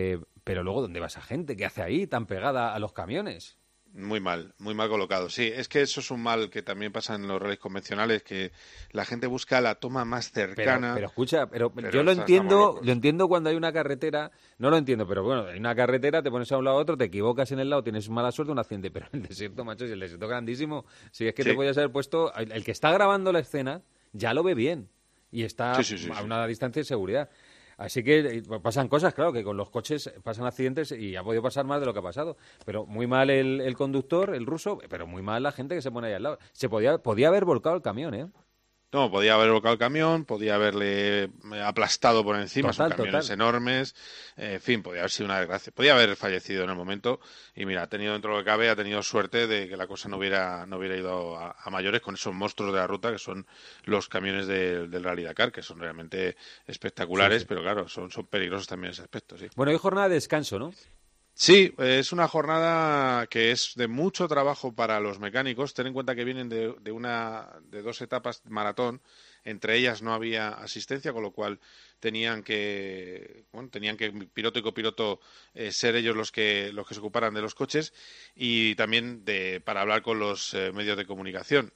Pero luego, ¿dónde va esa gente? ¿Qué hace ahí tan pegada a los camiones? Muy mal colocado. Sí, es que eso es un mal que también pasa en los rallies convencionales, que la gente busca la toma más cercana. Pero escucha, pero yo lo entiendo cuando hay una carretera, no lo entiendo, pero bueno, hay una carretera, te pones a un lado a otro, te equivocas en el lado, tienes mala suerte, un accidente, pero en el desierto, macho, si el desierto es grandísimo, si es que te podías haber puesto, el que está grabando la escena ya lo ve bien y está a una distancia de seguridad. Así que pasan cosas, claro, que con los coches pasan accidentes y ha podido pasar más de lo que ha pasado. Pero muy mal el conductor, el ruso, pero muy mal la gente que se pone ahí al lado. Podía haber volcado el camión, ¿eh? No, podía haber volcado el camión, podía haberle aplastado por encima, son camiones enormes, en fin, podía haber sido una desgracia, podía haber fallecido en el momento y mira, dentro de lo que cabe, ha tenido suerte de que la cosa no hubiera ido a mayores con esos monstruos de la ruta que son los camiones del Rally Dakar, que son realmente espectaculares, pero claro, son peligrosos también en ese aspecto, sí. Bueno, hoy jornada de descanso, ¿no? Sí, es una jornada que es de mucho trabajo para los mecánicos. Ten en cuenta que vienen de 2 etapas maratón. Entre ellas no había asistencia, con lo cual tenían que piloto y copiloto ser ellos los que se ocuparan de los coches y también para hablar con los medios de comunicación.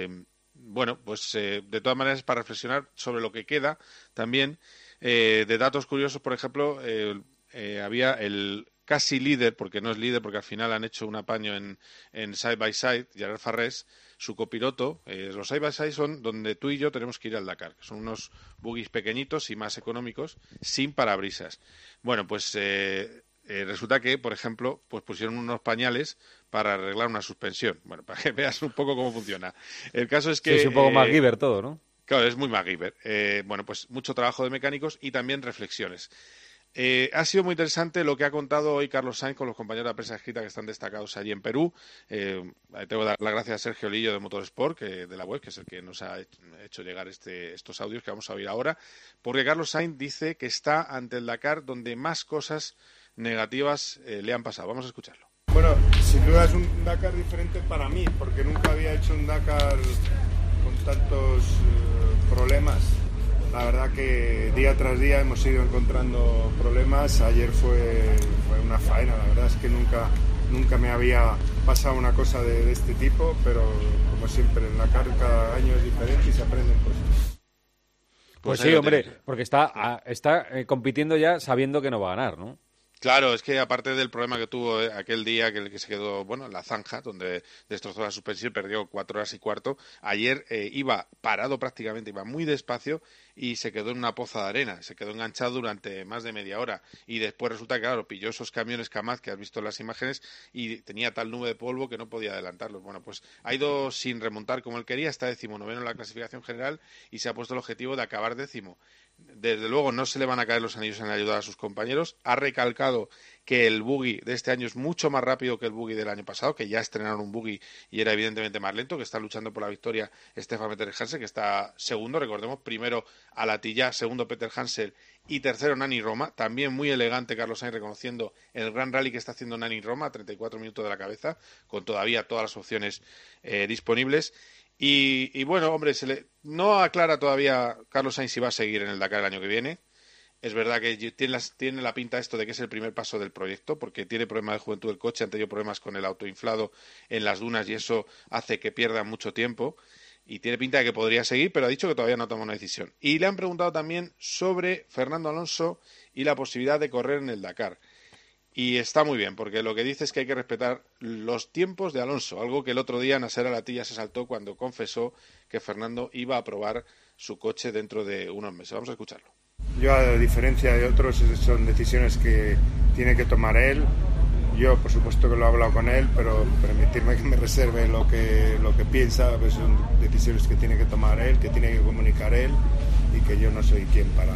De todas maneras, para reflexionar sobre lo que queda también de datos curiosos, por ejemplo, había el casi líder, porque no es líder, porque al final han hecho un apaño en Side by Side, Gerard Farrés, su copiloto. Los Side by Side son donde tú y yo tenemos que ir al Dakar, que son unos buggies pequeñitos y más económicos, sin parabrisas. Bueno, pues resulta que, por ejemplo, pues pusieron unos pañales para arreglar una suspensión. Bueno, para que veas un poco cómo funciona. El caso es que... Sí, es un poco MacGyver todo, ¿no? Claro, es muy MacGyver. Pues mucho trabajo de mecánicos y también reflexiones. Ha sido muy interesante lo que ha contado hoy Carlos Sainz con los compañeros de la prensa escrita que están destacados allí en Perú. Tengo que dar las gracias a Sergio Lillo de Motorsport, de la web, que es el que nos ha hecho llegar estos audios que vamos a oír ahora, porque Carlos Sainz dice que está ante el Dakar donde más cosas negativas le han pasado. Vamos a escucharlo. Bueno, sin duda es un Dakar diferente para mí, porque nunca había hecho un Dakar con tantos problemas. La verdad que día tras día hemos ido encontrando problemas. Ayer fue una faena, la verdad es que nunca me había pasado una cosa de este tipo, pero como siempre en Dakar cada año es diferente y se aprenden cosas. Pues sí, hombre, porque está compitiendo ya sabiendo que no va a ganar, ¿no? Claro, es que aparte del problema que tuvo aquel día que se quedó, en la zanja, donde destrozó la suspensión, perdió 4 horas y cuarto, ayer iba parado prácticamente, iba muy despacio y se quedó en una poza de arena, se quedó enganchado durante más de media hora y después resulta que, claro, pilló esos camiones Kamaz que has visto en las imágenes y tenía tal nube de polvo que no podía adelantarlos. Bueno, pues ha ido sin remontar como él quería, está 19º en la clasificación general y se ha puesto el objetivo de acabar 10º. Desde luego no se le van a caer los anillos en ayudar a sus compañeros. Ha recalcado que el buggy de este año es mucho más rápido que el buggy del año pasado, que ya estrenaron un buggy y era evidentemente más lento, que está luchando por la victoria Stefan Peter Hansel, que está segundo, recordemos, primero Alatilla, segundo Peter Hansel y tercero Nani Roma. También muy elegante Carlos Sainz reconociendo el gran rally que está haciendo Nani Roma, a 34 minutos de la cabeza, con todavía todas las opciones disponibles. Y bueno, hombre, no aclara todavía Carlos Sainz si va a seguir en el Dakar el año que viene. Es verdad que tiene la pinta esto de que es el primer paso del proyecto, porque tiene problemas de juventud el coche, han tenido problemas con el autoinflado en las dunas y eso hace que pierda mucho tiempo. Y tiene pinta de que podría seguir, pero ha dicho que todavía no toma una decisión. Y le han preguntado también sobre Fernando Alonso y la posibilidad de correr en el Dakar. Y está muy bien, porque lo que dice es que hay que respetar los tiempos de Alonso, algo que el otro día Nasser Al-Attiyah se saltó cuando confesó que Fernando iba a probar su coche dentro de unos meses. Vamos a escucharlo. Yo, a diferencia de otros, son decisiones que tiene que tomar él. Yo, por supuesto que lo he hablado con él, pero permitirme que me reserve lo que piensa, pues son decisiones que tiene que tomar él, que tiene que comunicar él y que yo no soy quien para...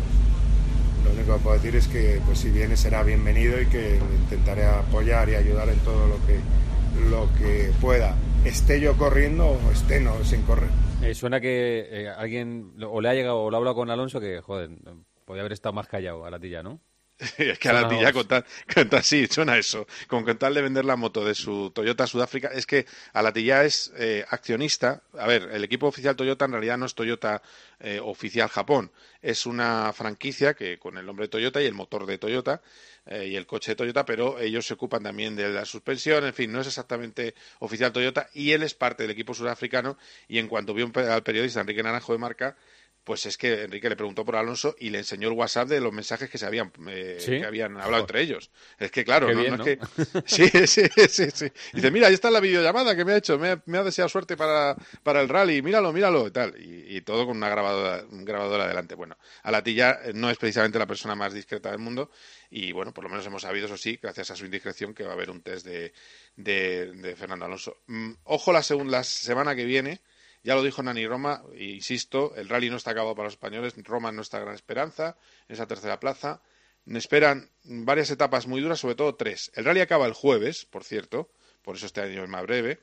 Lo único que puedo decir es que pues si viene será bienvenido y que intentaré apoyar y ayudar en todo lo que pueda. Esté yo corriendo o esté no sin correr. Suena que alguien o le ha llegado o lo ha hablado con Alonso que, joder, podía haber estado más callado Al-Attiyah, ¿no? Es que a Latilla con tal, sí, suena eso. Con tal de vender la moto de su Toyota Sudáfrica, es que a Latilla es accionista. A ver, el equipo oficial Toyota en realidad no es Toyota oficial Japón. Es una franquicia que con el nombre de Toyota y el motor de Toyota y el coche de Toyota, pero ellos se ocupan también de la suspensión. En fin, no es exactamente oficial Toyota y él es parte del equipo sudafricano. Y en cuanto vio al periodista Enrique Naranjo de Marca, pues es que Enrique le preguntó por Alonso y le enseñó el WhatsApp de los mensajes que se habían que habían hablado entre ellos. Es que claro, bien, ¿no? Es que sí. Dice, mira, ahí está la videollamada que me ha hecho, me ha deseado suerte para el rally, míralo y tal, y todo con un grabador adelante. Bueno, Latilla no es precisamente la persona más discreta del mundo y bueno, por lo menos hemos sabido, eso sí, gracias a su indiscreción, que va a haber un test de Fernando Alonso. Ojo la semana que viene. Ya lo dijo Nani Roma, e insisto, el rally no está acabado para los españoles, Roma es nuestra gran esperanza, en esa tercera plaza. Me esperan varias etapas muy duras, sobre todo 3. El rally acaba el jueves, por cierto, por eso este año es más breve.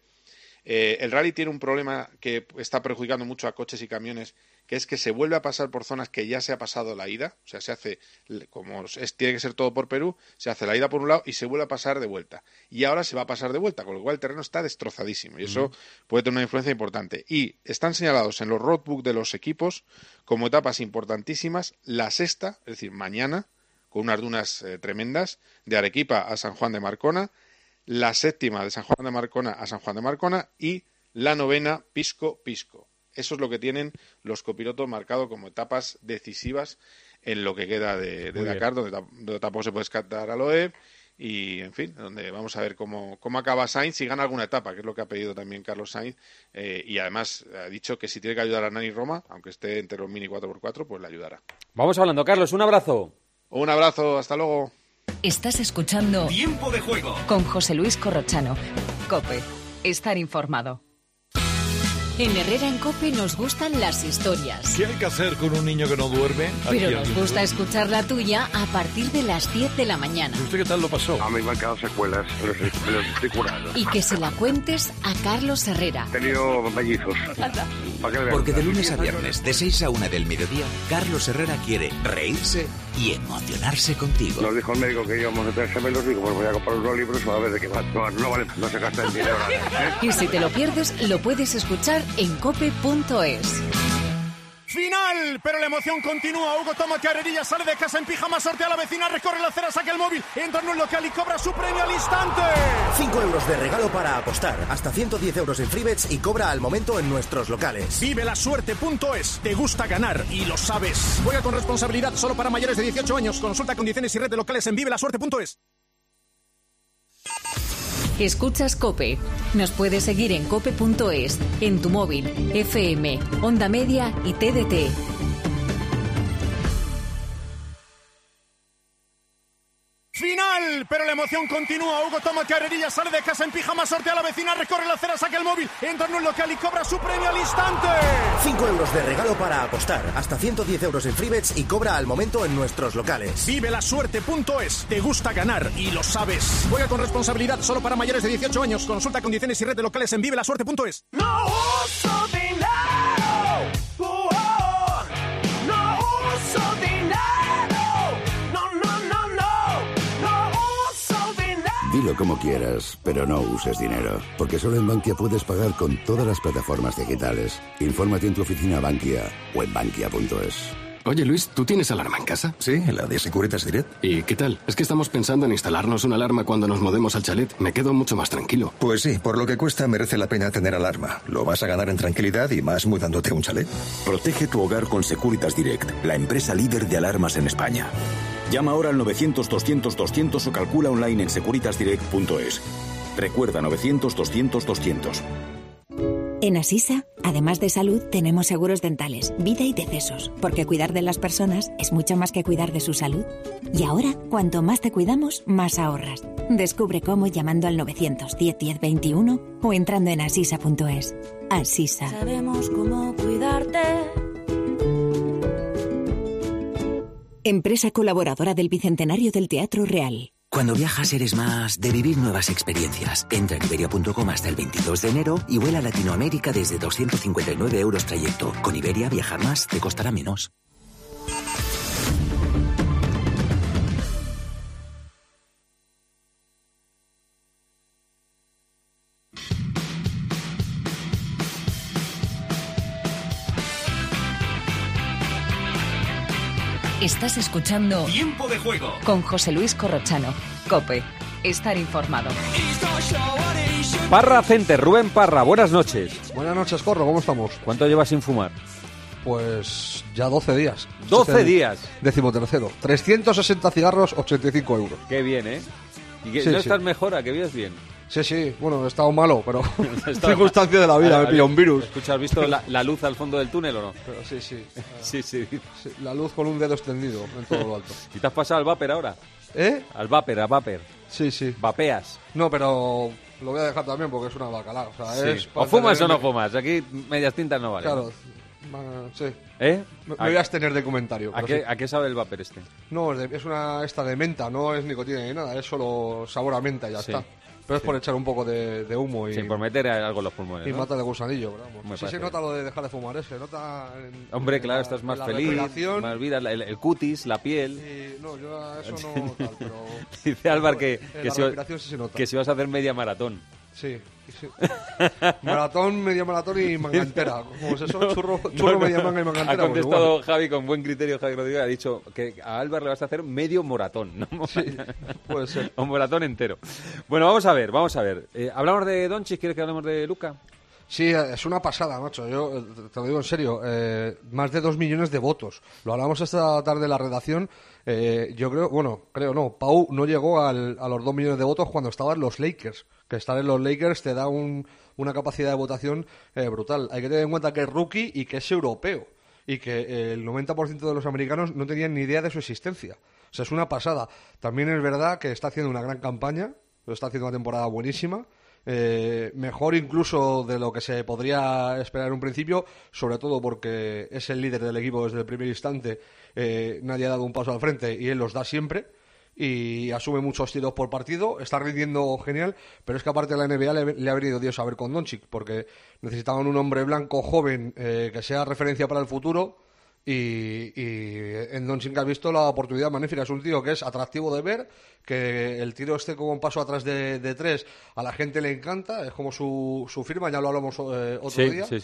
El rally tiene un problema que está perjudicando mucho a coches y camiones, que es que se vuelve a pasar por zonas que ya se ha pasado la ida, o sea, se hace, tiene que ser todo por Perú, se hace la ida por un lado y se vuelve a pasar de vuelta. Y ahora se va a pasar de vuelta, con lo cual el terreno está destrozadísimo y eso puede tener una influencia importante. Y están señalados en los roadbook de los equipos como etapas importantísimas la sexta, es decir, mañana, con unas dunas tremendas, de Arequipa a San Juan de Marcona, la séptima de San Juan de Marcona a San Juan de Marcona y la novena Pisco-Pisco. Eso es lo que tienen los copilotos marcado como etapas decisivas en lo que queda de Dakar, donde tampoco se puede escapar a Loeb y, en fin, donde vamos a ver cómo acaba Sainz, si gana alguna etapa, que es lo que ha pedido también Carlos Sainz, y además ha dicho que si tiene que ayudar a Nani Roma, aunque esté entre los mini 4x4, pues le ayudará. Vamos hablando, Carlos, un abrazo. Un abrazo, hasta luego. Estás escuchando Tiempo de Juego con José Luis Corrochano. COPE. Estar informado. En Herrera en COPE nos gustan las historias. ¿Qué hay que hacer con un niño que no duerme? Pero nos gusta escuchar la tuya a partir de las 10 de la mañana. ¿Usted qué tal lo pasó? A mí me han quedado secuelas, pero estoy curado. Y que se la cuentes a Carlos Herrera. He tenido mellizos. Porque de lunes a viernes, de 6 a 1 del mediodía, Carlos Herrera quiere reírse y emocionarse contigo. Nos dijo el médico que íbamos a tener gemelos, digo, pues voy a comprar unos libros a ver de qué va. No se gasta el dinero. Y si te lo pierdes, lo puedes escuchar en cope.es. Final, pero la emoción continúa. Hugo toma carrerilla, sale de casa en pijama, sortea a la vecina, recorre la acera, saca el móvil, entra en un local y cobra su premio al instante. 5 euros de regalo para apostar, hasta 110 euros en Freebets y cobra al momento en nuestros locales. Vivelasuerte.es, te gusta ganar y lo sabes. Juega con responsabilidad, solo para mayores de 18 años. Consulta condiciones y red de locales en vivelasuerte.es. Escuchas COPE. Nos puedes seguir en cope.es, en tu móvil, FM, Onda Media y TDT. Final, pero la emoción continúa. Hugo toma carrerilla, sale de casa en pijama, sortea a la vecina, recorre la acera, saca el móvil, entra en un local y cobra su premio al instante. 5 euros de regalo para apostar, hasta 110 euros en Freebets y cobra al momento en nuestros locales. Vivelasuerte.es, te gusta ganar y lo sabes. Juega con responsabilidad, solo para mayores de 18 años. Consulta condiciones y red de locales en vivelasuerte.es. No uso dinero. No uso dinero. Dilo como quieras, pero no uses dinero, porque solo en Bankia puedes pagar con todas las plataformas digitales. Infórmate en tu oficina Bankia o en bankia.es. Oye, Luis, ¿tú tienes alarma en casa? Sí, la de Securitas Direct. ¿Y qué tal? Es que estamos pensando en instalarnos una alarma cuando nos mudemos al chalet. Me quedo mucho más tranquilo. Pues sí, por lo que cuesta merece la pena tener alarma. Lo vas a ganar en tranquilidad y más mudándote a un chalet. Protege tu hogar con Securitas Direct, la empresa líder de alarmas en España. Llama ahora al 900-200-200 o calcula online en securitasdirect.es. Recuerda, 900-200-200. En Asisa, además de salud, tenemos seguros dentales, vida y decesos, porque cuidar de las personas es mucho más que cuidar de su salud. Y ahora, cuanto más te cuidamos, más ahorras. Descubre cómo llamando al 910-10-21 o entrando en asisa.es. Asisa. Sabemos cómo cuidarte. Empresa colaboradora del Bicentenario del Teatro Real. Cuando viajas eres más de vivir nuevas experiencias. Entra en Iberia.com hasta el 22 de enero y vuela a Latinoamérica desde 259 euros trayecto. Con Iberia viajar más te costará menos. Estás escuchando Tiempo de Juego con José Luis Corrochano. COPE. Estar informado. Parra Center, Rubén Parra, buenas noches. Buenas noches, Corro, ¿cómo estamos? ¿Cuánto llevas sin fumar? Pues ya 12 días. 12 días. 13º. 360 cigarros, 85 euros. Qué bien, ¿eh? ¿Y que Sí, no sí. estás mejor? ¿A que vives bien? Sí, bueno, he estado malo, pero circunstancias de la vida, me pilla un virus. Escucha, ¿has visto la luz al fondo del túnel o no? Pero sí. Sí. Sí, la luz con un dedo extendido en todo lo alto. ¿Y te has pasado al vapor ahora? ¿Eh? Al vapor, a vapor. Sí. Vapeas. No, pero lo voy a dejar también porque es una bacalao. O sea, Sí. es O fumas o no fumas. Aquí medias tintas no valen. Claro. Sí. ¿Eh? Me voy a abstener de comentario. ¿A pero sí. qué sabe el vapor este? No, es una esta de menta, no es nicotina ni nada, es solo sabor a menta y ya Sí. está. Pero es por echar un poco de humo y, Sí, por meter algo en los pulmones, y ¿no? mata de gusanillo. Pero vamos. Me Sí parece se nota lo de dejar de fumar, se nota Hombre, claro, estás más la feliz, respiración. más vida, el cutis, la piel. Y, no, yo a eso no tal, pero... Dice Álvaro que la si, respiración sí se nota. que si vas a hacer media maratón. Sí. Maratón, media maratón y manga entera. ¿Cómo es eso? Churro, media manga y manga entera. Ha pues contestado igual. Javi con buen criterio, Javi Rodríguez, ha dicho que a Álvaro le vas a hacer medio moratón, ¿no? Sí, puede ser. Un moratón entero. Bueno, vamos a ver. ¿Hablamos de Doncic? ¿Quieres que hablemos de Luka? Sí, es una pasada, macho. Yo te lo digo en serio. Más de 2 millones de votos. Lo hablamos esta tarde en la redacción. Yo creo no. Pau no llegó a los 2 millones de votos cuando estaban los Lakers. Que estar en los Lakers te da una capacidad de votación brutal. Hay que tener en cuenta que es rookie y que es europeo. Y que el 90% de los americanos no tenían ni idea de su existencia. O sea, es una pasada. También es verdad que está haciendo una gran campaña. Lo está haciendo una temporada buenísima. Mejor incluso de lo que se podría esperar en un principio, sobre todo porque es el líder del equipo desde el primer instante. Nadie ha dado un paso al frente y él los da siempre y asume muchos tiros por partido, está rindiendo genial, pero es que aparte de la NBA le ha venido Dios a ver con Doncic, porque necesitaban un hombre blanco joven que sea referencia para el futuro. Y en Doncic has visto la oportunidad magnífica. Es un tío que es atractivo de ver, que el tiro esté como un paso atrás de tres a la gente le encanta, es como su firma, ya lo hablamos otro día. Sí.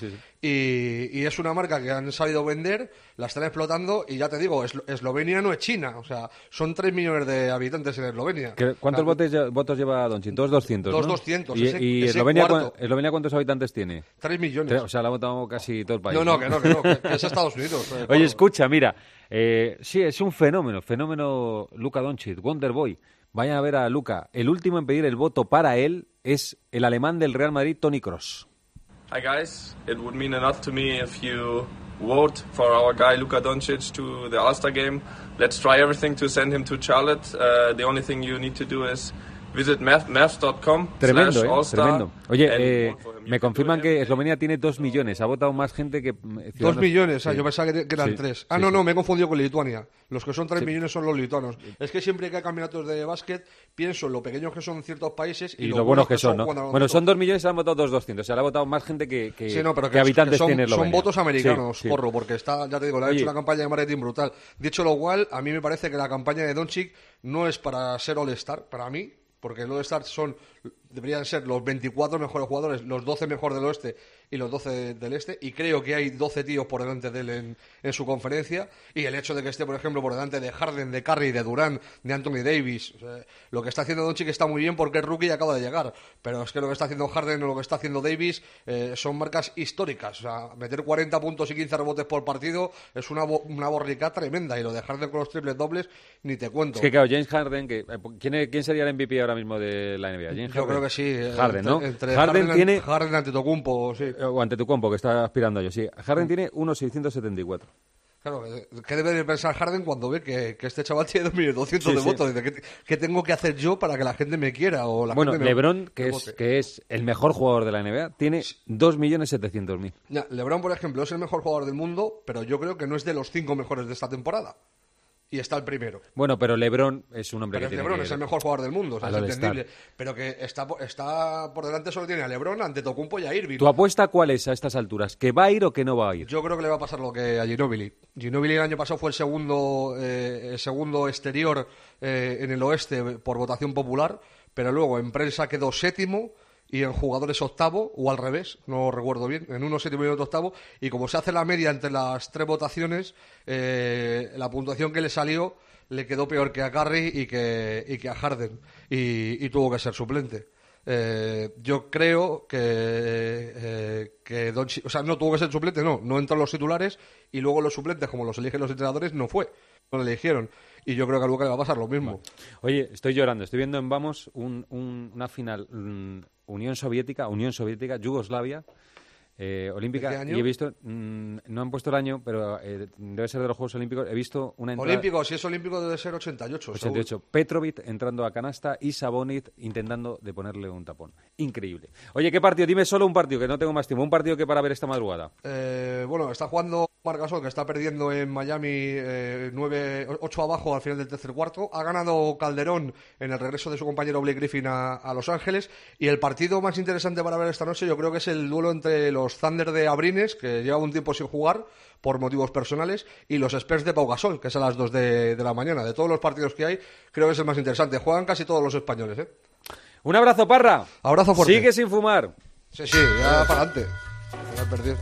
Y es una marca que han sabido vender, la están explotando y ya te digo, Eslovenia no es China, o sea, son 3 millones de habitantes en Eslovenia. ¿Cuántos votos lleva Doncic? 2.200, ¿no? 2.200. ¿Y ese Eslovenia, cuarto. Eslovenia cuántos habitantes tiene? 3 millones. O sea, la ha votado casi todo el país. No, que es Estados Unidos. Oye, escucha, mira, sí, es un fenómeno Luka Doncic, Wonder Boy. Vayan a ver a Luka. El último en pedir el voto para él es el alemán del Real Madrid, Toni Kroos. Hi guys, it would mean a lot to me if you vote for our guy Luka Doncic to the All-Star game. Let's try everything to send him to Charlotte. The only thing you need to do is visit mavs.com. Tremendo. Oye, me confirman que Eslovenia tiene 2 millones. Ha votado más gente que... 2 millones, Sí. yo pensaba que eran 3. Me he confundido con Lituania. Los que son 3 millones son los lituanos. Es que siempre que hay campeonatos de básquet, pienso en lo pequeños que son ciertos países y lo buenos que son, ¿no? cuando Bueno, son 2 millones y se han votado 2.200. O sea, le ha votado más gente que sí, no, pero que habitantes tiene Eslovenia. son votos americanos, Sí. porro, porque está, ya te digo, le ha hecho una campaña de marketing brutal. Dicho lo cual, a mí me parece que la campaña de Doncic no es para ser All-Star, para mí, porque el All-Star deberían ser los 24 mejores jugadores, los 12 mejores del oeste y los 12 del este, y creo que hay 12 tíos por delante de él en su conferencia, y el hecho de que esté, por ejemplo, por delante de Harden, de Curry, de Durant, de Anthony Davis, o sea, lo que está haciendo Doncic está muy bien porque es rookie y acaba de llegar, pero es que lo que está haciendo Harden o lo que está haciendo Davis son marcas históricas, o sea, meter 40 puntos y 15 rebotes por partido es una borrica tremenda, y lo de Harden con los triples dobles ni te cuento. Es que claro, James Harden, ¿quién sería el MVP ahora mismo de la NBA? James Yo Harden. creo que sí. Harden, ¿no? Entre Harden tiene... Harden Antetokounmpo, sí. O Antetokounmpo, que está aspirando a ello, sí. Harden tiene 1.674. Claro, ¿qué debe de pensar Harden cuando ve que este chaval tiene 2.200 de votos? Dice, ¿qué tengo que hacer yo para que la gente me quiera? O la gente LeBron, que es el mejor jugador de la NBA, tiene 2.700.000. Ya, LeBron, por ejemplo, es el mejor jugador del mundo, pero yo creo que no es de los 5 mejores de esta temporada. Y está el primero. Bueno, pero LeBron es un hombre pero que tiene LeBron que... es el mejor jugador del mundo, o sea, es All-Star. entendible. Pero que está por delante solo tiene a LeBron, Antetokounmpo y a Irving. ¿Tu apuesta cuál es a estas alturas? ¿Que va a ir o que no va a ir? Yo creo que le va a pasar lo que a Ginobili. Ginobili el año pasado fue el segundo exterior en el oeste por votación popular, pero luego en prensa quedó séptimo. y en jugadores octavo, o al revés, no recuerdo bien, en unos 7 minutos octavo, y como se hace la media entre las 3 votaciones, la puntuación que le salió le quedó peor que a Curry y que a Harden, y tuvo que ser suplente. Yo creo que Doncic, o sea, no tuvo que ser suplente, no entró en los titulares, y luego los suplentes, como los eligen los entrenadores, no lo eligieron. Y yo creo que a Luka le va a pasar lo mismo. Oye, estoy llorando. Estoy viendo en Vamos una final Unión Soviética, Yugoslavia, olímpica. Y he visto, no han puesto el año, pero debe ser de los Juegos Olímpicos. He visto una entrada... Olímpico, si es olímpico debe ser 88. 88. Seguro. Petrovic entrando a canasta y Sabonis intentando de ponerle un tapón. Increíble. Oye, ¿qué partido? Dime solo un partido, que no tengo más tiempo. Un partido que para ver esta madrugada. Bueno, está jugando Marc Gasol, que está perdiendo en Miami 8 abajo al final del tercer cuarto. Ha ganado Calderón en el regreso de su compañero Blake Griffin a Los Ángeles. Y el partido más interesante para ver esta noche yo creo que es el duelo entre los Thunder de Abrines, que lleva un tiempo sin jugar por motivos personales, y los Spurs de Pau Gasol, que es a las 2 de la mañana. De todos los partidos que hay, creo que es el más interesante. Juegan casi todos los españoles, ¿eh? Un abrazo, Parra. Abrazo fuerte. Sigue sin fumar. Sí, ya para adelante. Me voy a perder.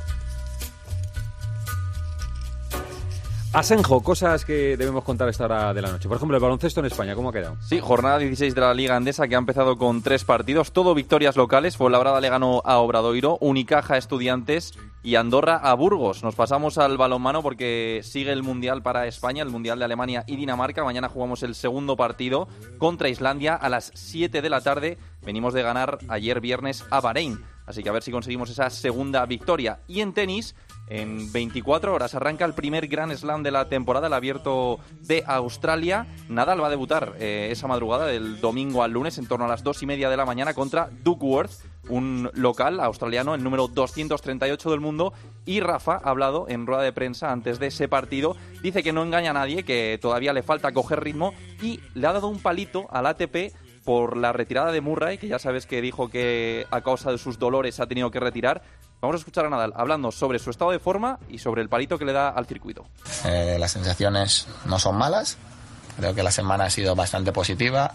Asenjo, cosas que debemos contar a esta hora de la noche. Por ejemplo, el baloncesto en España, ¿cómo ha quedado? Sí, jornada 16 de la Liga Endesa, que ha empezado con 3 partidos, todo victorias locales. Fuenlabrada le ganó a Obradoiro, Unicaja a Estudiantes y Andorra a Burgos. Nos pasamos al balonmano porque sigue el Mundial para España, el Mundial de Alemania y Dinamarca. Mañana jugamos el segundo partido contra Islandia a las 7 de la tarde. Venimos de ganar ayer viernes a Bahrein, así que a ver si conseguimos esa segunda victoria. Y en tenis, en 24 horas arranca el primer Grand Slam de la temporada, el Abierto de Australia. Nadal va a debutar esa madrugada del domingo al lunes en torno a las 2:30 de la mañana contra Duckworth, un local australiano, el número 238 del mundo. Y Rafa ha hablado en rueda de prensa antes de ese partido. Dice que no engaña a nadie, que todavía le falta coger ritmo, y le ha dado un palito al ATP por la retirada de Murray, que ya sabes que dijo que a causa de sus dolores ha tenido que retirar. Vamos a escuchar a Nadal hablando sobre su estado de forma y sobre el palito que le da al circuito. Las sensaciones no son malas. Creo que la semana ha sido bastante positiva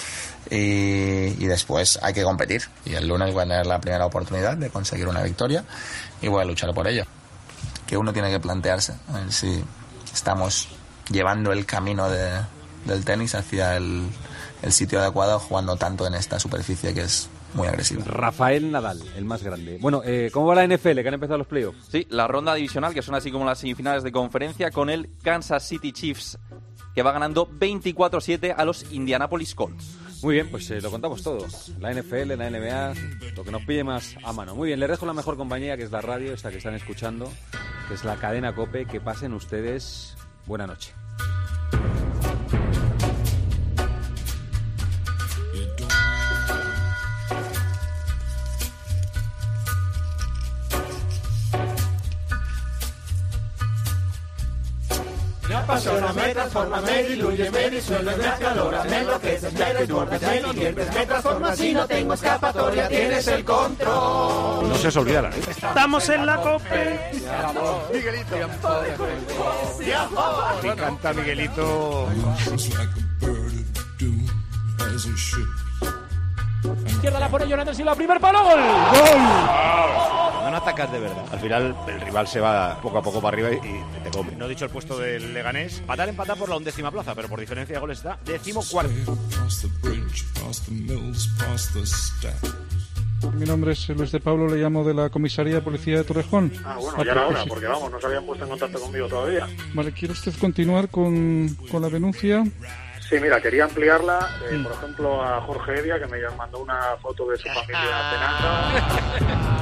y después hay que competir. Y el lunes voy a tener la primera oportunidad de conseguir una victoria y voy a luchar por ello. Que uno tiene que plantearse a ver si estamos llevando el camino del tenis hacia el sitio adecuado, jugando tanto en esta superficie que es muy agresiva. Rafael Nadal, el más grande. Bueno, ¿cómo va la NFL, que han empezado los playoffs? Sí, la ronda divisional, que son así como las semifinales de conferencia, con el Kansas City Chiefs, que va ganando 24-7 a los Indianapolis Colts. Muy bien, pues lo contamos todo. La NFL, la NBA, lo que nos pille más a mano. Muy bien, les dejo la mejor compañía, que es la radio, esta que están escuchando, que es la cadena COPE. Que pasen ustedes buena noche. Me apasiona, me transforma, me diluye, me disuelve, me acalora, me enloqueces, me desbordas, me diviertes, me transforma. Si no tengo escapatoria, tienes el control. No se os olvidará. Estamos en la COPE. Miguelito. Me encanta Miguelito. Izquierda la pone Jonathan Silva, primer palo, gol. Van a atacar de verdad. Al final el rival se va poco a poco para arriba y te come. No he dicho el puesto del Leganés. Empatar por la 11ª plaza, pero por diferencia de goles está 14º. Mi nombre es Luis de Pablo, le llamo de la Comisaría de Policía de Torrejón. Bueno, ya era hora, porque vamos, no se habían puesto en contacto conmigo todavía. Vale, ¿quiere usted continuar con la denuncia? Sí, mira, quería ampliarla, por ejemplo, a Jorge Evia, que me mandó una foto de su familia cenando.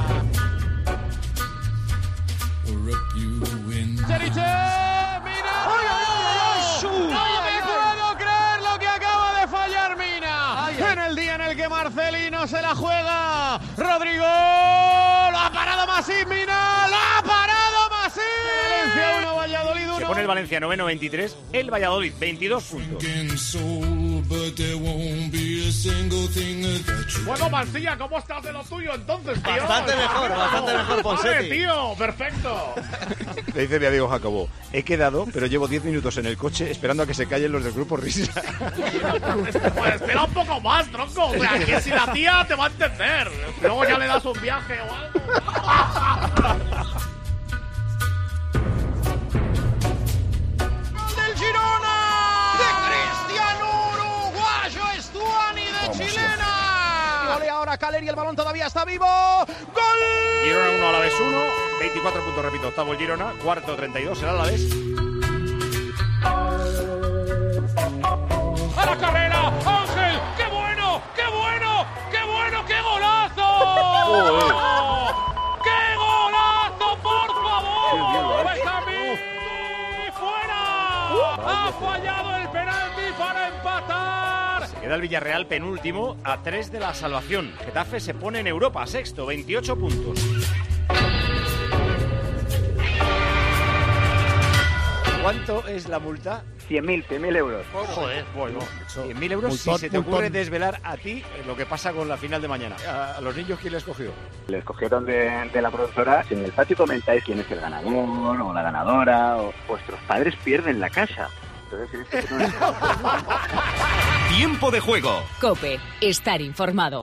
Cheriche, Mina. No me puedo creer lo que acaba de fallar Mina. En el día en el que Marcelino se la juega. Rodrigo, lo ha parado Masip, Mina, lo ha parado Masip. Valencia 1, Valladolid 1. Se pone el Valencia noveno 23, el Valladolid 22 puntos. Bueno, Mancilla, ¿cómo estás de lo tuyo entonces, tío? Bastante mejor, Ponseti. Vale, tío, perfecto. Le dice mi amigo Jacobo, he quedado, pero llevo 10 minutos en el coche esperando a que se callen los del grupo Risa. Pues espera un poco más, tronco. O sea, que si la tía te va a entender. Luego ya le das un viaje o algo. ¡Del Girona! ¡De Cristiano Uruguayo Estuani de Chilena! Vale, ahora Caleri, el balón todavía está vivo. ¡Gol! Girona 1, Alavés 1, 24 puntos, repito, octavo el Girona, cuarto 32, el Alavés. ¡A la carrera! ¡Ángel! ¡Qué bueno! ¡Qué bueno! ¡Qué bueno! ¡Qué golazo! ¡Qué golazo, por favor! ¡Benjamín! ¡Fuera! ¡Ha fallado el penalti para empatar! Queda el Villarreal penúltimo a 3 de la salvación. Getafe se pone en Europa, sexto, 28 puntos. ¿Cuánto es la multa? 100.000 euros. Joder, bueno, 100.000 euros si se te ocurre desvelar a ti lo que pasa con la final de mañana. ¿A los niños quién les cogió? Les cogieron de la productora. Si en el patio comentáis quién es el ganador o la ganadora, o vuestros padres pierden la casa. Entonces, Tiempo de juego. COPE. Estar informado.